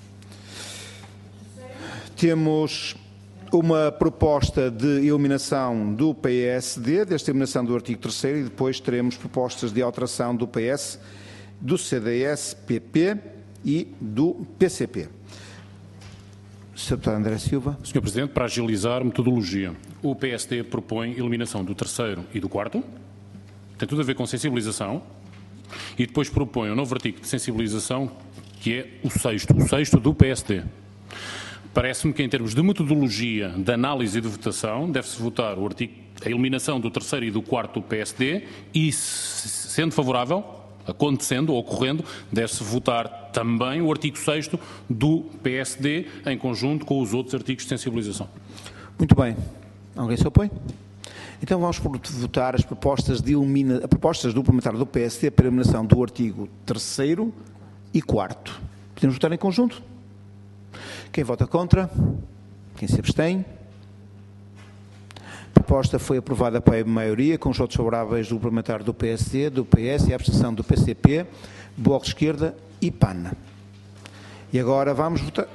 Temos uma proposta de eliminação do PSD, desta eliminação do artigo 3º, e depois teremos propostas de alteração do PS, do CDS, PP e do PCP. Sr. Deputado André Silva. Sr. Presidente, para agilizar metodologia, o PSD propõe eliminação do 3º e do 4º, tem tudo a ver com sensibilização, e depois propõe um novo artigo de sensibilização, que é o 6º do PSD. Parece-me que, em termos de metodologia de análise e de votação, deve-se votar a eliminação do 3º e do 4º do PSD e, sendo favorável, acontecendo ou ocorrendo, deve-se votar também o artigo 6º do PSD em conjunto com os outros artigos de sensibilização. Muito bem. Alguém se opõe? Então vamos votar as propostas do parlamentar do PSD para a eliminação do artigo 3º e 4º. Podemos votar em conjunto? Quem vota contra? Quem se abstém? A proposta foi aprovada pela maioria, com os votos favoráveis do parlamentar do PSD, do PS e a abstenção do PCP, Bloco de Esquerda e PAN. E agora vamos votar.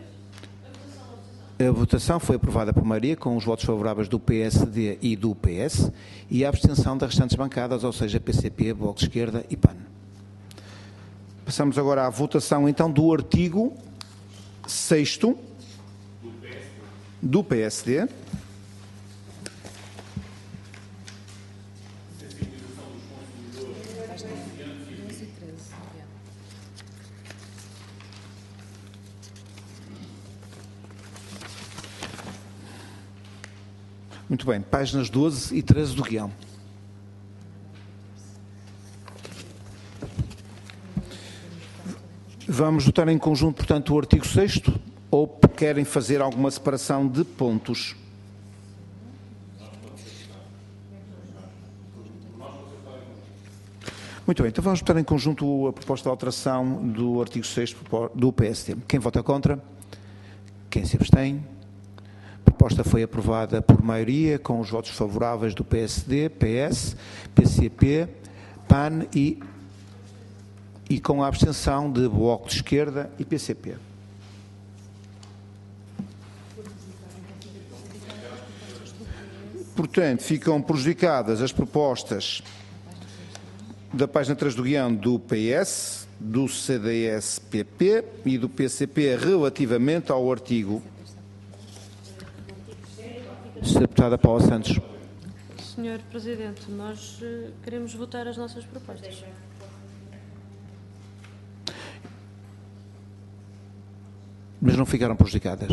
A votação foi aprovada por maioria, com os votos favoráveis do PSD e do PS e a abstenção das restantes bancadas, ou seja, PCP, Bloco de Esquerda e PAN. Passamos agora à votação, então, do artigo 6º do PSD. Muito bem, páginas 12 e 13 do guião. Vamos votar em conjunto, portanto, o artigo 6º, ou querem fazer alguma separação de pontos? Muito bem, então vamos votar em conjunto a proposta de alteração do artigo 6º do PSD. Quem vota contra? Quem se abstém? A proposta foi aprovada por maioria, com os votos favoráveis do PSD, PS, PCP, PAN e com a abstenção de Bloco de Esquerda e PCP. Portanto, ficam prejudicadas as propostas da página 3 do guião do PS, do CDS-PP e do PCP relativamente ao artigo. Sra. Deputada Paula Santos. Senhor Presidente, nós queremos votar as nossas propostas. Mas não ficaram prejudicadas.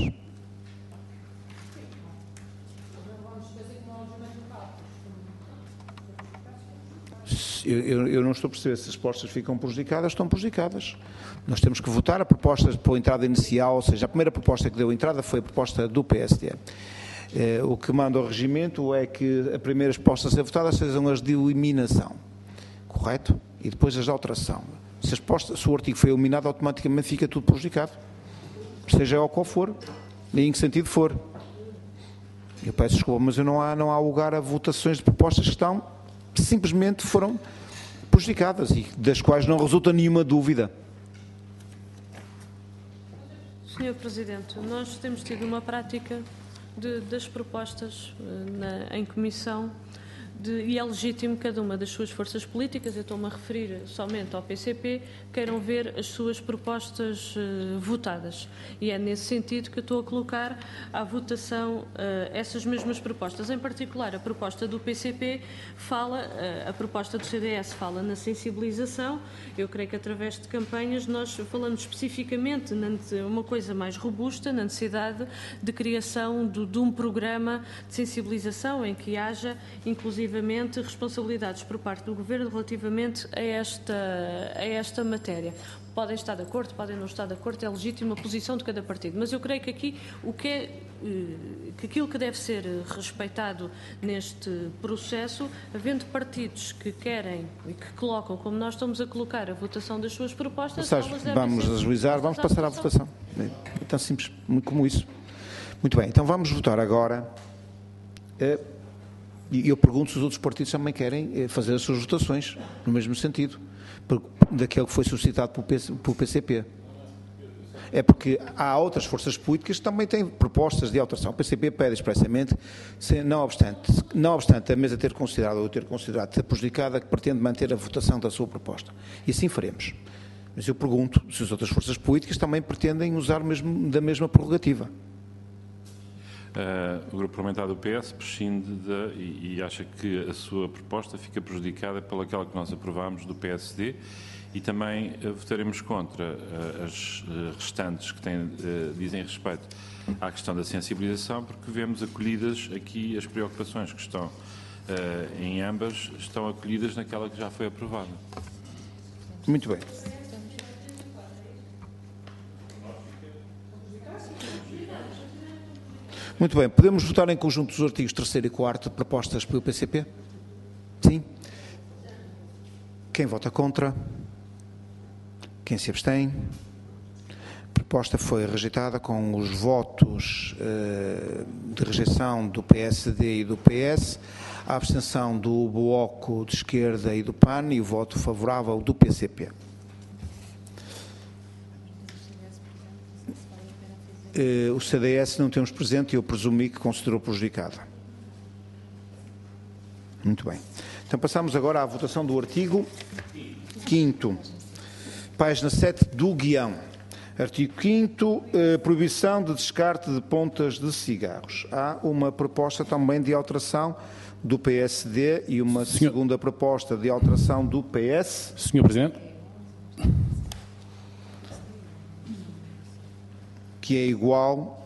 Eu não estou a perceber se as propostas ficam prejudicadas, estão prejudicadas. Nós temos que votar a proposta pela entrada inicial, ou seja, a primeira proposta que deu entrada foi a proposta do PSD. O que manda ao regimento é que as primeiras propostas a ser votadas sejam as de eliminação, correto? E depois as de alteração. Se o artigo foi eliminado, automaticamente fica tudo prejudicado, seja ao qual for, e em que sentido for. Eu peço desculpa, mas não há lugar a votações de propostas que simplesmente foram prejudicadas e das quais não resulta nenhuma dúvida. Senhor Presidente, nós temos tido uma prática das propostas em comissão e é legítimo cada uma das suas forças políticas, eu estou-me a referir somente ao PCP, queiram ver as suas propostas votadas. E é nesse sentido que eu estou a colocar à votação essas mesmas propostas. Em particular, a proposta do PCP a proposta do CDS fala na sensibilização. Eu creio que através de campanhas nós falamos especificamente uma coisa mais robusta, na necessidade de criação de um programa de sensibilização em que haja, inclusive, responsabilidades por parte do Governo relativamente a esta matéria. Podem estar de acordo, podem não estar de acordo, é legítima a posição de cada partido, mas eu creio que aqui que aquilo que deve ser respeitado neste processo, havendo partidos que querem e que colocam, como nós estamos a colocar, a votação das suas propostas, vamos agilizar, vamos passar à votação. É tão simples como isso. Muito bem, então vamos votar agora. E eu pergunto se os outros partidos também querem fazer as suas votações, no mesmo sentido, daquele que foi suscitado pelo PCP. É porque há outras forças políticas que também têm propostas de alteração. O PCP pede expressamente, não obstante a mesa ter considerado ou ter considerado ter prejudicada, que pretende manter a votação da sua proposta. E assim faremos. Mas eu pergunto se as outras forças políticas também pretendem usar da mesma prerrogativa. O Grupo Parlamentar do PS prescinde e acha que a sua proposta fica prejudicada pelaquela que nós aprovámos do PSD e também votaremos contra as restantes que dizem respeito à questão da sensibilização, porque vemos acolhidas aqui as preocupações que estão em ambas, estão acolhidas naquela que já foi aprovada. Muito bem. Muito bem, podemos votar em conjunto os artigos 3º e 4º propostas pelo PCP? Sim? Quem vota contra? Quem se abstém? A proposta foi rejeitada com os votos de rejeição do PSD e do PS, a abstenção do Bloco de Esquerda e do PAN e o voto favorável do PCP. O CDS não temos presente e eu presumi que considerou prejudicada. Muito bem. Então passamos agora à votação do artigo 5º. Página 7 do guião. Artigo 5º, proibição de descarte de pontas de cigarros. Há uma proposta também de alteração do PSD e uma segunda proposta de alteração do PS. Senhor Presidente. Que é igual.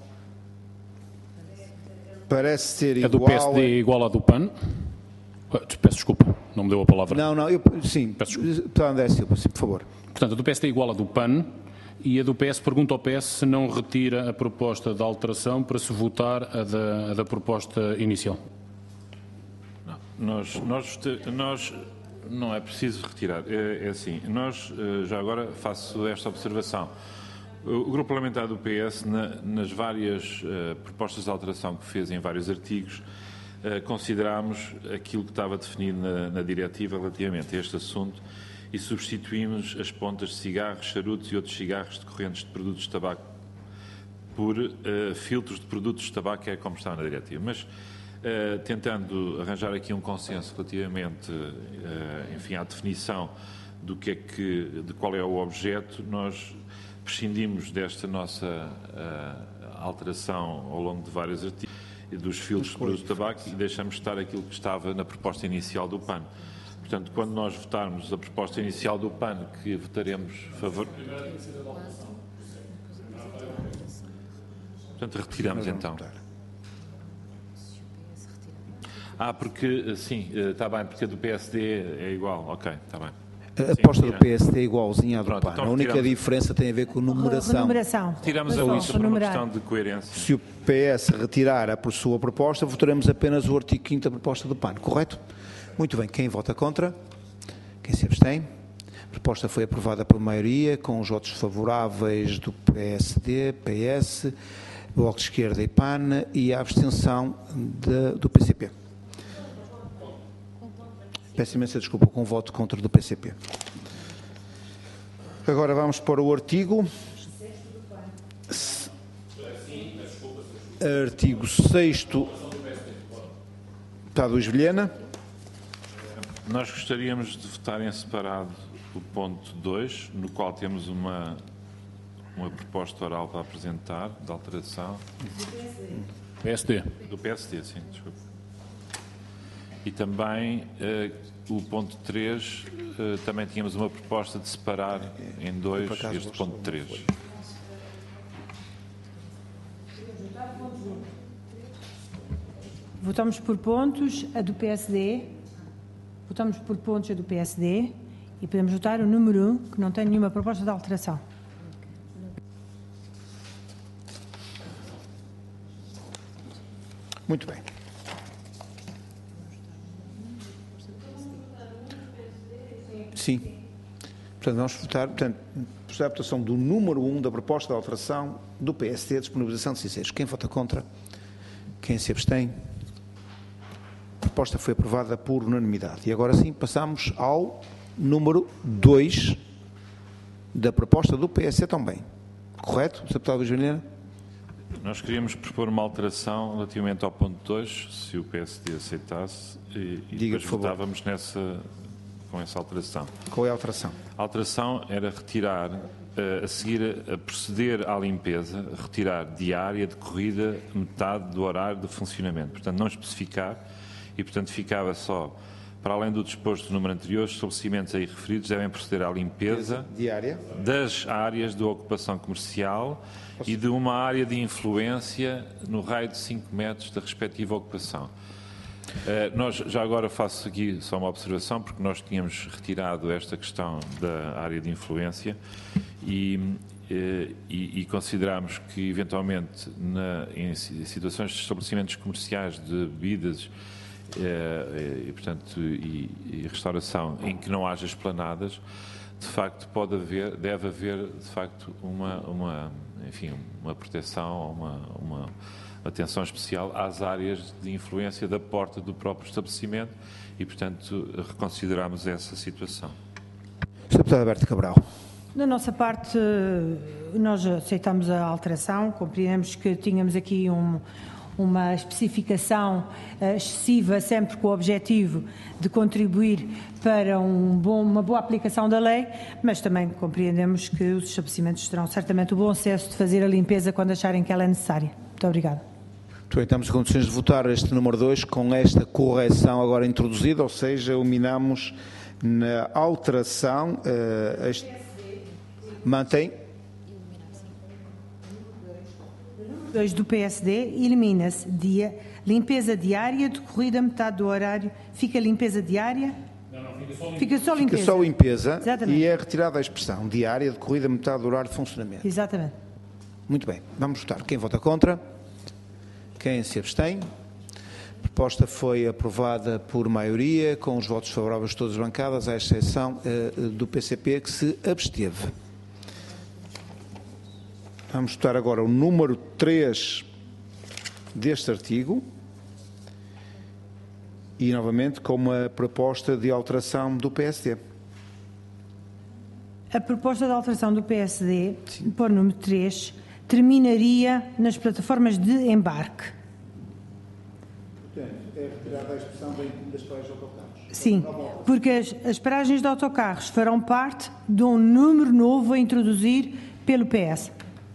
Parece ser igual. A do PSD é igual à do PAN. Peço desculpa, não me deu a palavra. Não, sim. Peço desculpa. André Silva, sim, por favor. Portanto, a do PSD é igual à do PAN e a do PS pergunta ao PS se não retira a proposta de alteração para se votar a da proposta inicial. Não, nós não é preciso retirar. É assim, nós, já agora faço esta observação. O Grupo Parlamentar do PS, nas várias propostas de alteração que fez em vários artigos, considerámos aquilo que estava definido na diretiva relativamente a este assunto e substituímos as pontas de cigarros, charutos e outros cigarros decorrentes de produtos de tabaco por filtros de produtos de tabaco, que é como está na diretiva. Mas, tentando arranjar aqui um consenso relativamente, enfim, à definição de qual é o objeto, nós prescindimos desta nossa alteração ao longo de vários artigos dos filtros de produtos de tabaco e deixamos estar aquilo que estava na proposta inicial do PAN. Portanto, quando nós votarmos a proposta inicial do PAN, que votaremos a favor... Portanto, retiramos então. Porque, sim, está bem, porque a do PSD é igual. Ok, está bem. A aposta do PSD é igualzinha à do PAN. Então a única diferença tem a ver com numeração. Tiramos a lista por uma questão de coerência. Se o PS retirar a sua proposta, votaremos apenas o artigo 5º da proposta do PAN, correto? Muito bem. Quem vota contra? Quem se abstém? A proposta foi aprovada por maioria, com os votos favoráveis do PSD, PS, Bloco de Esquerda e PAN e a abstenção do PCP. Peço imensa desculpa, com o voto contra do PCP. Agora vamos para o artigo 6º. Está do Vilhena. Nós gostaríamos de votar em separado o ponto 2, no qual temos uma proposta oral para apresentar, de alteração. PSD. Do PSD, sim, desculpa. E também o ponto 3, também tínhamos uma proposta de separar em 2 este ponto 3. Votamos por pontos a do PSD. Votamos por pontos a do PSD e podemos votar o número 1, que não tem nenhuma proposta de alteração. Muito bem. Sim. Portanto, vamos votar, a votação do número 1 da proposta de alteração do PSD, disponibilização de cinzeiros. Quem vota contra? Quem se abstém? A proposta foi aprovada por unanimidade. E agora sim, passamos ao número 2 da proposta do PSD também. Correto, Sr. Deputado Vilhena? Nós queríamos propor uma alteração relativamente ao ponto 2, se o PSD aceitasse, e depois votávamos com essa alteração. Qual é a alteração? A alteração era retirar, a seguir a proceder à limpeza, retirar diária de corrida metade do horário de funcionamento. Portanto, não especificar e, portanto, ficava só, para além do disposto do número anterior, os estabelecimentos aí referidos devem proceder à limpeza diária das áreas de ocupação comercial e de uma área de influência no raio de 5 metros da respectiva ocupação. Nós, já agora faço aqui só uma observação, porque nós tínhamos retirado esta questão da área de influência e consideramos que, eventualmente, em situações de estabelecimentos comerciais de bebidas e, portanto, e restauração em que não haja esplanadas, de facto deve haver, de facto, uma proteção, uma atenção especial às áreas de influência da porta do próprio estabelecimento e, portanto, reconsideramos essa situação. Sr. Deputado Alberto Cabral. Da nossa parte, nós aceitamos a alteração, compreendemos que tínhamos aqui uma especificação excessiva, sempre com o objetivo de contribuir para uma boa aplicação da lei, mas também compreendemos que os estabelecimentos terão certamente o bom senso de fazer a limpeza quando acharem que ela é necessária. Muito obrigada. Muito bem, estamos em condições de votar este número 2 com esta correção agora introduzida, ou seja, eliminamos na alteração, mantém. 2 do PSD, elimina-se limpeza diária, decorrida metade do horário. Fica limpeza diária? Não, fica só limpeza. Fica só limpeza. Exatamente. E é retirada a expressão diária, decorrida metade do horário de funcionamento. Exatamente. Muito bem, vamos votar. Quem vota contra? Quem se abstém? A proposta foi aprovada por maioria, com os votos favoráveis de todas as bancadas, à exceção do PCP, que se absteve. Vamos votar agora o número 3 deste artigo e, novamente, com uma proposta de alteração do PSD. A proposta de alteração do PSD, para o número 3, terminaria nas plataformas de embarque. Portanto, é retirada a expressão das paragens de autocarros. Sim, porque as paragens de autocarros farão parte de um número novo a introduzir pelo PS.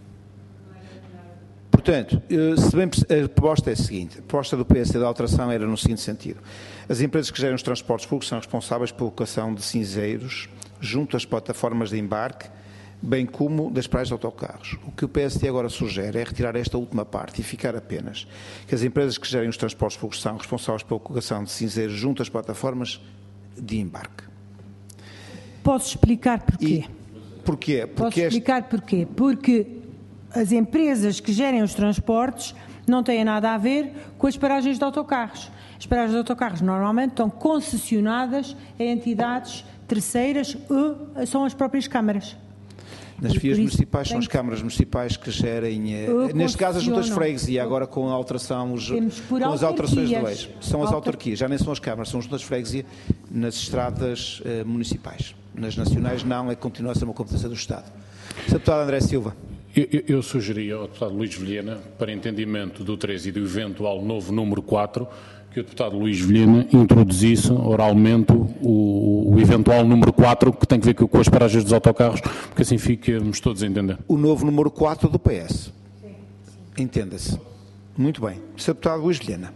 Portanto, se bem a proposta é a seguinte, a proposta do PSD da alteração era no seguinte sentido: as empresas que gerem os transportes públicos são responsáveis pela colocação de cinzeiros junto às plataformas de embarque, bem como das paragens de autocarros. O que o PSD agora sugere é retirar esta última parte e ficar apenas que as empresas que gerem os transportes públicos são responsáveis pela colocação de cinzeiros junto às plataformas de embarque. Posso explicar porquê? Porquê? Posso explicar porquê? Porque as empresas que gerem os transportes não têm nada a ver com as paragens de autocarros. As paragens de autocarros normalmente estão concessionadas a entidades terceiras ou são as próprias câmaras. Nas vias municipais são as câmaras municipais que gerem, neste caso as juntas de freguesia, agora com a alteração, com as alterações de leis. São as autarquias, já nem são as câmaras, são as juntas de freguesia nas estradas municipais. Nas nacionais não, continua a ser uma competência do Estado. Sr. Deputado André Silva. Eu sugeria ao deputado Luís Vilhena, para entendimento do 3 e do eventual novo número 4, que o deputado Luís Vilhena introduzisse oralmente o eventual número 4, que tem que ver com as paragens dos autocarros, porque assim ficamos todos a entender. O novo número 4 do PS. Entenda-se. Muito bem. Sr. Deputado Luís Vilhena.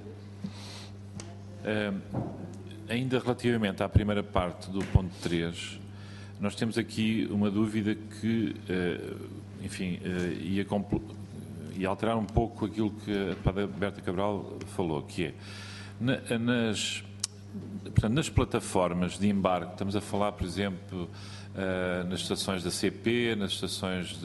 Ainda relativamente à primeira parte do ponto 3, nós temos aqui uma dúvida que, enfim, ia alterar um pouco aquilo que a deputada Berta Cabral falou, que é, portanto, nas plataformas de embarque, estamos a falar, por exemplo, nas estações da CP, nas estações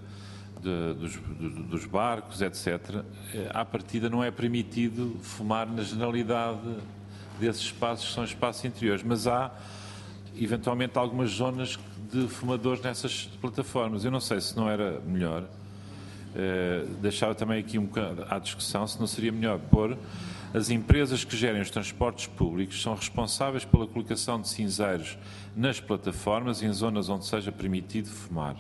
dos barcos, etc., à partida não é permitido fumar na generalidade desses espaços, que são espaços interiores, mas há eventualmente algumas zonas de fumadores nessas plataformas. Eu não sei se não era melhor, deixava também aqui um bocado à discussão, se não seria melhor pôr as empresas que gerem os transportes públicos são responsáveis pela colocação de cinzeiros nas plataformas em zonas onde seja permitido fumar.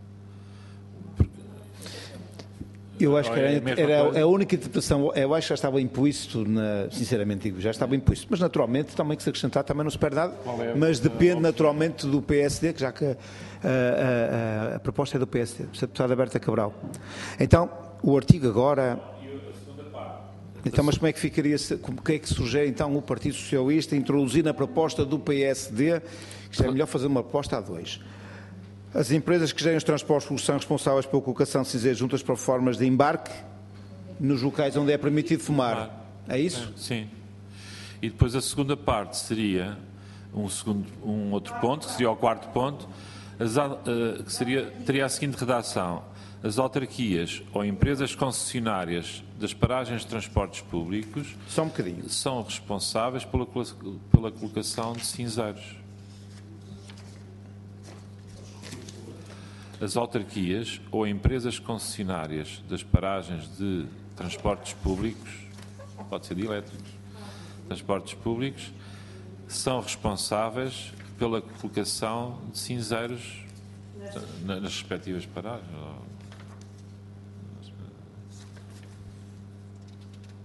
Eu acho que era a única interpretação, eu acho que já estava implícito, sinceramente digo, já estava implícito, mas naturalmente também que se acrescentar também não se perde nada, mas depende naturalmente do PSD, que já que a proposta é do PSD, a deputada Berta Cabral. Então, o artigo agora... Então, mas como é que ficaria, o que é que sugere então o Partido Socialista introduzir na proposta do PSD, que já é melhor fazer uma proposta a 2? As empresas que gerem os transportes públicos são responsáveis pela colocação de cinzeiros junto às plataformas de embarque nos locais onde é permitido fumar. É isso? Sim. E depois a segunda parte seria um outro ponto, que seria o quarto ponto, teria a seguinte redação: as autarquias ou empresas concessionárias das paragens de transportes públicos são responsáveis pela colocação de cinzeiros. As autarquias ou empresas concessionárias das paragens de transportes públicos, pode ser de elétricos, transportes públicos, são responsáveis pela colocação de cinzeiros nas respectivas paragens.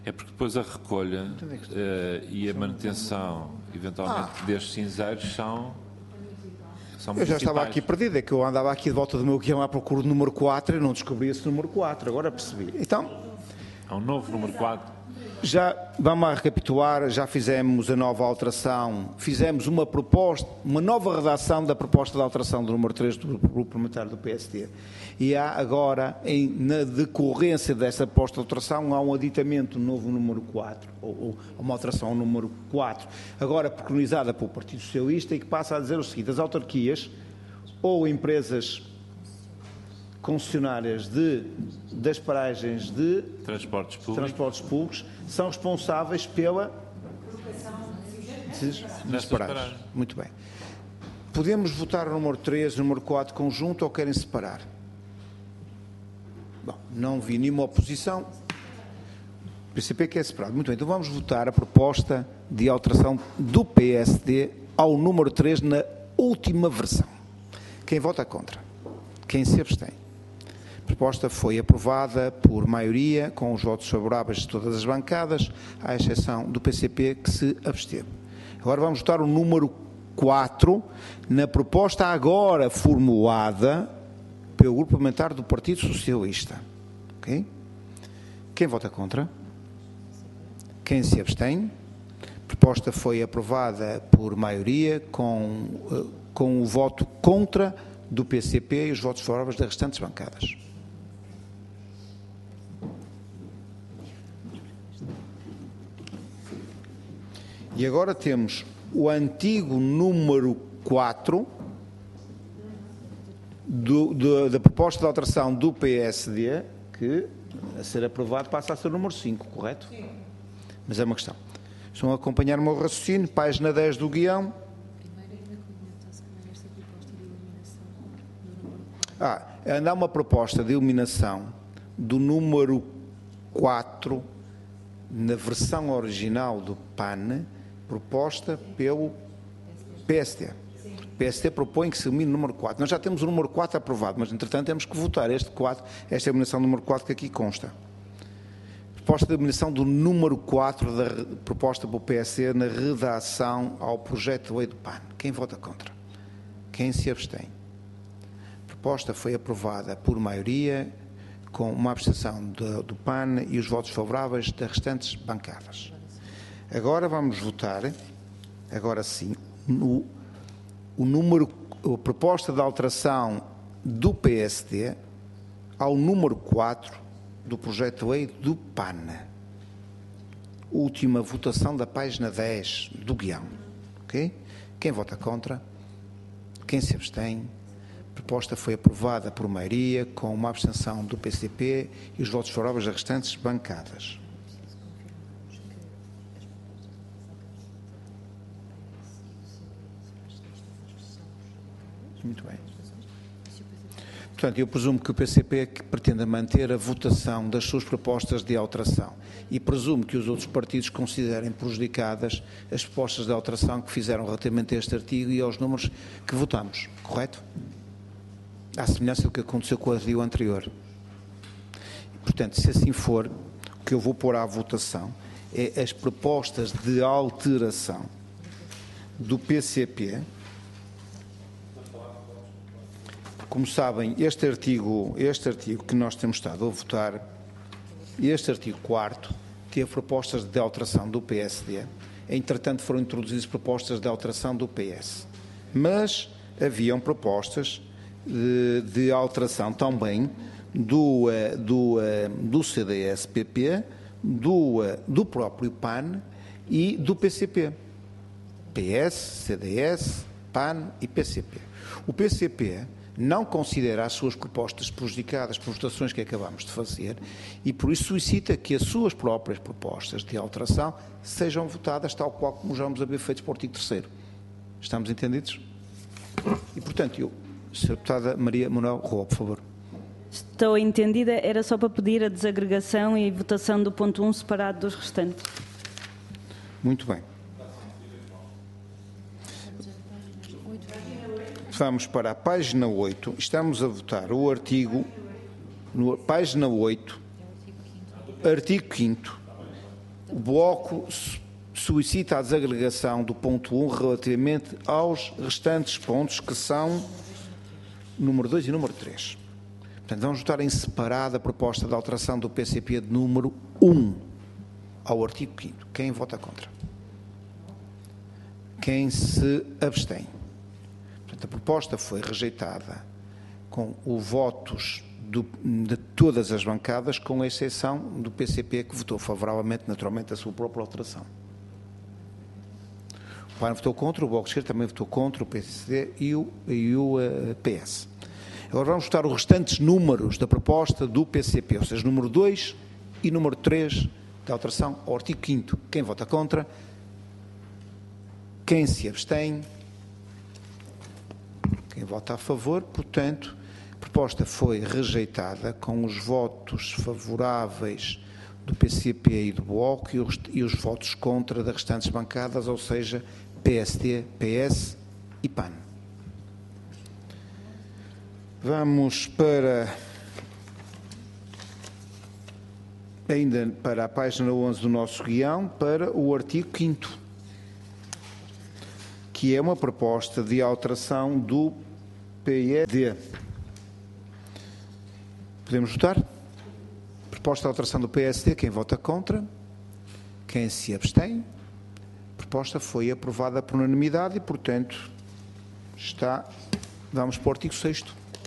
É porque depois a recolha e a manutenção, eventualmente, destes cinzeiros são Eu já estava aqui perdido, é que eu andava aqui de volta do meu guião à procura do número 4 e não descobri esse número 4, agora percebi. Então, há um novo número 4. Já vamos a recapitular, já fizemos a nova alteração, fizemos uma proposta, uma nova redação da proposta de alteração do número 3 do Grupo Parlamentar do PSD. E há agora, na decorrência dessa proposta de alteração, há um aditamento no novo número 4, ou uma alteração ao número 4, agora preconizada pelo Partido Socialista e que passa a dizer o seguinte: as autarquias ou empresas concessionárias das paragens de transportes públicos são responsáveis pela das paragens. Muito bem. Podemos votar o número 3 e o número 4 conjunto ou querem separar? Bom, não vi nenhuma oposição. O PCP quer separado. Muito bem, então vamos votar a proposta de alteração do PSD ao número 3 na última versão. Quem vota contra? Quem se abstém? A proposta foi aprovada por maioria, com os votos favoráveis de todas as bancadas, à exceção do PCP, que se absteve. Agora vamos votar o número 4, na proposta agora formulada pelo Grupo Parlamentar do Partido Socialista. Okay? Quem vota contra? Quem se abstém? A proposta foi aprovada por maioria, com o voto contra do PCP e os votos favoráveis das restantes bancadas. E agora temos o antigo número 4 da proposta de alteração do PSD, que, a ser aprovado, passa a ser o número 5, correto? Sim. Mas é uma questão. Estão a acompanhar o meu raciocínio, página 10 do guião. Há uma proposta de eliminação do número 4 na versão original do PAN, proposta pelo PSD. O PSD propõe que se elimine o número 4. Nós já temos o número 4 aprovado, mas entretanto temos que votar esta eliminação do número 4 que aqui consta. Proposta de eliminação do número 4 da proposta pelo PSD na redação ao projeto de lei do PAN. Quem vota contra? Quem se abstém? A proposta foi aprovada por maioria, com uma abstenção do PAN e os votos favoráveis das restantes bancadas. Agora vamos votar, agora sim, a proposta de alteração do PSD ao número 4 do projeto de lei do PAN. Última votação da página 10 do guião. Okay? Quem vota contra? Quem se abstém? A proposta foi aprovada por maioria, com uma abstenção do PCP e os votos favoráveis das restantes bancadas. Muito bem. Portanto, eu presumo que o PCP pretenda manter a votação das suas propostas de alteração e presumo que os outros partidos considerem prejudicadas as propostas de alteração que fizeram relativamente a este artigo e aos números que votamos, correto? À semelhança do que aconteceu com o artigo anterior. Portanto, se assim for, o que eu vou pôr à votação é as propostas de alteração do PCP. Como sabem, este artigo que nós temos estado a votar, este artigo 4º, teve propostas de alteração do PSD. Entretanto, foram introduzidas propostas de alteração do PS. Mas haviam propostas de alteração também do CDS-PP, do próprio PAN e do PCP. PS, CDS, PAN e PCP. O PCP não considera as suas propostas prejudicadas por votações que acabamos de fazer e, por isso, solicita que as suas próprias propostas de alteração sejam votadas tal qual como já vamos haver feito para o artigo 3º. Estamos entendidos? E, portanto, Sra. Deputada Maria Manuel Roa, por favor. Estou entendida. Era só para pedir a desagregação e votação do ponto 1 separado dos restantes. Muito bem. Vamos para a página 8, estamos a votar o artigo, página 8, artigo 5º, O Bloco solicita a desagregação do ponto 1 relativamente aos restantes pontos, que são número 2 e número 3. Portanto, vamos votar em separado a proposta de alteração do PCP de número 1 ao artigo 5º. Quem vota contra? Quem se abstém? Portanto, a proposta foi rejeitada com os votos de todas as bancadas, com exceção do PCP, que votou favoravelmente, naturalmente, a sua própria alteração. O PAN votou contra, o Bloco de Esquerda também votou contra, o PSD e o PS. Agora vamos votar os restantes números da proposta do PCP, ou seja, número 2 e número 3 da alteração ao artigo 5º. Quem vota contra? Quem se abstém? Quem vota a favor? Portanto, a proposta foi rejeitada com os votos favoráveis do PCP e do Bloco e os votos contra das restantes bancadas, ou seja, PSD, PS e PAN. Vamos ainda para a página 11 do nosso guião, para o artigo 5º, que é uma proposta de alteração do PSD. Podemos votar? Proposta de alteração do PSD, quem vota contra? Quem se abstém? A proposta foi aprovada por unanimidade e, portanto, vamos para o artigo 6º.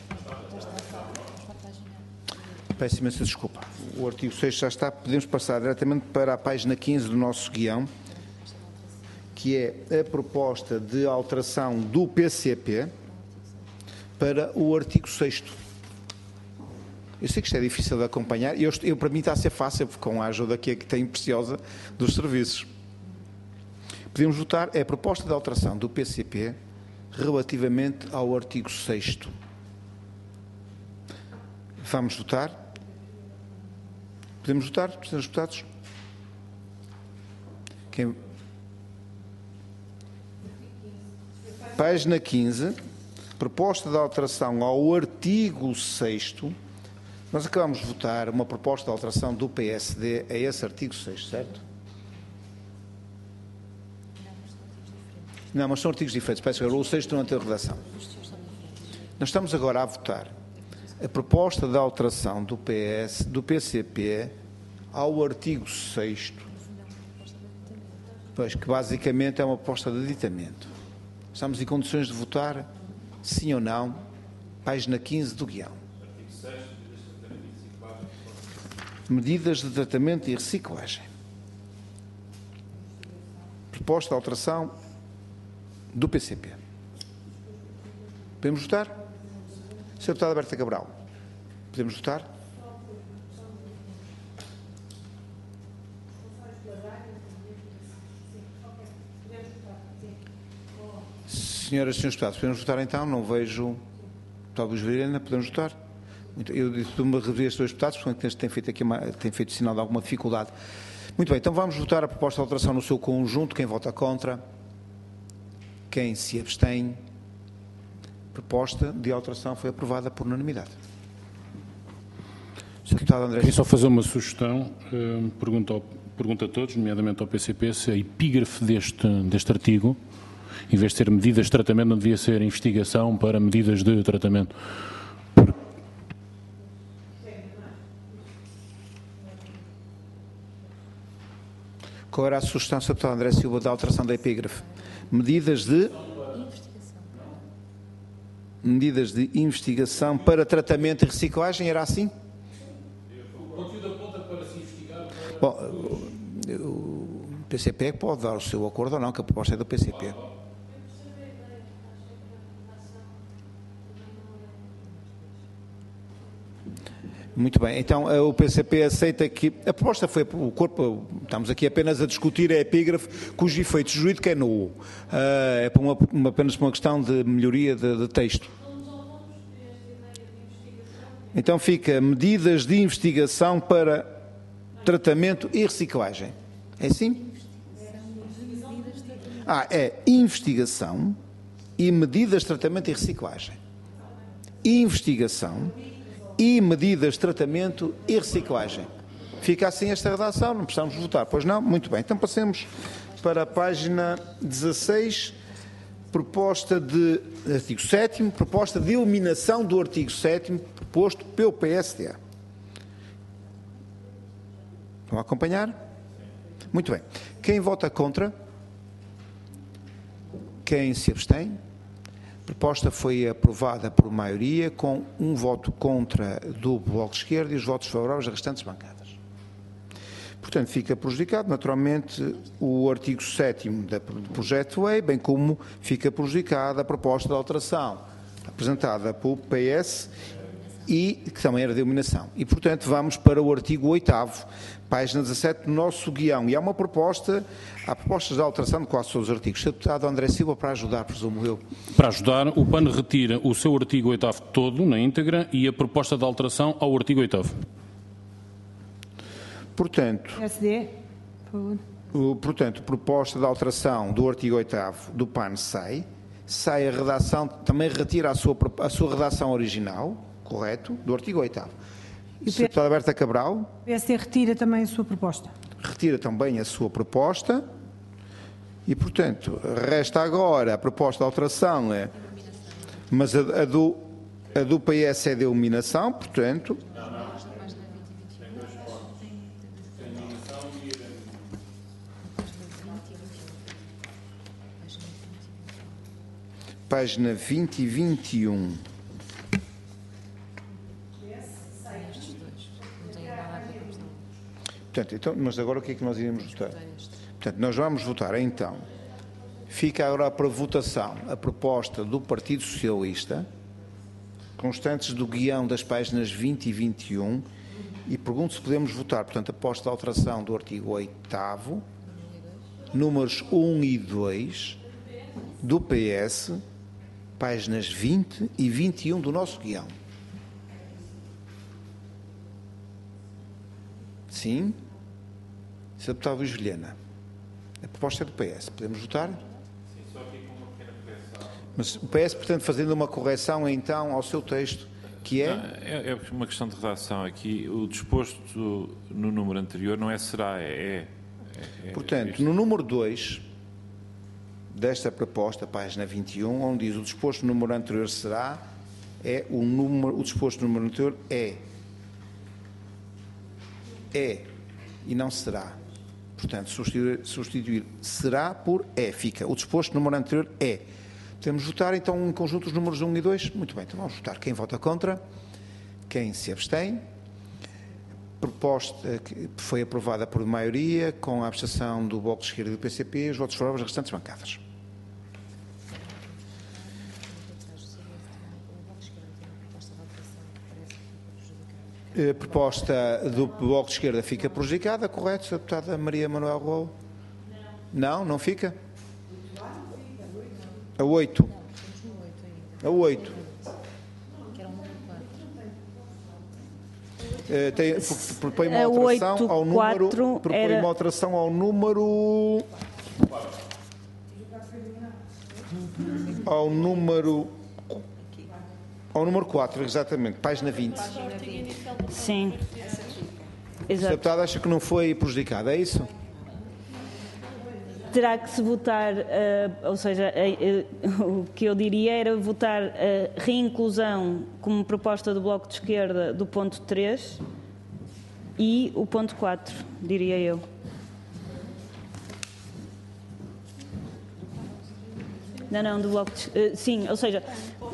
Peço imensa desculpa. O artigo 6 já está. Podemos passar diretamente para a página 15 do nosso guião, que é a proposta de alteração do PCP para o artigo 6º. Eu sei que isto é difícil de acompanhar e para mim está a ser fácil, com a ajuda que tem preciosa dos serviços. Podemos votar a proposta de alteração do PCP relativamente ao artigo 6º. Vamos votar. Podemos votar, senhores deputados? Página 15, proposta de alteração ao artigo 6º. Nós acabamos de votar uma proposta de alteração do PSD a esse artigo 6º, certo? Não, mas são artigos diferentes. Peço que o 6º não tem redação. Nós estamos agora a votar a proposta de alteração do PCP ao artigo 6º, pois que basicamente é uma proposta de aditamento. Estamos em condições de votar, sim ou não, página 15 do guião. Medidas de tratamento e reciclagem. Proposta de alteração do PCP. Podemos votar? Sr. Deputado Alberto Cabral, podemos votar? Senhoras e senhores deputados, podemos votar então? Não vejo. Deputado Luís Vilhena, podemos votar? Eu disse-me a rever estes dois deputados, porque tem feito aqui tem feito sinal de alguma dificuldade. Muito bem, então vamos votar a proposta de alteração no seu conjunto. Quem vota contra? Quem se abstém? A proposta de alteração foi aprovada por unanimidade. Sr. Deputado André. Queria só fazer uma sugestão. Pergunto a todos, nomeadamente ao PCP, se a epígrafe deste artigo, em vez de ser medidas de tratamento, não devia ser investigação para medidas de tratamento. Qual era a sugestão, Sr. Deputado André Silva, da alteração da epígrafe? Medidas de investigação para tratamento e reciclagem, era assim? O conteúdo aponta para se investigar. Bom, o PCP pode dar o seu acordo ou não, que a proposta é do PCP. Muito bem, então o PCP aceita que a proposta foi o corpo, estamos aqui apenas a discutir a epígrafe cujo efeito jurídico é nulo, é apenas por uma questão de melhoria de texto. Então fica medidas de investigação para tratamento e reciclagem, é assim? É investigação e medidas de tratamento e reciclagem. Investigação e medidas de tratamento e reciclagem. Fica assim esta redação, não precisamos votar. Pois não? Muito bem. Então passemos para a página 16, proposta de artigo 7º, proposta de eliminação do artigo 7º proposto pelo PSD. Estão a acompanhar? Muito bem. Quem vota contra? Quem se abstém? A proposta foi aprovada por maioria, com um voto contra do Bloco de Esquerda e os votos favoráveis das restantes bancadas. Portanto, fica prejudicado, naturalmente, o artigo 7º do projeto de lei, bem como fica prejudicada a proposta de alteração apresentada pelo PS e que também era de eliminação. E, portanto, vamos para o artigo 8º, página 17 do nosso guião. E há uma proposta, há propostas de alteração de quase todos os artigos. Sr. Deputado André Silva, para ajudar, presumo eu. Para ajudar, o PAN retira o seu artigo 8º todo, na íntegra, e a proposta de alteração ao artigo 8º. Portanto, PSD, por favor. Portanto, proposta de alteração do artigo 8º do PAN sai a redação, também retira a sua redação original, correto, do artigo 8º. E o Sr. Deputado Berta Cabral? O PSD retira também a sua proposta. Retira também a sua proposta e, portanto, resta agora a proposta de alteração, mas a do PS é de eliminação, portanto... Página 20 e 21. Portanto, então, mas agora o que é que nós iremos votar? Portanto, nós vamos votar, então, fica agora para votação a proposta do Partido Socialista, constantes do guião das páginas 20 e 21, e pergunto se podemos votar, portanto, a proposta de alteração do artigo 8º, números 1 e 2, do PS, páginas 20 e 21 do nosso guião. Sim? Sr. Deputado Luís Vilhena. A proposta é do PS. Podemos votar? Sim, só aqui com uma pequena correção. Mas o PS pretende fazer uma correção, então, ao seu texto, que é? É uma questão de redação aqui. O disposto no número anterior não é será, Portanto, no número 2... desta proposta, página 21, onde diz o disposto no número anterior será, o disposto no número anterior é e não será. Portanto, substituir será por fica. O disposto no número anterior é. Podemos votar, então, em conjunto os números 1 e 2? Muito bem, então vamos votar. Quem vota contra? Quem se abstém? Proposta que foi aprovada por maioria, com a abstenção do Bloco de Esquerda e do PCP, os votos favoráveis das restantes bancadas. A proposta do Bloco de Esquerda fica prejudicada, correto, Sra. Deputada Maria Manuel Rolo? Não, não fica? A 8. A 8. Propõe uma alteração ao número. Propõe uma alteração ao número. Ao número 4, exatamente, página 20. Sim. Exato. A deputada acha que não foi prejudicada, é isso? Terá que se votar, ou seja, o que eu diria era votar a reinclusão como proposta do Bloco de Esquerda do ponto 3 e o ponto 4, diria eu. Não, do Bloco de... Sim, ou seja,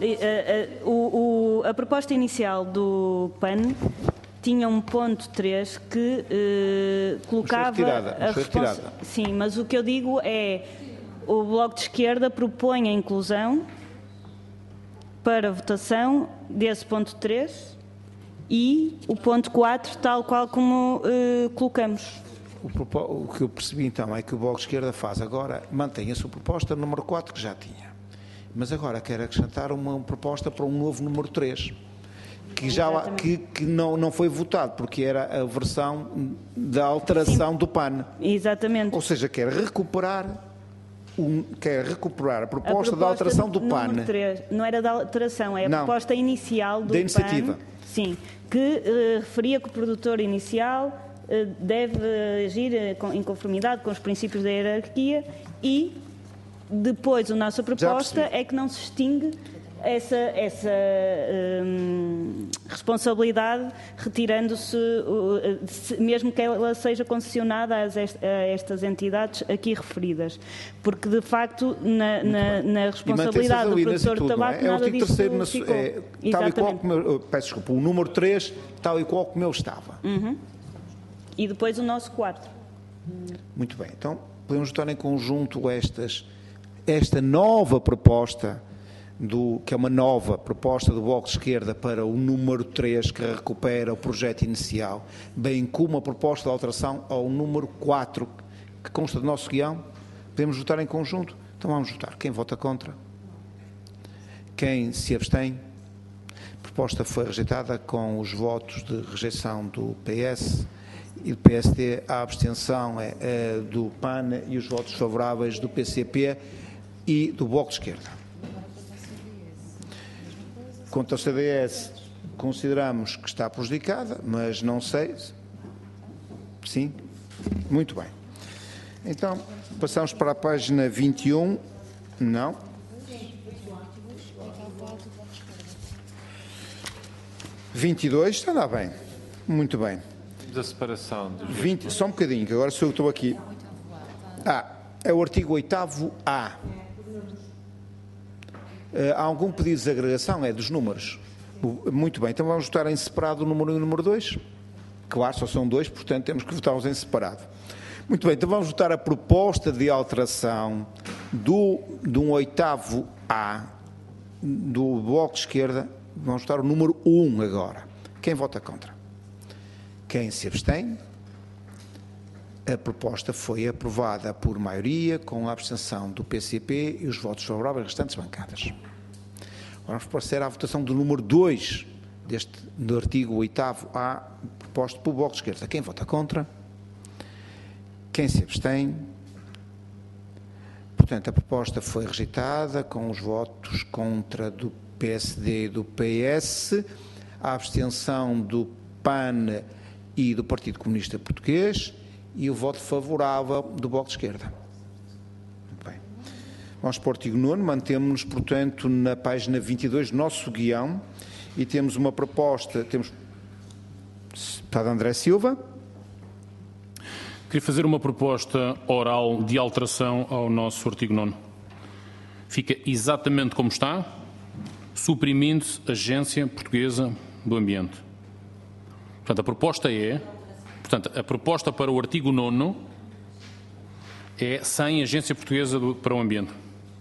a proposta inicial do PAN tinha um ponto 3 que colocava a resposta... Sim, mas o que eu digo é o Bloco de Esquerda propõe a inclusão para votação desse ponto 3 e o ponto 4 tal qual como colocamos. O que eu percebi então é que o Bloco de Esquerda faz agora, mantém a sua proposta número 4 que já tinha, mas agora quer acrescentar uma proposta para um novo número 3 que não foi votado porque era a versão da alteração do PAN. Exatamente. Ou seja, quer recuperar a proposta da alteração do PAN. 3. Não era da alteração, é a proposta inicial do da iniciativa. PAN. Sim, que referia que o produtor inicial deve agir em conformidade com os princípios da hierarquia e depois a nossa proposta é que não se extingue essa responsabilidade, retirando-se, mesmo que ela seja concessionada a estas entidades aqui referidas. Porque, de facto, na responsabilidade do produtor de tabaco, nada disso ficou. Tal e qual como, peço desculpa, o número 3, tal e qual como ele estava. E depois o nosso 4. Muito bem. Então, podemos votar em conjunto esta nova proposta, que é uma nova proposta do Bloco de Esquerda para o número 3, que recupera o projeto inicial, bem como a proposta de alteração ao número 4, que consta do nosso guião. Podemos votar em conjunto? Então vamos votar. Quem vota contra? Quem se abstém? A proposta foi rejeitada com os votos de rejeição do PS e do PSD. A abstenção é do PAN e os votos favoráveis do PCP e do Bloco de Esquerda. Quanto ao CDS, consideramos que está prejudicada, mas não sei. Sim? Muito bem. Então, passamos para a página 21. Não. (22) está a andar bem. Muito bem. Da separação dos 20, só um bocadinho, que agora sou eu que estou aqui. É o artigo 8º-A. Há algum pedido de desagregação? É dos números. Muito bem, então vamos votar em separado o número 1 e o número 2? Claro, só são 2, portanto temos que votá-los em separado. Muito bem, então vamos votar a proposta de alteração de um 8º-A do Bloco de Esquerda. Vamos votar o número 1 agora. Quem vota contra? Quem se abstém? A proposta foi aprovada por maioria, com a abstenção do PCP e os votos favoráveis das restantes bancadas. Agora vamos proceder à votação do número 2 do artigo 8º-A, proposto pelo Bloco de Esquerda. Quem vota contra? Quem se abstém? Portanto, a proposta foi rejeitada, com os votos contra do PSD e do PS, a abstenção do PAN e do Partido Comunista Português, e o voto favorável do Bloco de Esquerda. Muito bem. Vamos para o artigo 9, mantemos-nos, portanto, na página 22 do nosso guião, e temos uma proposta, temos deputado André Silva. Queria fazer uma proposta oral de alteração ao nosso artigo 9. Fica exatamente como está, suprimindo-se a Agência Portuguesa do Ambiente. Portanto, a proposta para o artigo 9 é sem Agência Portuguesa para o Ambiente.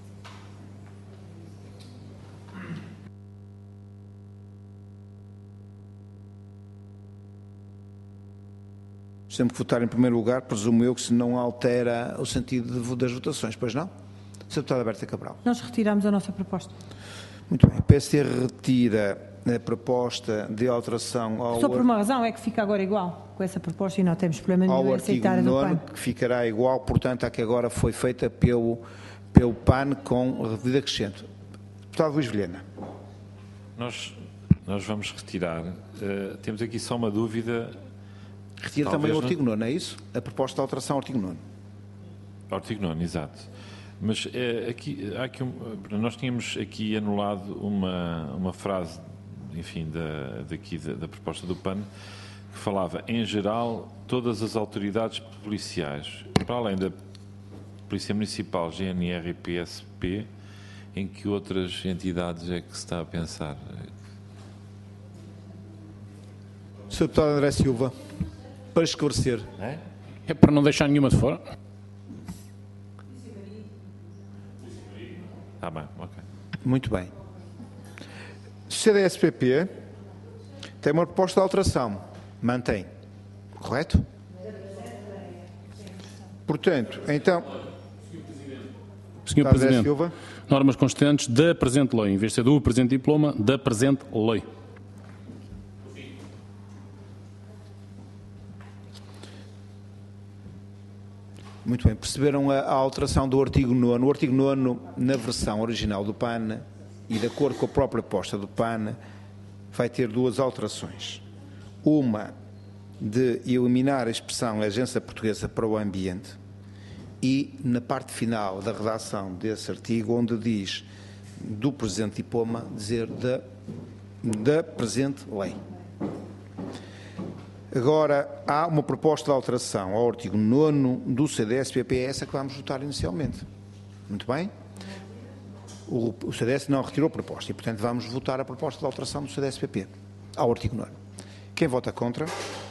Temos que votar em primeiro lugar, presumo eu, que se não altera o sentido das votações, pois não? Sr. Deputada Berta Cabral. Nós retiramos a nossa proposta. Muito bem. O PSD retira a proposta de alteração ao... Só por uma razão, é que fica agora igual com essa proposta e não temos problema nenhum em aceitar a do PAN. Que ficará igual, portanto, à que agora foi feita pelo PAN com revida crescente. Deputado Luís Vilhena. Nós vamos retirar. Temos aqui só uma dúvida. Retira também o artigo 9, é isso? A proposta de alteração ao artigo 9. Artigo 9, exato. Mas nós tínhamos aqui anulado uma frase, enfim, da proposta do PAN, que falava, em geral, todas as autoridades policiais, para além da Polícia Municipal, GNR e PSP, em que outras entidades é que se está a pensar? Sr. Deputado André Silva, para esclarecer. É para não deixar nenhuma de fora? Está bem, ok. Muito bem. CDS-PP tem uma proposta de alteração. Mantém. Correto? Portanto, então... Sr. Presidente, Silva. Normas constantes da presente lei, em vez de ser do presente diploma, da presente lei. Muito bem, perceberam a alteração do artigo 9. O artigo 9, na versão original do PAN, e de acordo com a própria proposta do PAN, vai ter duas alterações. Uma de eliminar a expressão Agência Portuguesa para o Ambiente e, na parte final da redação desse artigo, onde diz do presente diploma, dizer da presente lei. Agora, há uma proposta de alteração ao artigo 9º do CDS-PP, essa que vamos votar inicialmente. Muito bem? O CDS não retirou a proposta e, portanto, vamos votar a proposta de alteração do CDS-PP ao artigo 9º. Quem vota contra?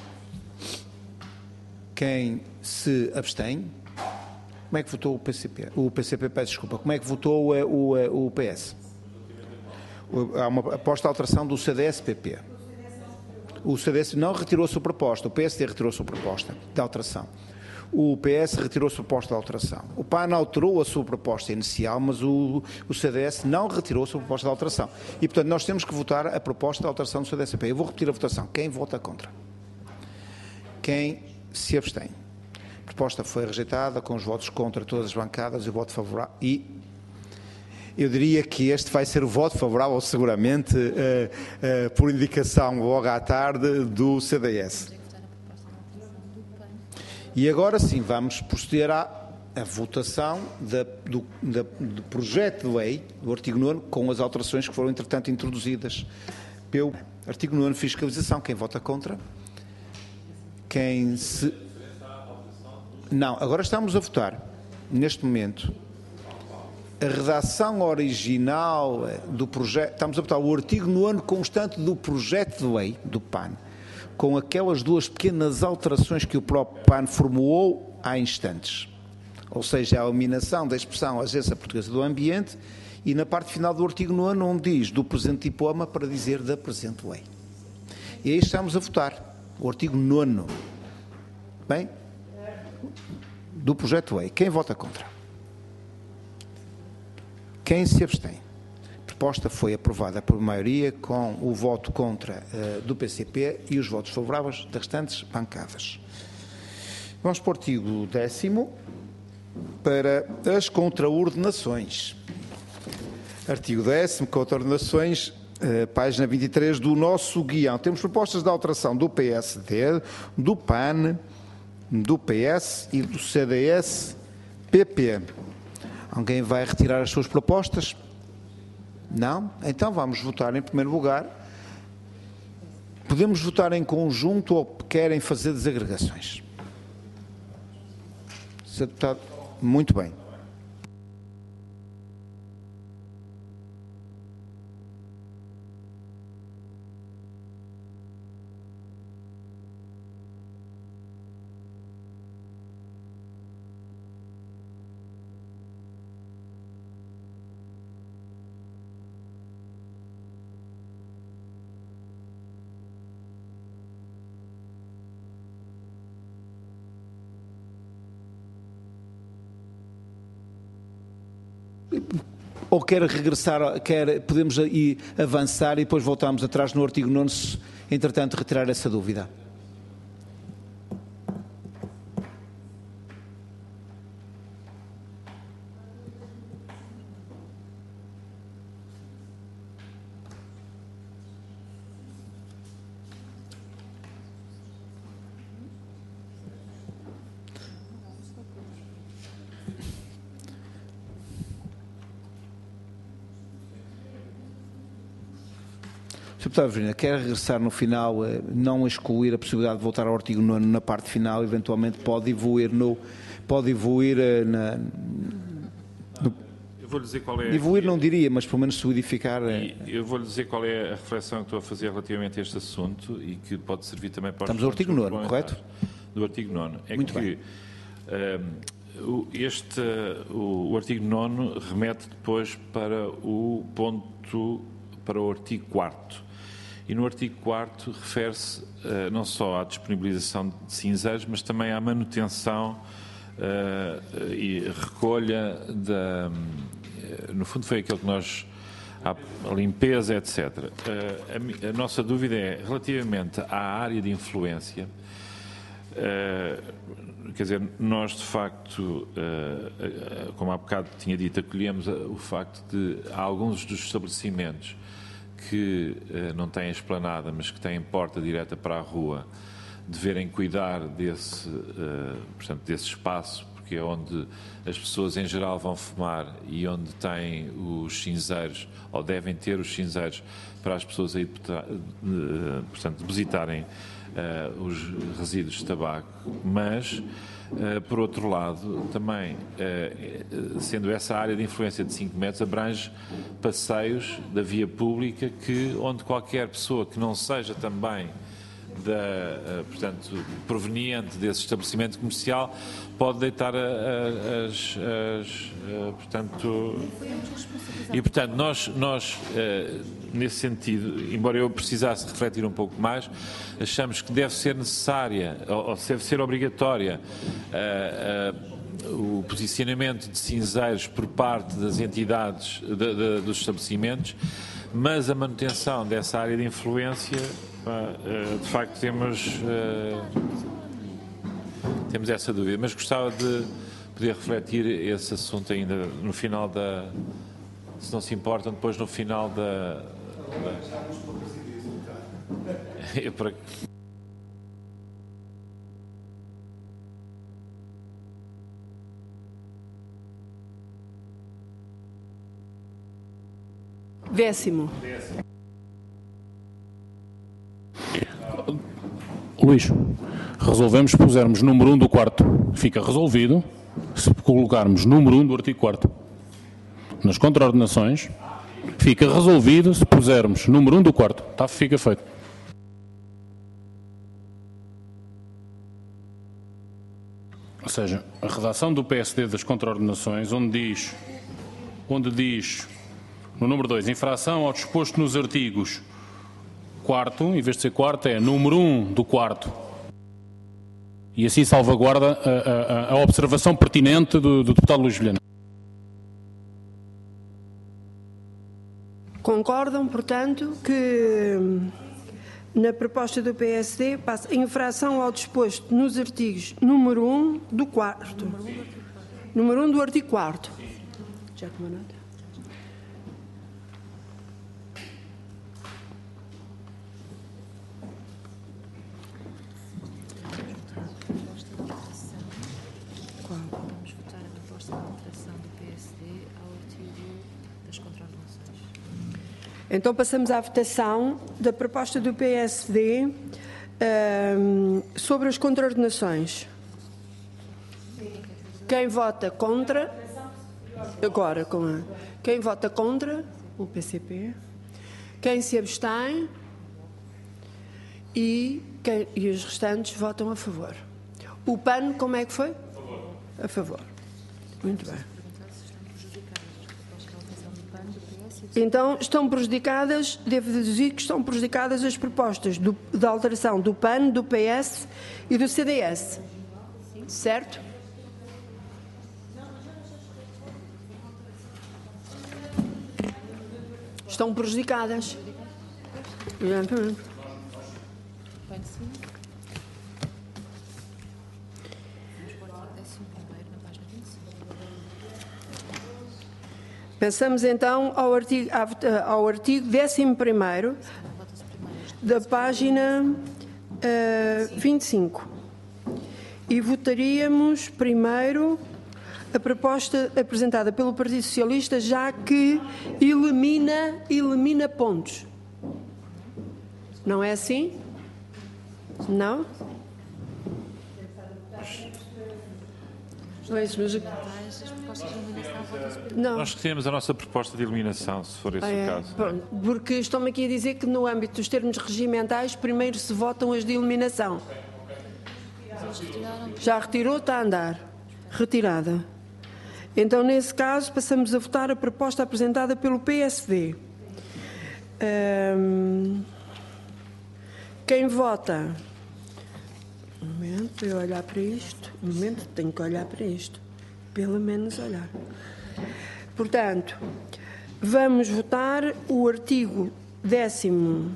Quem se abstém? Como é que votou o PCP? O PCP, peço desculpa. Como é que votou o PS? Há uma proposta de alteração do CDS-PP. O CDS não retirou a sua proposta. O PSD retirou a sua proposta de alteração. O PS retirou a sua proposta de alteração. O PAN alterou a sua proposta inicial, mas o CDS não retirou a sua proposta de alteração. E, portanto, nós temos que votar a proposta de alteração do CDS-PP. Eu vou repetir a votação. Quem vota contra? Quem se abstém? A proposta foi rejeitada com os votos contra todas as bancadas e o voto favorável. E eu diria que este vai ser o voto favorável, seguramente, por indicação logo à tarde do CDS. E agora sim, vamos proceder à votação do projeto de lei, do artigo 9º, com as alterações que foram, entretanto, introduzidas pelo artigo 9º, fiscalização. Quem vota contra? Quem se... Não, agora estamos a votar, neste momento, a redação original do projeto, estamos a votar o artigo 9º constante do projeto de lei do PAN, com aquelas duas pequenas alterações que o próprio PAN formulou há instantes. Ou seja, a eliminação da expressão Agência Portuguesa do Ambiente e na parte final do artigo 9º, onde diz do presente diploma para dizer da presente lei. E aí estamos a votar o artigo 9º. Bem? Do projeto de lei. Quem vota contra? Quem se abstém? A proposta foi aprovada por maioria com o voto contra do PCP e os votos favoráveis das restantes bancadas. Vamos para o artigo 10º, para as contraordenações. Artigo 10º, contraordenações, página 23 do nosso guião. Temos propostas de alteração do PSD, do PAN, do PS e do CDS-PP. Alguém vai retirar as suas propostas? Não? Então vamos votar em primeiro lugar. Podemos votar em conjunto ou querem fazer desagregações? Sr. Deputado, muito bem. Ou quer regressar, podemos ir avançar e depois voltamos atrás no artigo 9º, se, entretanto, retirar essa dúvida. Sr. Deputado Virgínia, quer regressar no final, não excluir a possibilidade de voltar ao artigo 9º na parte final, eventualmente pode evoluir Eu vou-lhe dizer qual é... Evoluir não diria, mas pelo menos solidificar... Eu vou-lhe dizer qual é a reflexão que estou a fazer relativamente a este assunto e que pode servir também para... Estamos no artigo 9º, correto? Do artigo 9º. É muito que bem. O artigo 9º remete depois para o artigo 4º. E no artigo 4º refere-se não só à disponibilização de cinzeiros, mas também à manutenção e recolha no fundo foi aquilo que nós... a limpeza, etc. A nossa dúvida é relativamente à área de influência. Quer dizer, nós de facto, como há bocado tinha dito, acolhemos o facto de há alguns dos estabelecimentos que não têm esplanada, mas que têm porta direta para a rua, deverem cuidar portanto, desse espaço, porque é onde as pessoas em geral vão fumar e onde têm os cinzeiros, ou devem ter os cinzeiros, para as pessoas aí, portanto, depositarem os resíduos de tabaco, mas, por outro lado, também, sendo essa área de influência de 5 metros, abrange passeios da via pública onde qualquer pessoa que não seja também portanto, proveniente desse estabelecimento comercial pode deitar portanto, e portanto nós nesse sentido, embora eu precisasse refletir um pouco mais, achamos que deve ser necessária ou deve ser obrigatória o posicionamento de cinzeiros por parte das entidades dos estabelecimentos, mas a manutenção dessa área de influência, de facto temos essa dúvida, mas gostava de poder refletir esse assunto ainda no final se não se importam, depois no final Décimo. Luís, resolvemos se pusermos número 1 do quarto. Fica resolvido se colocarmos número 1 do artigo 4º. Nas contraordenações, fica resolvido se pusermos número 1 do quarto. Fica feito. Ou seja, a redação do PSD das contraordenações, onde diz no número 2, infração ao disposto nos artigos 4º, em vez de ser quarto, é número 1 do quarto. E assim salvaguarda a observação pertinente do deputado Luís Vilhena. Concordam, portanto, que na proposta do PSD passa infração ao disposto nos artigos número 1 do quarto. Número 1 do artigo 4º. Já tomou nota? Então passamos à votação da proposta do PSD sobre as contraordenações. Quem vota contra? Agora, quem vota contra? O PCP. Quem se abstém? E os restantes votam a favor. O PAN, como é que foi? A favor. Muito bem. Então, estão prejudicadas, devo deduzir que estão prejudicadas as propostas de alteração do PAN, do PS e do CDS. Certo? Estão prejudicadas. Exatamente. Passamos então ao artigo 11º da página 25 e votaríamos primeiro a proposta apresentada pelo Partido Socialista, já que elimina pontos. Não é assim? Não? Não é isso, mas... Não. Nós retiramos a nossa proposta de eliminação, se for esse o caso. Pronto, porque estão-me aqui a dizer que no âmbito dos termos regimentais primeiro se votam as de eliminação. Já retirou, está a andar. Retirada. Então, nesse caso, passamos a votar a proposta apresentada pelo PSD. Quem vota? Um momento, para eu olhar para isto. Um momento, tenho que olhar para isto. Pelo menos olhar. Portanto, vamos votar o artigo 11º.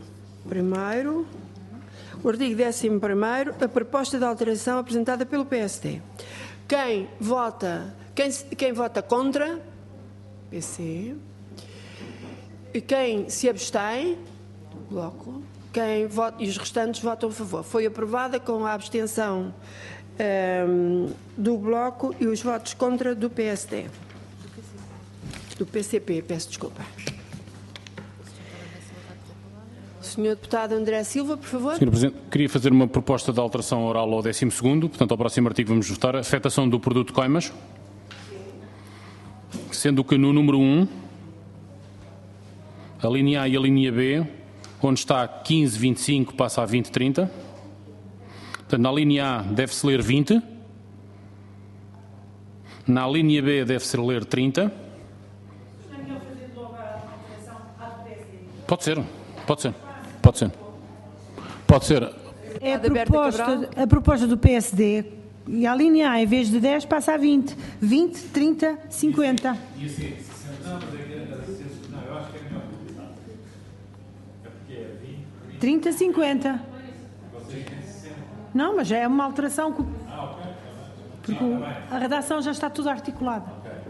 O artigo 11º, a proposta de alteração apresentada pelo PSD. Quem vota contra? PC. E quem se abstém? Bloco. E os restantes votam a favor. Foi aprovada com a abstenção do Bloco e os votos contra do PSD. Do PCP, peço desculpa. Senhor Deputado André Silva, por favor. Sr. Presidente, queria fazer uma proposta de alteração oral ao 12º, portanto, ao próximo artigo vamos votar. Afetação do produto coimas. Sendo que no número 1, a linha A e a linha B, onde está 15,25 passa a 20,30. Portanto, na linha A deve-se ler 20. Na linha B deve-se ler 30. Pode ser, pode ser, pode ser. Pode ser. É a proposta do PSD e a linha A, em vez de 10, passa a 20. 20, 30, 50. 30, 50. Não, mas é uma alteração. Porque a redação já está tudo articulada.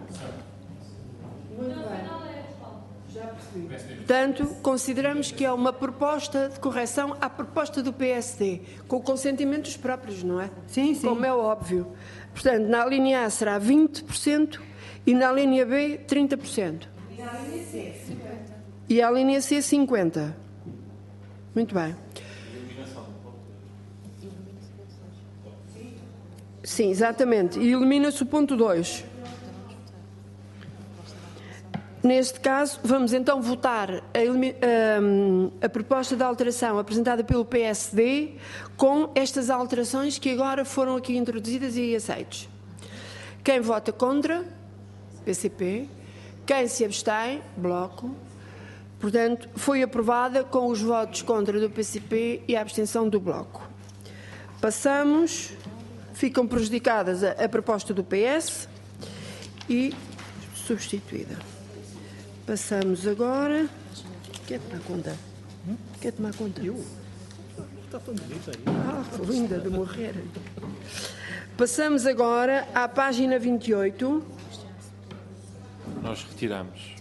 Muito bem. Já percebi. Portanto, consideramos que é uma proposta de correção à proposta do PSD, com o consentimento dos próprios, não é? Sim, sim. Como é óbvio. Portanto, na linha A será 20% e na linha B 30%. E a linha C 50%. E a linha C 50%. Muito bem. Sim, exatamente. E elimina-se o ponto 2. Neste caso, vamos então votar a proposta de alteração apresentada pelo PSD com estas alterações que agora foram aqui introduzidas e aceites. Quem vota contra? PCP. Quem se abstém? Bloco. Portanto, foi aprovada com os votos contra do PCP e a abstenção do Bloco. Passamos, ficam prejudicadas a proposta do PS e substituída. Passamos agora. Quer tomar conta? Quer tomar conta? Eu? Está tão bonita aí. Ah, linda de morrer. Passamos agora à página 28. Nós retiramos.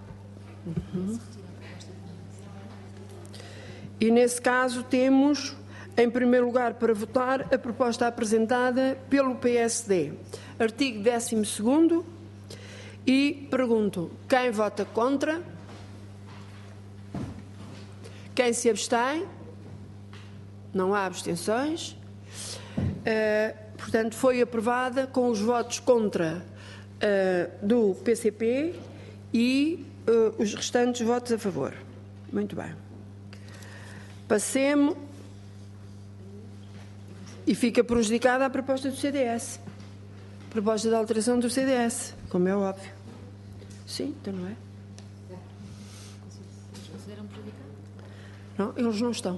E nesse caso temos, em primeiro lugar, para votar, a proposta apresentada pelo PSD. Artigo 12º. E pergunto, quem vota contra? Quem se abstém? Não há abstenções. Portanto, foi aprovada com os votos contra do PCP e os restantes votos a favor. Muito bem. Passemos. E fica prejudicada a proposta do CDS. Proposta de alteração do CDS, como é óbvio. Sim, então não é? Eles consideram prejudicado? Não, eles não estão.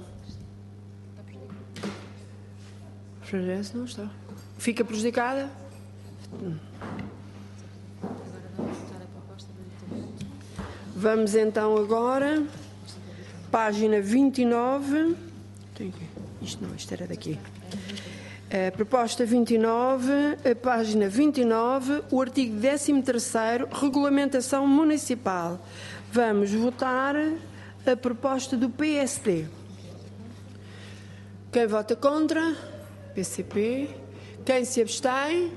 O CDS não está. Fica prejudicada? Vamos então agora, página 29. Isto não, isto era daqui. Proposta 29, página 29, o artigo 13º, regulamentação municipal. Vamos votar a proposta do PSD. Quem vota contra? PCP. Quem se abstém?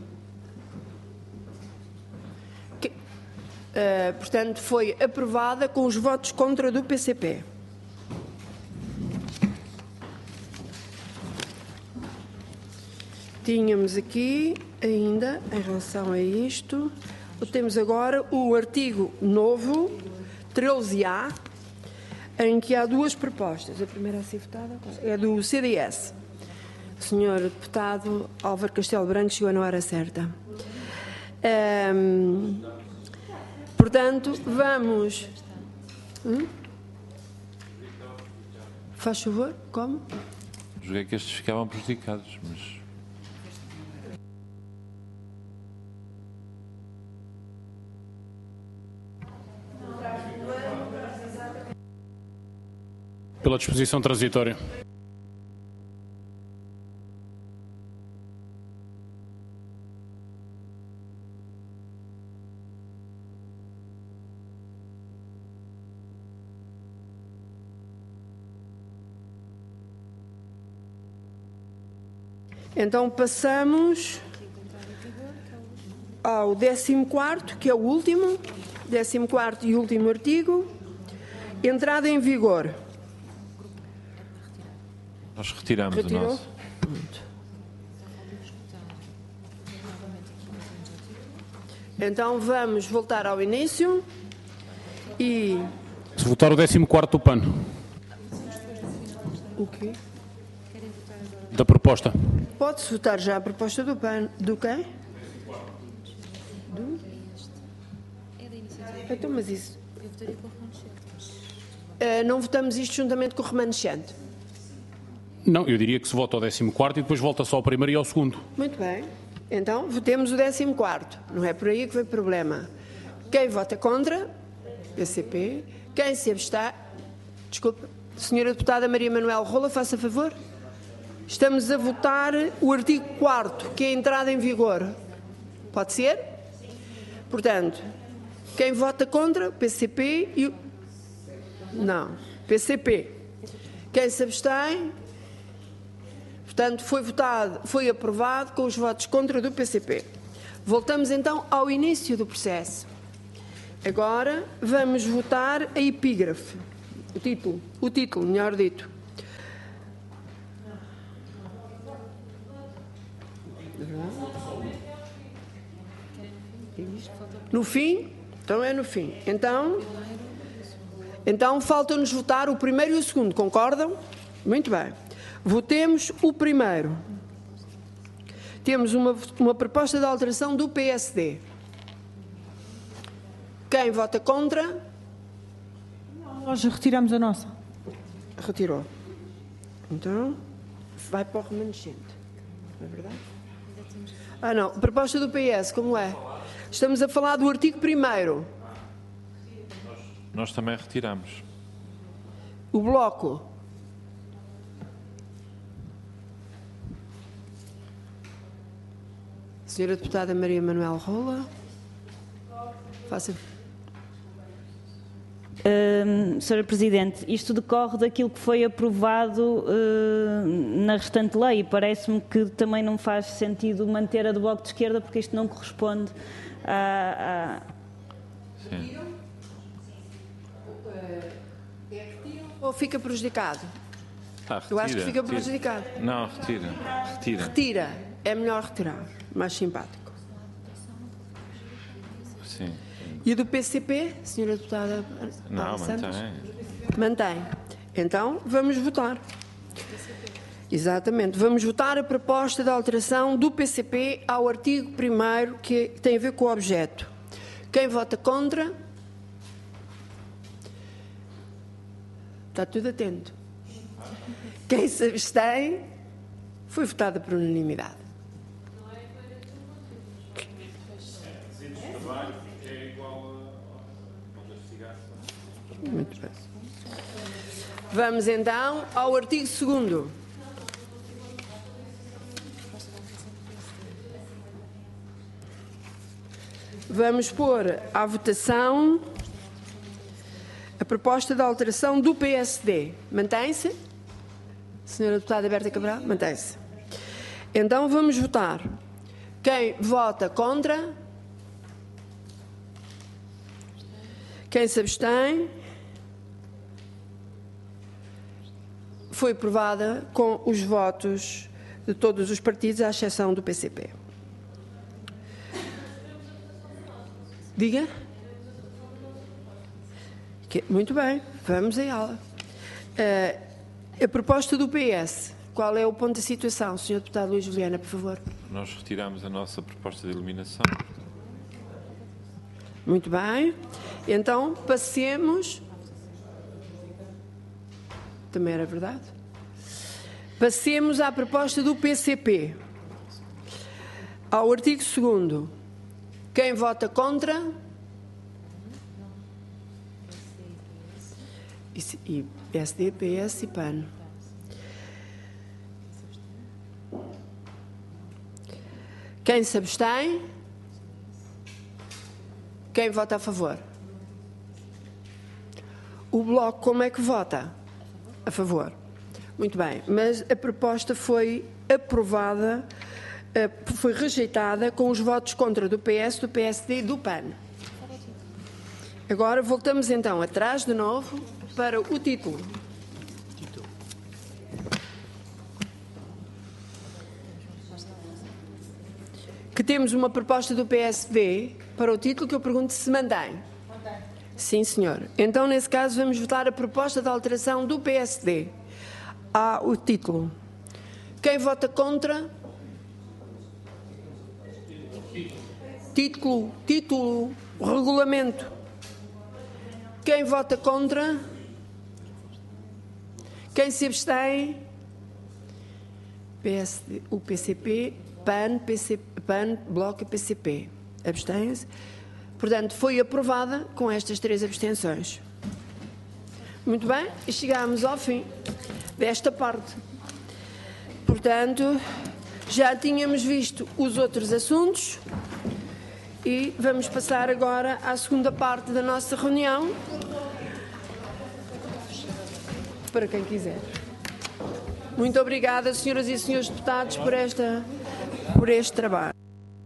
Portanto, foi aprovada com os votos contra do PCP. Tínhamos aqui ainda, em relação a isto, temos agora o artigo novo, 13A, em que há duas propostas. A primeira a ser votada é do CDS. O senhor deputado Álvaro Castelo Branco chegou na hora certa. Portanto, vamos... Faz favor, como? Julguei que estes ficavam prejudicados, mas... Pela disposição transitória. Então passamos ao 14º, que é o último, 14º e último artigo, entrada em vigor. Nós retiramos o nosso. Então vamos voltar ao início e... Se votar o 14º do PAN. O quê? Da proposta. Pode-se votar já a proposta do PAN. Do quem? Então, mas isso... não votamos isto juntamente com o remanescente? Não, eu diria que se vota ao 14º e depois volta só ao primeiro e ao segundo. Muito bem. Então, votemos o 14º. Não é por aí que vem o problema. Quem vota contra? PCP. Quem se abstém? Desculpa. Senhora Deputada Maria Manuel Rola, faça favor. Estamos a votar o artigo 4º, que é a entrada em vigor. Pode ser? Portanto, quem vota contra? PCP e o... Não. PCP. Quem se abstém? Portanto, foi aprovado com os votos contra do PCP. Voltamos então ao início do processo. Agora vamos votar a epígrafe. O título, melhor dito. No fim? Então é no fim. Então falta-nos votar o primeiro e o segundo, concordam? Muito bem. Votemos o primeiro. Temos uma proposta de alteração do PSD. Quem vota contra? Nós retiramos a nossa. Retirou. Então, vai para o remanescente. Não é verdade? Ah, não. Proposta do PS, como é? Estamos a falar do artigo 1º. Nós também retiramos. O bloco. Senhora Deputada Maria Manuel Rola. Faça. Senhora Presidente, isto decorre daquilo que foi aprovado na restante lei e parece-me que também não faz sentido manter a do Bloco de Esquerda porque isto não corresponde a... Sim. Ou fica prejudicado? Retira, eu acho que fica prejudicado. Não, retira. Retira. É melhor retirar. Mais simpático. Sim. E o do PCP, Senhora Deputada? Não, mantém. Mantém. Então, vamos votar. Exatamente. Vamos votar a proposta de alteração do PCP ao artigo 1º, que tem a ver com o objeto. Quem vota contra? Está tudo atento. Quem se abstém? Foi votada por unanimidade. Muito bem. Vamos então ao artigo 2º. Vamos pôr à votação a proposta de alteração do PSD. Mantém-se? Senhora Deputada Berta Cabral? Mantém-se. Então vamos votar. Quem vota contra? Quem se abstém? Foi aprovada com os votos de todos os partidos, à exceção do PCP. Diga. Muito bem, vamos a ela. A proposta do PS, qual é o ponto da situação? Sr. Deputado Luís Juliana, por favor. Nós retiramos a nossa proposta de eliminação. Muito bem. Então, passemos... Também era verdade. Passemos à proposta do PCP. Ao artigo 2º. Quem vota contra? E PSD, PS e PAN. Quem se abstém? Quem vota a favor? O Bloco como é que vota? A favor. Muito bem, mas a proposta foi aprovada, foi rejeitada com os votos contra do PS, do PSD e do PAN. Agora voltamos então atrás de novo para o título. Que temos uma proposta do PSD para o título que eu pergunto se mantém. Sim, senhor. Então, nesse caso, vamos votar a proposta de alteração do PSD ao título. Quem vota contra? Título, regulamento. Quem vota contra? Quem se abstém? PSD, o PCP, PAN, Bloco e PCP. Abstém-se. Portanto, foi aprovada com estas 3 abstenções. Muito bem, e chegámos ao fim desta parte. Portanto, já tínhamos visto os outros assuntos e vamos passar agora à segunda parte da nossa reunião. Para quem quiser. Muito obrigada, senhoras e senhores deputados, por este trabalho.